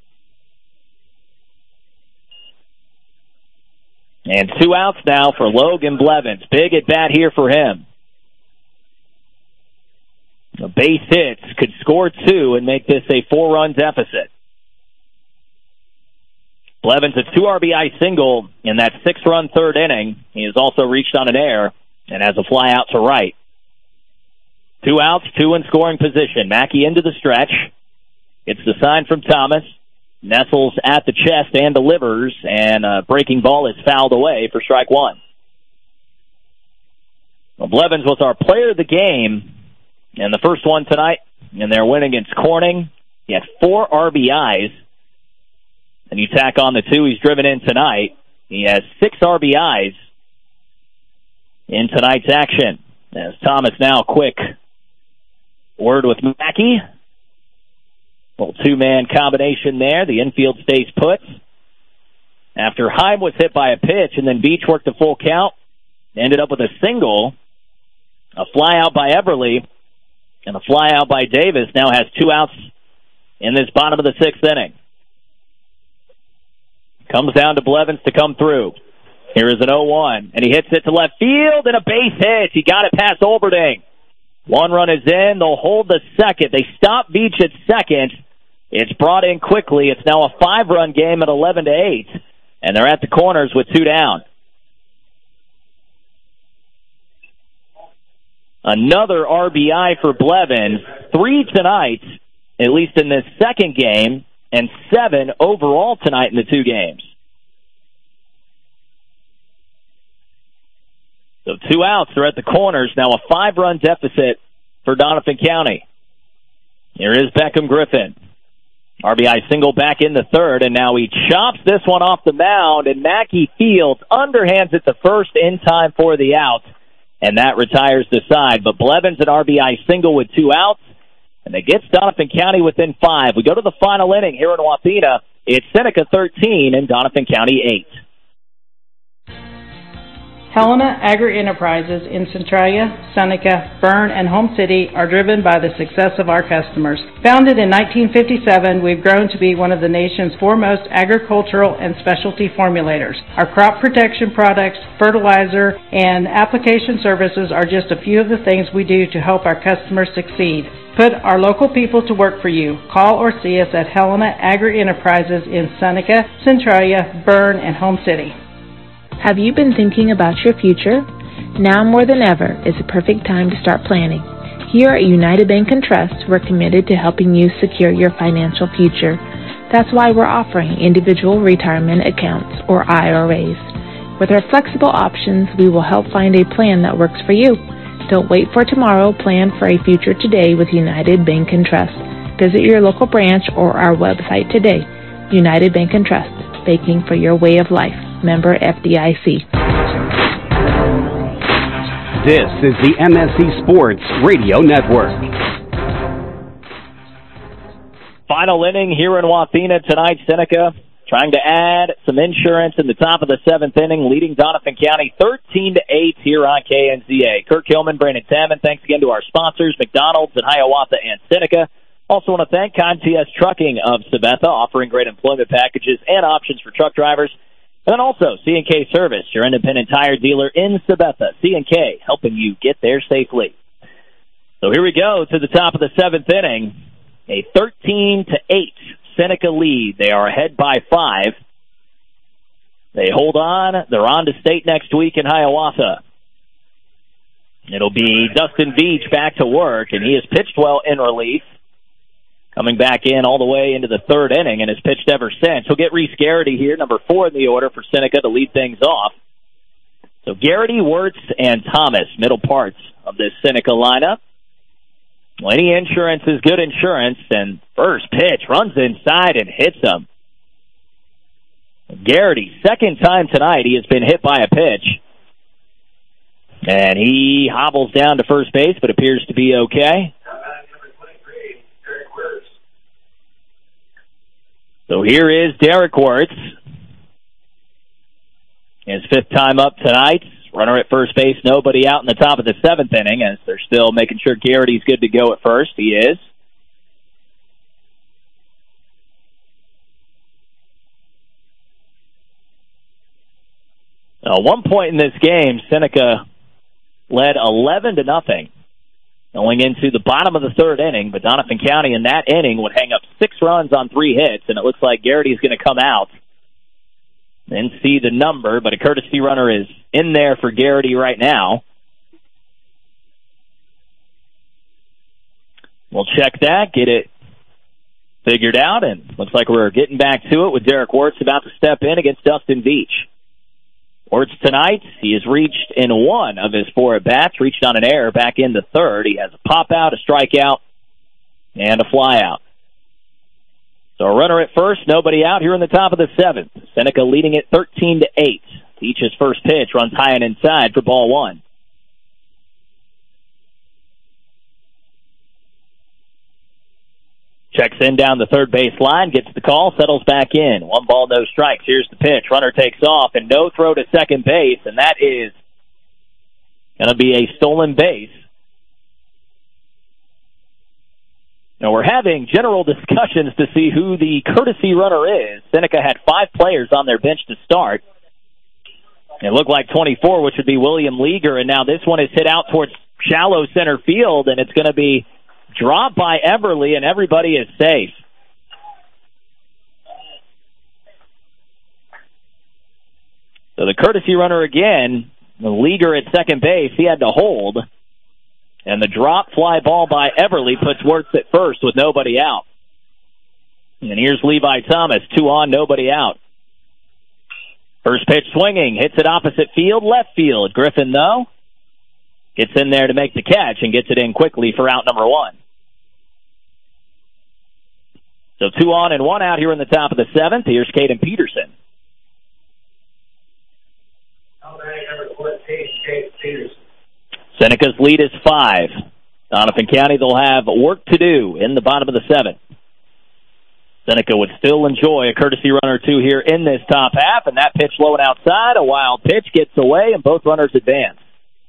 And 2 outs now for Logan Blevins. Big at bat here for him. The base hits could score 2 and make this a 4-run deficit. Blevins a 2 RBI single in that 6-run third inning. He has also reached on an error and has a fly out to right. 2 outs, 2 in scoring position. Mackey into the stretch. It's the sign from Thomas. Nestles at the chest and delivers, and a breaking ball is fouled away for strike 1. Well, Blevins was our player of the game in the first one tonight, and their win against Corning. He had 4 RBIs, and you tack on the 2 he's driven in tonight. He has 6 RBIs in tonight's action. As Thomas now quick word with Mackey. Little 2-man combination there. The infield stays put. After Heim was hit by a pitch, and then Veach worked a full count, ended up with a single, a fly out by Everly, and a fly out by Davis. Now has 2 outs in this bottom of the 6th inning. Comes down to Blevins to come through. Here is an 0-1, and he hits it to left field, and a base hit. He got it past Olberding. 1 run is in. They'll hold the second. They stop Veach at second. It's brought in quickly. It's now a 5-run game at 11-8, and they're at the corners with 2 down. Another RBI for Blevins. 3 tonight, at least in this second game, and 7 overall tonight in the 2 games. So 2 outs. They're at the corners. Now a 5-run deficit for Doniphan County. Here is Beckham Griffin. RBI single back in the third, and now he chops this one off the mound, and Mackey Fields underhands it to first in time for the out, and that retires the side. But Blevins an RBI single with 2 outs, and it gets Doniphan County within 5. We go to the final inning here in Wapena. It's Seneca 13 and Doniphan County 8. Helena Agri-Enterprises in Centralia, Seneca, Berne, and Home City are driven by the success of our customers. Founded in 1957, we've grown to be one of the nation's foremost agricultural and specialty formulators. Our crop protection products, fertilizer, and application services are just a few of the things we do to help our customers succeed. Put our local people to work for you. Call or see us at Helena Agri-Enterprises in Seneca, Centralia, Berne, and Home City. Have you been thinking about your future? Now more than ever is the perfect time to start planning. Here at United Bank & Trust, we're committed to helping you secure your financial future. That's why we're offering individual retirement accounts, or IRAs. With our flexible options, we will help find a plan that works for you. Don't wait for tomorrow. Plan for a future today with United Bank & Trust. Visit your local branch or our website today. United Bank & Trust, banking for your way of life. Member FDIC. This is the MSC Sports Radio Network. Final inning here in Wapena tonight. Seneca trying to add some insurance in the top of the 7th inning, leading Doniphan County 13-8 here on KNZA. Kirk Hillman, Brandon Salmon, thanks again to our sponsors, McDonald's in Hiawatha and Seneca. Also want to thank ConTS Trucking of Sabetha, offering great employment packages and options for truck drivers. And then also C&K Service, your independent tire dealer in Sabetha. C&K, helping you get there safely. So here we go to the top of the 7th inning. A 13-8 Seneca lead. They are ahead by 5. They hold on. They're on to state next week in Hiawatha. It'll be Dustin Veach back to work, and he has pitched well in relief. Coming back in all the way into the 3rd inning and has pitched ever since. He'll get Reese Garrity here, number 4 in the order for Seneca to lead things off. So Garrity, Wirtz, and Thomas, middle parts of this Seneca lineup. Well, any insurance is good insurance, and first pitch runs inside and hits him. Garrity, 2nd time tonight he has been hit by a pitch. And he hobbles down to first base, but appears to be okay. So here is Derek Wirtz. His 5th time up tonight. Runner at first base, nobody out in the top of the 7th inning, as they're still making sure Garrity's good to go at first. He is. Now, at one point in this game, Seneca led 11-0. Going into the bottom of the 3rd inning, but Doniphan County in that inning would hang up 6 runs on 3 hits, and it looks like Garrity's going to come out and see the number, but a courtesy runner is in there for Garrity right now. We'll check that, get it figured out, and looks like we're getting back to it with Derek Wirtz about to step in against Dustin Veach. Wirtz tonight, he has reached in 1 of his 4 at-bats, reached on an error back in the 3rd. He has a pop-out, a strikeout, and a fly-out. So a runner at first, nobody out here in the top of the 7th. Seneca leading it 13-8. Veach's first pitch runs high and inside for ball 1. Checks in down the third base line, gets the call, settles back in. 1 ball, no strikes. Here's the pitch. Runner takes off, and no throw to second base, and that is going to be a stolen base. Now, we're having general discussions to see who the courtesy runner is. Seneca had 5 players on their bench to start. It looked like 24, which would be William Leager, and now this one is hit out towards shallow center field, and it's going to be dropped by Everly, and everybody is safe. So the courtesy runner again, the Leager at second base, he had to hold. And the drop fly ball by Everly puts Wirtz at first with nobody out. And here's Levi Thomas, 2 on, nobody out. First pitch swinging, hits it opposite field, left field. Griffin, though, gets in there to make the catch and gets it in quickly for out number 1. So 2 on and 1 out here in the top of the 7th. Here's Caden Peterson. Seneca's lead is 5. Doniphan County, they'll have work to do in the bottom of the 7th. Seneca would still enjoy a courtesy run or 2 here in this top half, and that pitch low and outside, a wild pitch gets away, and both runners advance.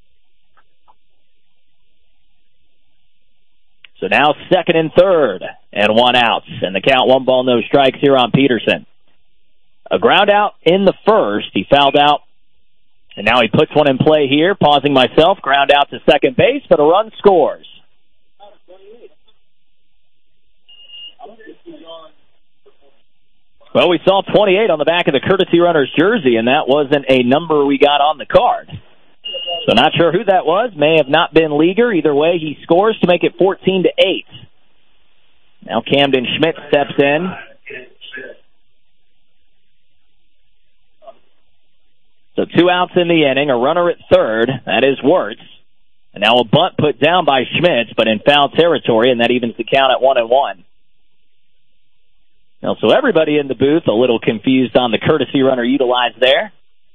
So now 2nd and 3rd, and 1 out, and the count 1 ball, no strikes here on Peterson. A ground out in the 1st, he fouled out, and now he puts one in play here, pausing myself, ground out to second base, but a run scores. Well, we saw 28 on the back of the courtesy runner's jersey, and that wasn't a number we got on the card. So not sure who that was. May have not been Leaguer. Either way, he scores to make it 14-8. Now Camden Schmidt steps in. So 2 outs in the inning, a runner at 3rd. That is Wirtz. And now a bunt put down by Schmitz, but in foul territory, and that evens the count at 1-1. Now, so everybody in the booth a little confused on the courtesy runner utilized there.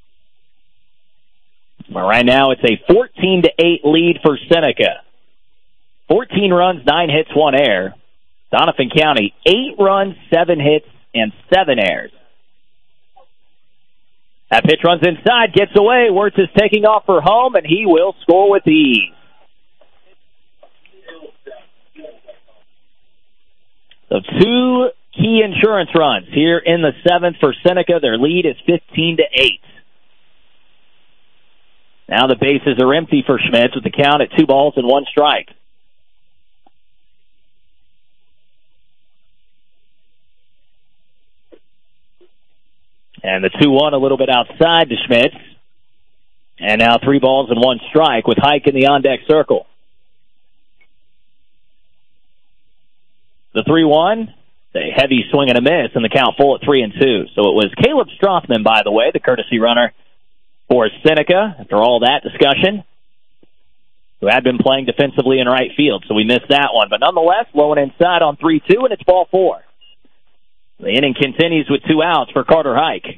Well, right now it's a 14-8 lead for Seneca. 14 runs, 9 hits, 1 error. Doniphan County, 8 runs, 7 hits, and 7 errors. That pitch runs inside, gets away. Wirtz is taking off for home, and he will score with ease. So 2 key insurance runs here in the 7th for Seneca. Their lead is 15-8. Now the bases are empty for Schmitz with the count at 2 balls and 1 strike. And the 2-1 a little bit outside to Schmitz. And now 3 balls and 1 strike with Hike in the on-deck circle. The 3-1, a heavy swing and a miss, and the count full at 3-2. So it was Caleb Strothman, by the way, the courtesy runner for Seneca, after all that discussion, who had been playing defensively in right field, so we missed that one. But nonetheless, low and inside on 3-2, and it's ball 4. The inning continues with 2 outs for Carter Hike.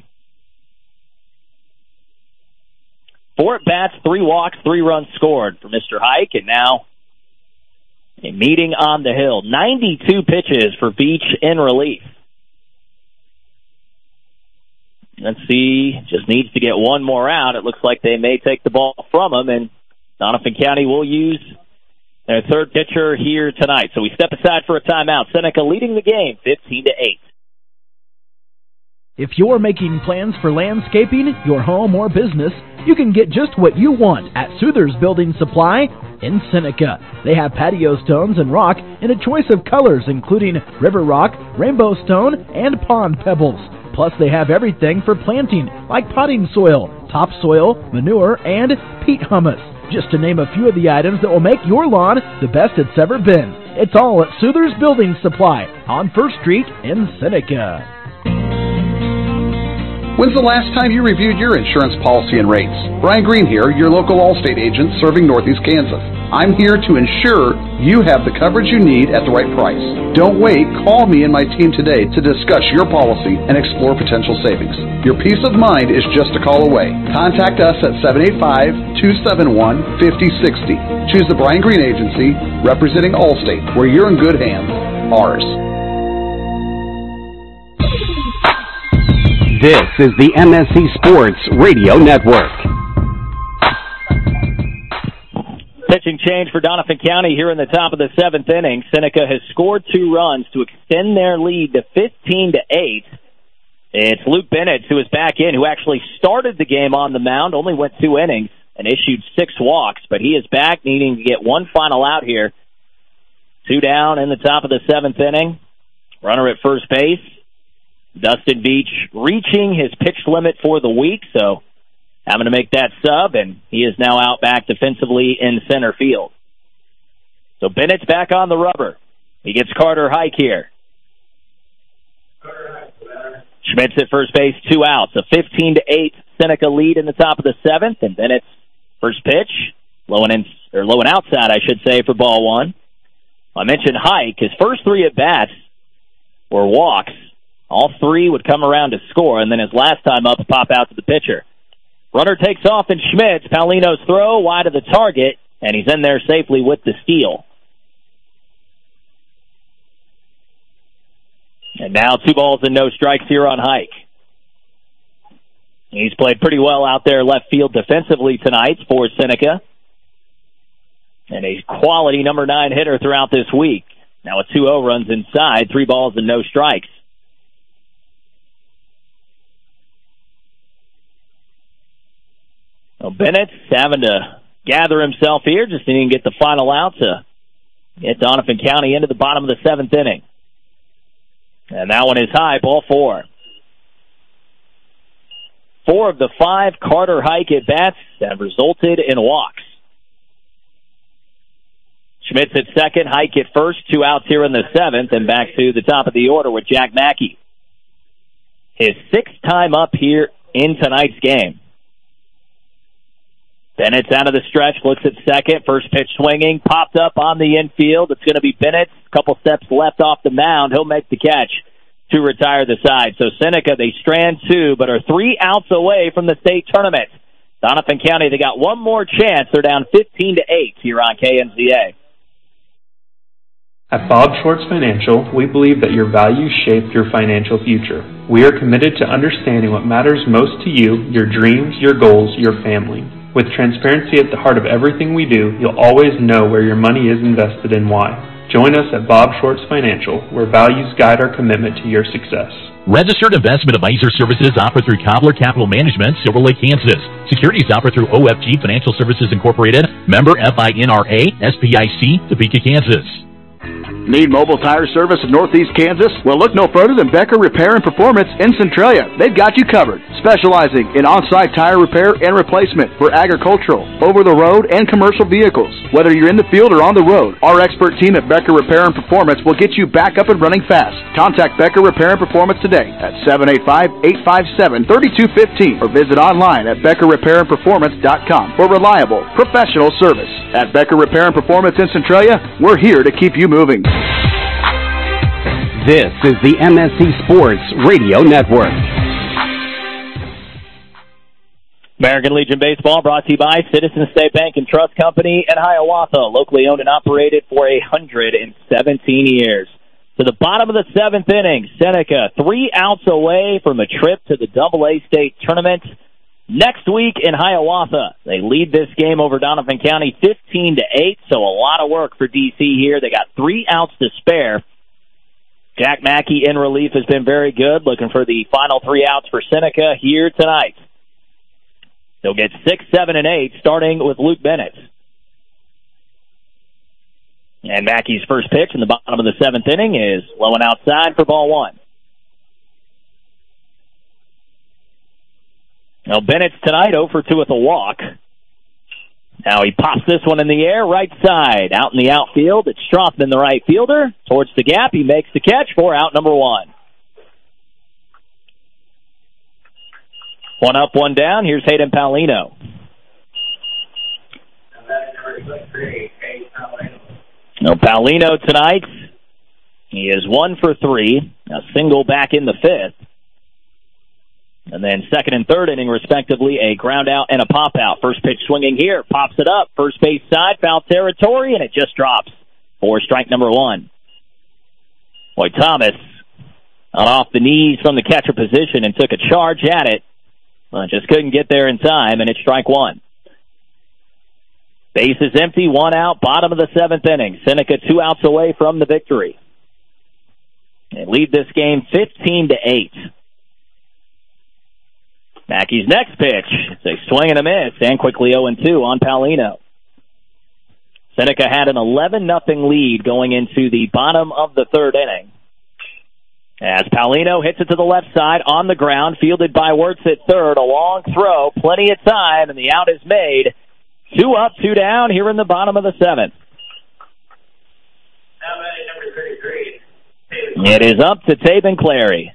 4 at-bats, 3 walks, 3 runs scored for Mr. Hike, and now a meeting on the hill. 92 pitches for Beach in relief. Let's see, just needs to get 1 more out. It looks like they may take the ball from him, and Doniphan County will use their 3rd pitcher here tonight. So we step aside for a timeout. Seneca leading the game, 15-8. If you're making plans for landscaping, your home, or business, you can get just what you want at Souther's Building Supply in Seneca. They have patio stones and rock in a choice of colors, including river rock, rainbow stone, and pond pebbles. Plus, they have everything for planting, like potting soil, topsoil, manure, and peat humus, just to name a few of the items that will make your lawn the best it's ever been. It's all at Souther's Building Supply on 1st Street in Seneca. When's the last time you reviewed your insurance policy and rates? Brian Green here, your local Allstate agent serving Northeast Kansas. I'm here to ensure you have the coverage you need at the right price. Don't wait. Call me and my team today to discuss your policy and explore potential savings. Your peace of mind is just a call away. Contact us at 785-271-5060. Choose the Brian Green Agency, representing Allstate, where you're in good hands. Ours. This is the MSC Sports Radio Network. Pitching change for Doniphan County here in the top of the 7th inning. Seneca has scored 2 runs to extend their lead to 15-8. It's Luke Bennett, who is back in, who actually started the game on the mound, only went 2 innings and issued 6 walks, but he is back, needing to get 1 final out here. 2 down in the top of the 7th inning. Runner at first base. Dustin Beach reaching his pitch limit for the week, so having to make that sub, and he is now out back defensively in center field. So Bennett's back on the rubber. He gets Carter Hike here. Schmitz at first base, 2 outs. A 15-8 Seneca lead in the top of the 7th, and Bennett's first pitch, low and or low and outside, I should say, for ball one. I mentioned Hike. His first 3 at-bats were walks. All 3 would come around to score, and then his last time up, pop out to the pitcher. Runner takes off, and Schmitz, Paulino's throw, wide of the target, and he's in there safely with the steal. And now 2 balls and no strikes here on Hike. He's played pretty well out there left field defensively tonight for Seneca. And a quality number 9 hitter throughout this week. Now with 2-0 runs inside, 3 balls and no strikes. Well, Bennett's having to gather himself here, just didn't get the final out to get Donovan County into the bottom of the 7th inning. And that one is high, ball 4. 4 of the 5 Carter Hike at-bats have resulted in walks. Schmitz at second, Hike at first, 2 outs here in the 7th, and back to the top of the order with Jack Mackey. His 6th time up here in tonight's game. Bennett's out of the stretch, looks at second, first pitch swinging, popped up on the infield. It's going to be Bennett, a couple steps left off the mound. He'll make the catch to retire the side. So Seneca, they strand 2, but are 3 outs away from the state tournament. Donovan County, they got one more chance. They're down 15-8 here on KNZA. At Bob Schwartz Financial, we believe that your values shape your financial future. We are committed to understanding what matters most to you, your dreams, your goals, your family. With transparency at the heart of everything we do, you'll always know where your money is invested and why. Join us at Bob Schwartz Financial, where values guide our commitment to your success. Registered investment advisor services offered through Cobbler Capital Management, Silver Lake, Kansas. Securities offered through OFG Financial Services Incorporated, member FINRA, SPIC, Topeka, Kansas. Need mobile tire service in Northeast Kansas? Well, look no further than Becker Repair and Performance in Centralia. They've got you covered, specializing in on-site tire repair and replacement for agricultural, over-the-road, and commercial vehicles. Whether you're in the field or on the road, our expert team at Becker Repair and Performance will get you back up and running fast. Contact Becker Repair and Performance today at 785-857-3215 or visit online at BeckerRepairandPerformance.com for reliable, professional service. At Becker Repair and Performance in Centralia, we're here to keep you moving. This is the MSC Sports Radio Network. American Legion Baseball brought to you by Citizen State Bank and Trust Company in Hiawatha, locally owned and operated for 117 years. To the bottom of the 7th inning, Seneca 3 outs away from a trip to the AA State Tournament next week in Hiawatha. They lead this game over Donovan County 15-8, so a lot of work for DC here. They got 3 outs to spare. Jack Mackey in relief has been very good, looking for the final 3 outs for Seneca here tonight. They'll get 6, 7, and 8, starting with Luke Bennett. And Mackey's first pitch in the bottom of the 7th inning is low and outside for ball 1. Now Bennett's tonight 0 for 2 with a walk. Now he pops this one in the air, right side. Out in the outfield, it's Strothman, the right fielder. Towards the gap, he makes the catch for out number 1. 1 up, 1 down. Here's Hayden Paulino. Now Paulino tonight, he is 1 for 3. A single back in the 5th. And then 2nd and 3rd inning, respectively, a ground out and a pop out. First pitch swinging here, pops it up, first base side, foul territory, and it just drops for strike number 1. Boy, Thomas got off the knees from the catcher position and took a charge at it, but just couldn't get there in time, and it's strike 1. Base is empty, 1 out, bottom of the 7th inning. Seneca 2 outs away from the victory. They lead this game 15-8. Mackey's next pitch, it's a swing and a miss, and quickly 0-2 on Paulino. Seneca had an 11-0 lead going into the bottom of the 3rd inning. As Paulino hits it to the left side on the ground, fielded by Wirtz at 3rd, a long throw, plenty of time, and the out is made. 2 up, 2 down here in the bottom of the 7th. It is up to Taven Clary.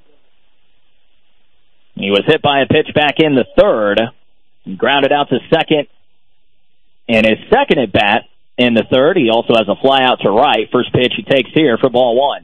He was hit by a pitch back in the 3rd, and grounded out to 2nd in his second at-bat in the third. He also has a fly out to right. First pitch he takes here for ball one.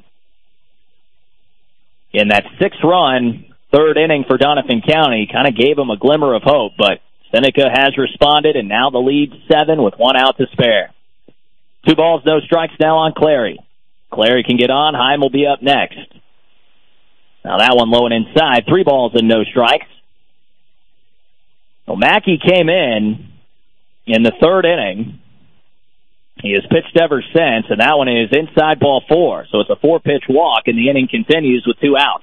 In that 6-run third inning for Doniphan County, kind of gave him a glimmer of hope, but Seneca has responded, and now the lead 7 with 1 out to spare. 2 balls, no strikes now on Clary. Clary can get on. Heim will be up next. Now that one low and inside. 3 balls and no strikes. Well, Mackey came in the third inning. He has pitched ever since, and that one is inside ball 4. So it's a 4-pitch walk, and the inning continues with 2 outs.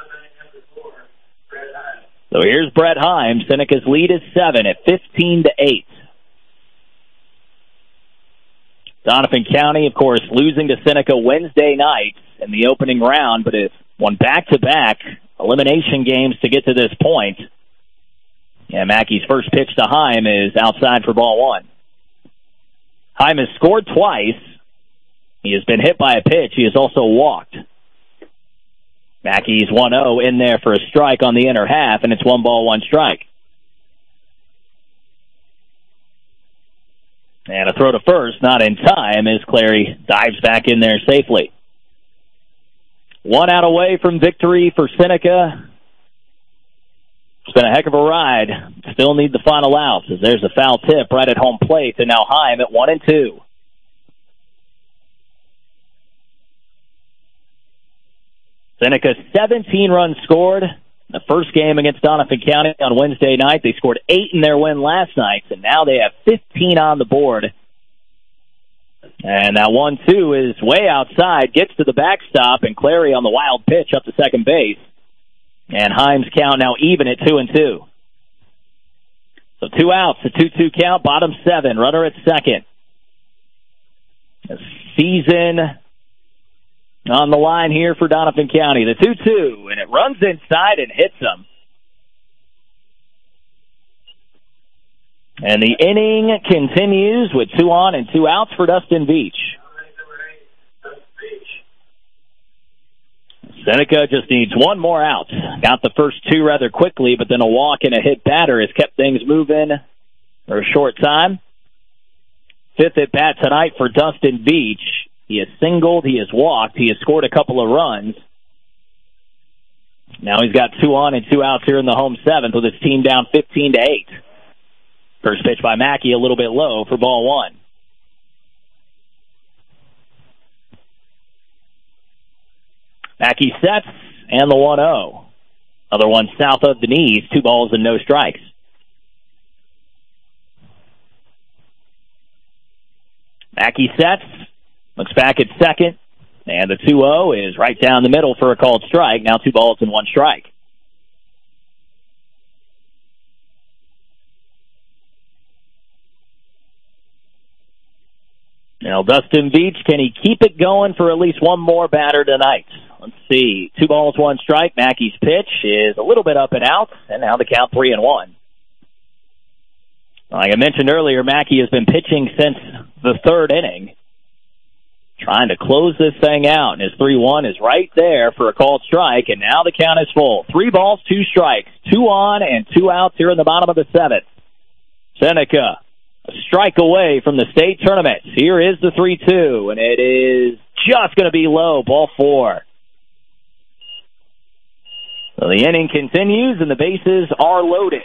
So here's Brett Heim. Seneca's lead is 7 at 15-8. Doniphan County, of course, losing to Seneca Wednesday night in the opening round, but it won back-to-back elimination games to get to this point. And Mackey's first pitch to Heim is outside for ball 1. Heim has scored twice. He has been hit by a pitch. He has also walked. Mackey's 1-0 in there for a strike on the inner half, and it's 1 ball, 1 strike. And a throw to first, not in time, as Clary dives back in there safely. 1 out away from victory for Seneca. It's been a heck of a ride. Still need the final outs, as there's a foul tip right at home plate, and now Heim at 1-2. Seneca 17 runs scored. The first game against Doniphan County on Wednesday night, they scored 8 in their win last night, and now they have 15 on the board. And that 1-2 is way outside, gets to the backstop, and Clary on the wild pitch up to second base. And Heim's count now even at 2-2. So 2 outs, a 2-2 count, bottom 7, runner at second. A season on the line here for Doniphan County. The 2-2, and it runs inside and hits them. And the inning continues with 2 on and 2 outs for Dustin Beach. Seneca just needs 1 more out. Got the first 2 rather quickly, but then a walk and a hit batter has kept things moving for a short time. 5th at bat tonight for Dustin Beach. He has singled, he has walked, he has scored a couple of runs. Now he's got 2 on and 2 outs here in the home 7th with his team down 15-8. First pitch by Mackey a little bit low for ball 1. Mackey sets, and the 1-0. Other one south of the knees, 2 balls and no strikes. Mackey sets, looks back at second, and the 2-0 is right down the middle for a called strike. Now 2 balls and 1 strike. Now Dustin Beach, can he keep it going for at least 1 more batter tonight? Let's see. 2 balls, 1 strike. Mackey's pitch is a little bit up and out, and now the count 3-1. Like I mentioned earlier, Mackey has been pitching since the 3rd inning, trying to close this thing out, and his 3-1 is right there for a called strike, and now the count is full. 3 balls, 2 strikes, 2 on and 2 outs here in the bottom of the 7th. Seneca, a strike away from the state tournament. Here is the 3-2, and it is just going to be low, ball 4. So the inning continues, and the bases are loaded.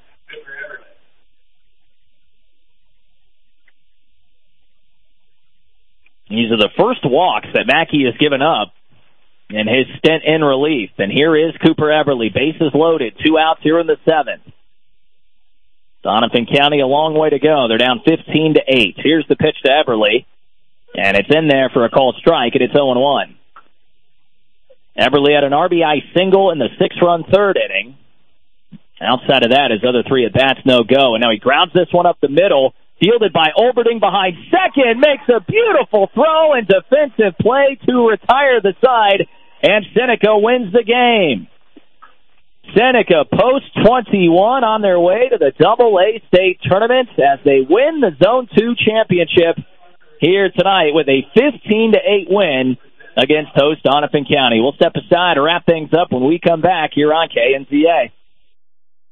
These are the first walks that Mackey has given up in his stint in relief. And here is Cooper Eberly, bases loaded, 2 outs here in the 7th. Doniphan County, a long way to go. They're down 15-8. Here's the pitch to Eberly, and it's in there for a called strike, and it's 0-1. Eberly had an RBI single in the 6-run 3rd inning. Outside of that, his other 3 at-bats no go, and now he grounds this one up the middle, fielded by Olberding behind second, makes a beautiful throw and defensive play to retire the side, and Seneca wins the game. Seneca post 21 on their way to the AA state tournament as they win the Zone 2 championship here tonight with a 15-8 win against host Doniphan County. We'll step aside to wrap things up when we come back here on KNZA.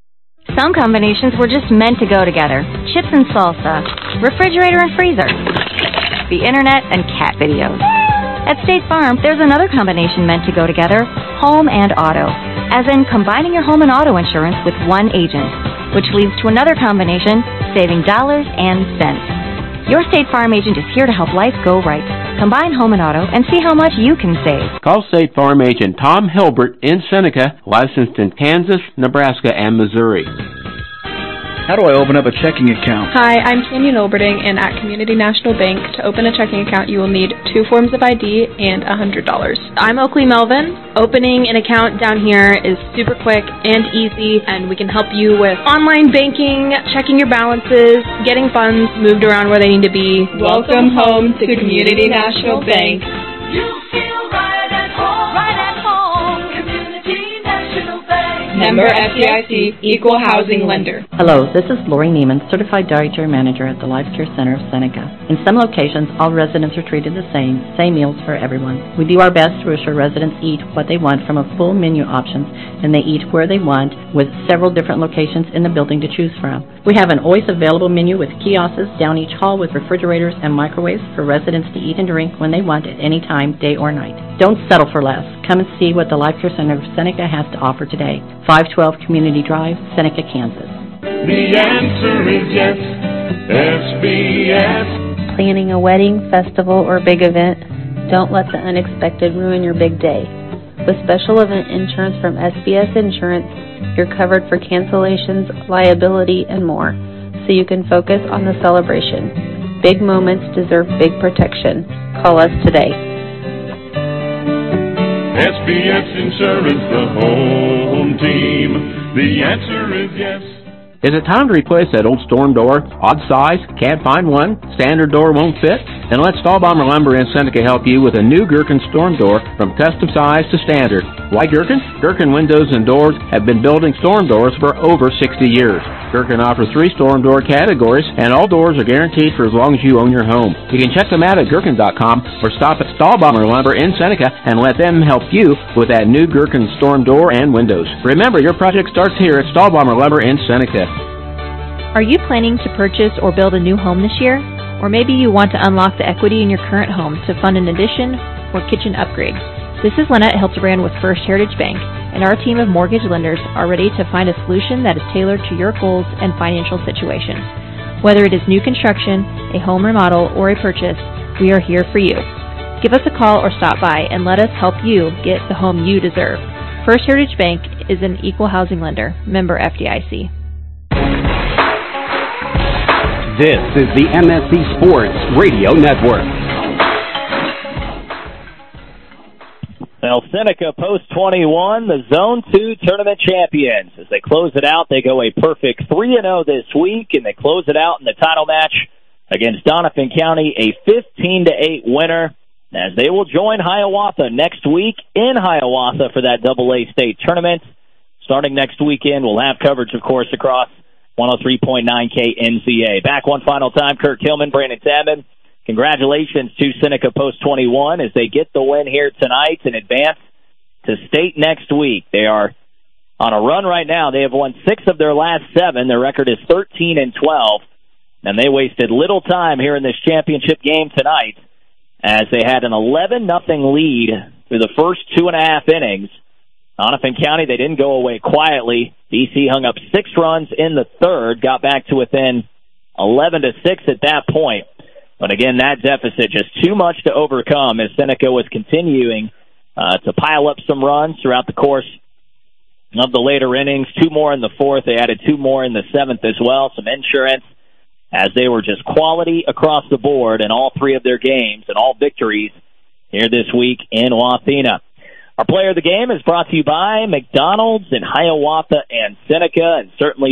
Some combinations were just meant to go together. Chips and salsa, refrigerator and freezer, the internet and cat videos. At State Farm, there's another combination meant to go together, home and auto, as in combining your home and auto insurance with one agent, which leads to another combination, saving dollars and cents. Your State Farm agent is here to help life go right. Combine home and auto and see how much you can save. Call State Farm agent Tom Hilbert in Seneca, licensed in Kansas, Nebraska, and Missouri. How do I open up a checking account? Hi, I'm Canyon Oberding, and at Community National Bank, to open a checking account, you will need 2 forms of ID and $100. I'm Oakley Melvin. Opening an account down here is super quick and easy, and we can help you with online banking, checking your balances, getting funds moved around where they need to be. Welcome home to Community National Bank. You feel right at home. Right at home. Community National Bank. Member FDIC, Equal Housing Lender. Hello, this is Lori Neiman, Certified Dietary Manager at the Life Care Center of Seneca. In some locations, all residents are treated the same meals for everyone. We do our best to assure residents eat what they want from a full menu options, and they eat where they want with several different locations in the building to choose from. We have an always available menu with kiosks down each hall with refrigerators and microwaves for residents to eat and drink when they want at any time, day or night. Don't settle for less. Come and see what the Life Care Center of Seneca has to offer today. 512 Community Drive, Seneca, Kansas. The answer is yes, SBS. Planning a wedding, festival, or big event? Don't let the unexpected ruin your big day. With special event insurance from SBS Insurance, you're covered for cancellations, liability, and more, so you can focus on the celebration. Big moments deserve big protection. Call us today. SBS Insurance, the home team. The answer is yes. Is it time to replace that old storm door? Odd size? Can't find one? Standard door won't fit? Then let Stahlbomber Lumber in Seneca help you with a new Gherkin storm door from custom size to standard. Why Gherkin? Gherkin Windows and Doors have been building storm doors for over 60 years. Gherkin offers 3 storm door categories, and all doors are guaranteed for as long as you own your home. You can check them out at Gherkin.com or stop at Stahlbomber Lumber in Seneca and let them help you with that new Gherkin storm door and windows. Remember, your project starts here at Stahlbomber Lumber in Seneca. Are you planning to purchase or build a new home this year? Or maybe you want to unlock the equity in your current home to fund an addition or kitchen upgrade. This is Lynette Hildebrand with First Heritage Bank, and our team of mortgage lenders are ready to find a solution that is tailored to your goals and financial situation. Whether it is new construction, a home remodel, or a purchase, we are here for you. Give us a call or stop by and let us help you get the home you deserve. First Heritage Bank is an equal housing lender, member FDIC. This is the MSC Sports Radio Network. Well, Seneca post-21, the Zone 2 tournament champions. As they close it out, they go a perfect 3-0 this week, and they close it out in the title match against Doniphan County, a 15-8 winner, as they will join Hiawatha next week in Hiawatha for that AA state tournament. Starting next weekend, we'll have coverage, of course, across 103.9 KNZA. Back one final time, Kurt Tillman, Brandon Tadman. Congratulations to Seneca Post-21 as they get the win here tonight and advance to state next week. They are on a run right now. They have won 6 of their last 7. Their record is 13-12, and they wasted little time here in this championship game tonight as they had an 11-0 lead through the first 2.5 innings. Doniphan County, they didn't go away quietly. DC hung up 6 runs in the third, got back to within 11-6 at that point. But again, that deficit just too much to overcome as Seneca was continuing to pile up some runs throughout the course of the later innings. 2 more in the 4th. They added 2 more in the 7th as well. Some insurance as they were just quality across the board in all 3 of their games and all victories here this week in Wathena. Our player of the game is brought to you by McDonald's in Hiawatha and Seneca, and certainly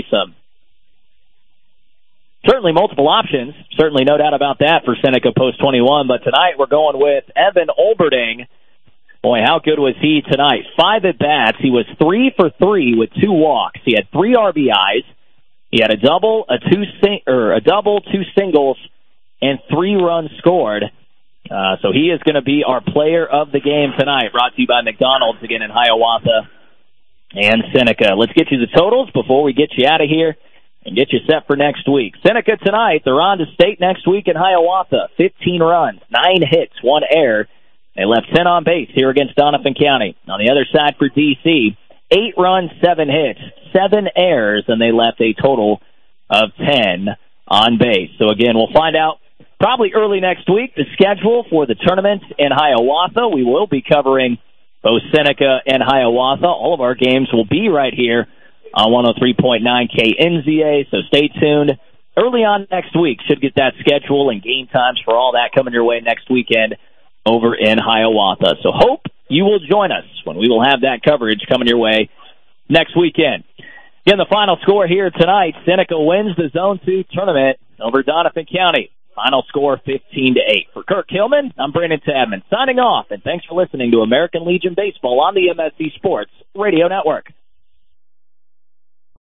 multiple options. Certainly no doubt about that for Seneca Post-21. But tonight we're going with Evan Olberding. Boy, how good was he tonight? 5 at-bats. He was 3 for 3 with 2 walks. He had 3 RBIs. He had a double, 2 singles, and 3 runs scored. So he is going to be our player of the game tonight, brought to you by McDonald's again in Hiawatha and Seneca. Let's get you the totals before we get you out of here and get you set for next week. Seneca tonight, they're on to State next week in Hiawatha. 15 runs, 9 hits, 1 error. They left 10 on base here against Doniphan County. On the other side for DC, 8 runs, 7 hits, 7 errors, and they left a total of 10 on base. So again, we'll find out probably early next week the schedule for the tournament in Hiawatha. We will be covering both Seneca and Hiawatha. All of our games will be right here on 103.9 KNZA, so stay tuned. Early on next week, should get that schedule and game times for all that coming your way next weekend over in Hiawatha. So hope you will join us when we will have that coverage coming your way next weekend. Again, the final score here tonight, Seneca wins the Zone 2 tournament over Doniphan County. Final score 15-8. For Kirk Hillman, I'm Brandon Tadman signing off, and thanks for listening to American Legion Baseball on the MSC Sports Radio Network.